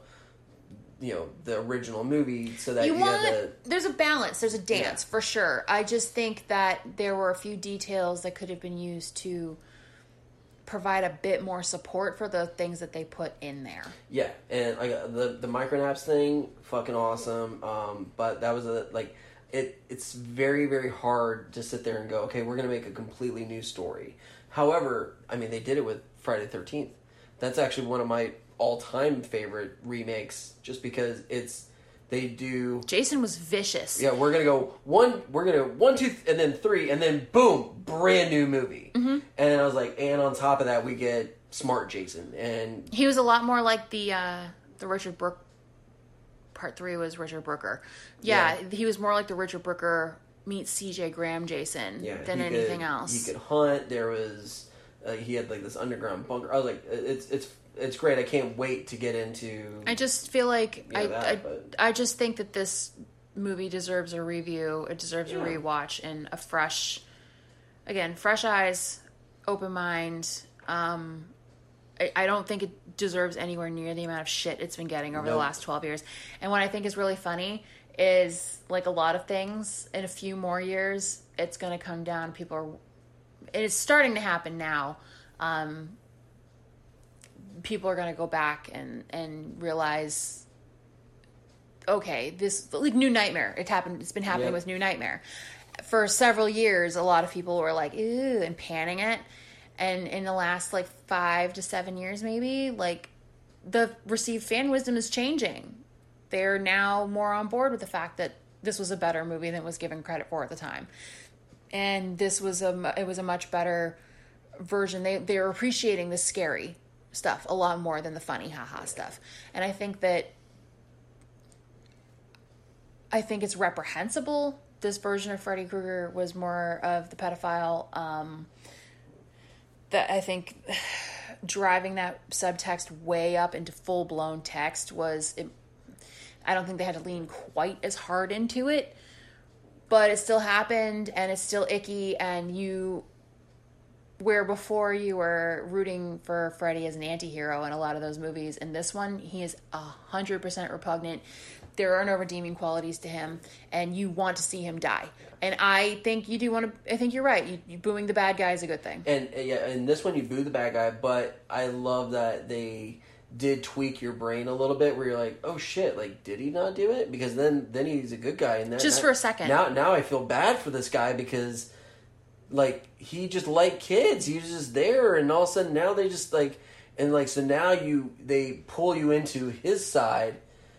you know, the original movie, so that you, you want, have the... There's a balance, there's a dance, yeah. for sure. I just think that there were a few details that could have been used to provide a bit more support for the things that they put in there. Yeah, and like the the micronaps thing, fucking awesome. Um, but that was a like it. It's very very hard to sit there and go, okay, we're gonna make a completely new story. However, I mean, they did it with Friday the thirteenth. That's actually one of my all time favorite remakes, just because it's. They do. Jason was vicious. Yeah, we're gonna go one. We're gonna one, two, and then three, and then boom, brand new movie. Mm-hmm. And I was like, and on top of that, we get smart Jason, and he was a lot more like the uh, the Richard Brooke. Part three was Richard Brooker. Yeah, yeah, he was more like the Richard Brooker meets C J Graham Jason yeah, than anything could, else. He could hunt. There was uh, he had like this underground bunker. I was like, it's it's. It's great. I can't wait to get into. I just feel like you know, I that, I, but... I just think that this movie deserves a review. It deserves yeah. a rewatch and a fresh, again, fresh eyes, open mind. Um, I, I don't think it deserves anywhere near the amount of shit it's been getting over nope. the last twelve years. And what I think is really funny is, like a lot of things, in a few more years, it's going to come down. People are, and it's starting to happen now. Um, people are going to go back and, and realize, okay, this, like New Nightmare, it happened, it's been happening yep. with New Nightmare. For several years, a lot of people were like, ew, and panning it. And in the last, like, five to seven years, maybe, like, the received fan wisdom is changing. They're now more on board with the fact that this was a better movie than it was given credit for at the time. And this was a, it was a much better version. They, they were appreciating the scary stuff a lot more than the funny haha stuff. And I think that I think it's reprehensible. This version of Freddy Krueger was more of the pedophile. Um, that I think driving that subtext way up into full blown text was. It, I don't think they had to lean quite as hard into it, but it still happened, and it's still icky. And you. Where before you were rooting for Freddy as an anti-hero in a lot of those movies, in this one, he is one hundred percent repugnant. There are no redeeming qualities to him, and you want to see him die. And I think you do want to... I think you're right. You, you booing the bad guy is a good thing. And yeah, in this one, you boo the bad guy, but I love that they did tweak your brain a little bit, where you're like, oh shit, like, did he not do it? Because then, then he's a good guy. And that, Just that, for a second. Now, now I feel bad for this guy, because... Like, he just liked kids. He was just there, and all of a sudden now they just, like... And, like, so now you... They pull you into his side,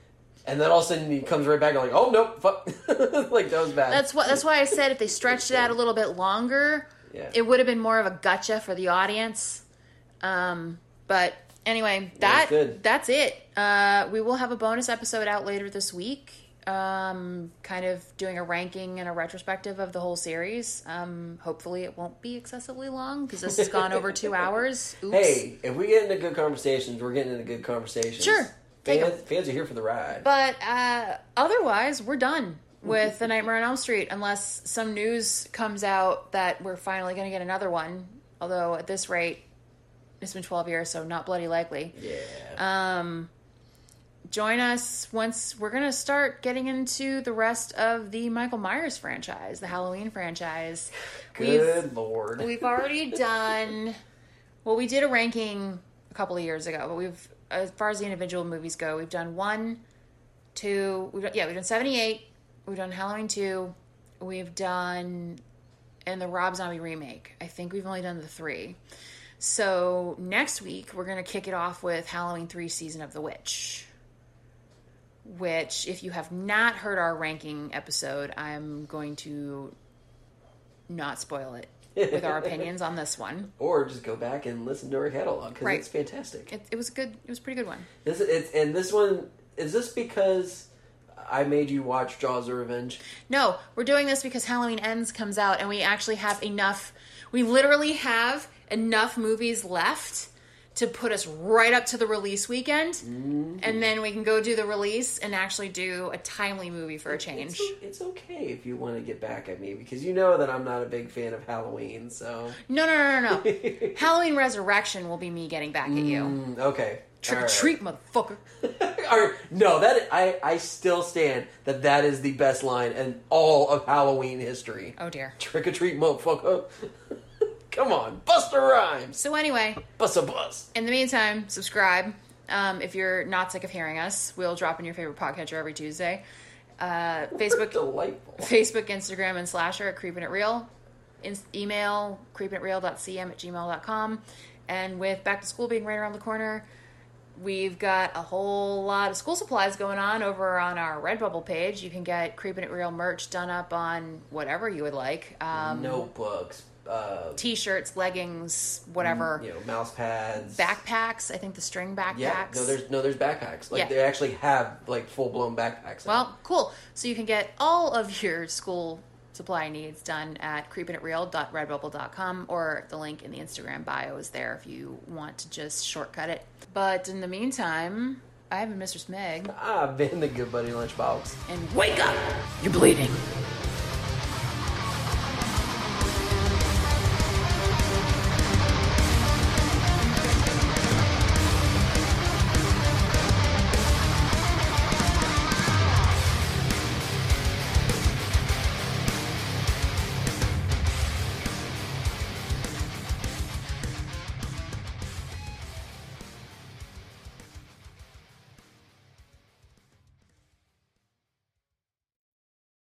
And then all of a sudden he comes right back and like, oh, nope, fuck. Like, that was bad. That's what. That's why I said if they stretched it out a little bit longer, yeah. it would have been more of a gotcha for the audience. Um, but anyway, that good. that's it. Uh, we will have a bonus episode out later this week, um, kind of doing a ranking and a retrospective of the whole series. Um, hopefully it won't be excessively long because this has gone over two hours. Oops. Hey, if we get into good conversations, we're getting into good conversations. Sure. Fans, fans are here for the ride. But uh, otherwise, we're done with The Nightmare on Elm Street unless some news comes out that we're finally going to get another one. Although at this rate, it's been twelve years, so not bloody likely. Yeah. Um, join us once we're going to start getting into the rest of the Michael Myers franchise, the Halloween franchise. Good we've, Lord. We've already done... Well, we did a ranking a couple of years ago, but we've... As far as the individual movies go, we've done one, two, we've done, yeah, we've done seventy-eight, we've done Halloween two, we've done, and the Rob Zombie remake. I think we've only done the three. So next week, we're going to kick it off with Halloween three Season of the Witch, which, if you have not heard our ranking episode, I'm going to not spoil it with our opinions on this one. Or just go back and listen to our catalog because Right. it's fantastic. It, it was good. It was a pretty good one. This it's and this one is this because I made you watch Jaws of Revenge? No, we're doing this because Halloween Ends comes out and we actually have enough, we literally have enough movies left to put us right up to the release weekend. Mm-hmm. And then we can go do the release and actually do a timely movie for a change. It's, it's okay if you want to get back at me because you know that I'm not a big fan of Halloween, so... No, no, no, no, no. Halloween Resurrection will be me getting back at you. Mm, okay. Trick or right. treat, motherfucker. Or, no, that I, I still stand that that is the best line in all of Halloween history. Oh, dear. Trick or treat, motherfucker. Come on, Buster Rhymes. So anyway, bust a bus. In the meantime, subscribe. Um, if you're not sick of hearing us, we'll drop in your favorite podcatcher every Tuesday. Uh, Facebook, delightful. Facebook, Instagram, and Slasher at Creepin' It Real. In- email creepinitreal.cm at gmail dot com. And with back to school being right around the corner, we've got a whole lot of school supplies going on over on our Redbubble page. You can get Creepin' It Real merch done up on whatever you would like. Um, Notebooks. Uh, T-shirts, leggings, whatever. You know, mouse pads, backpacks. I think the string backpacks. Yeah, no, there's no, there's backpacks. Like yeah. they actually have like full blown backpacks. Well, cool. So you can get all of your school supply needs done at creepinitreal dot redbubble dot com, or the link in the Instagram bio is there if you want to just shortcut it. But in the meantime, I have been Mister Smeg. I've been the Good Buddy Lunchbox. And wake up! You're bleeding.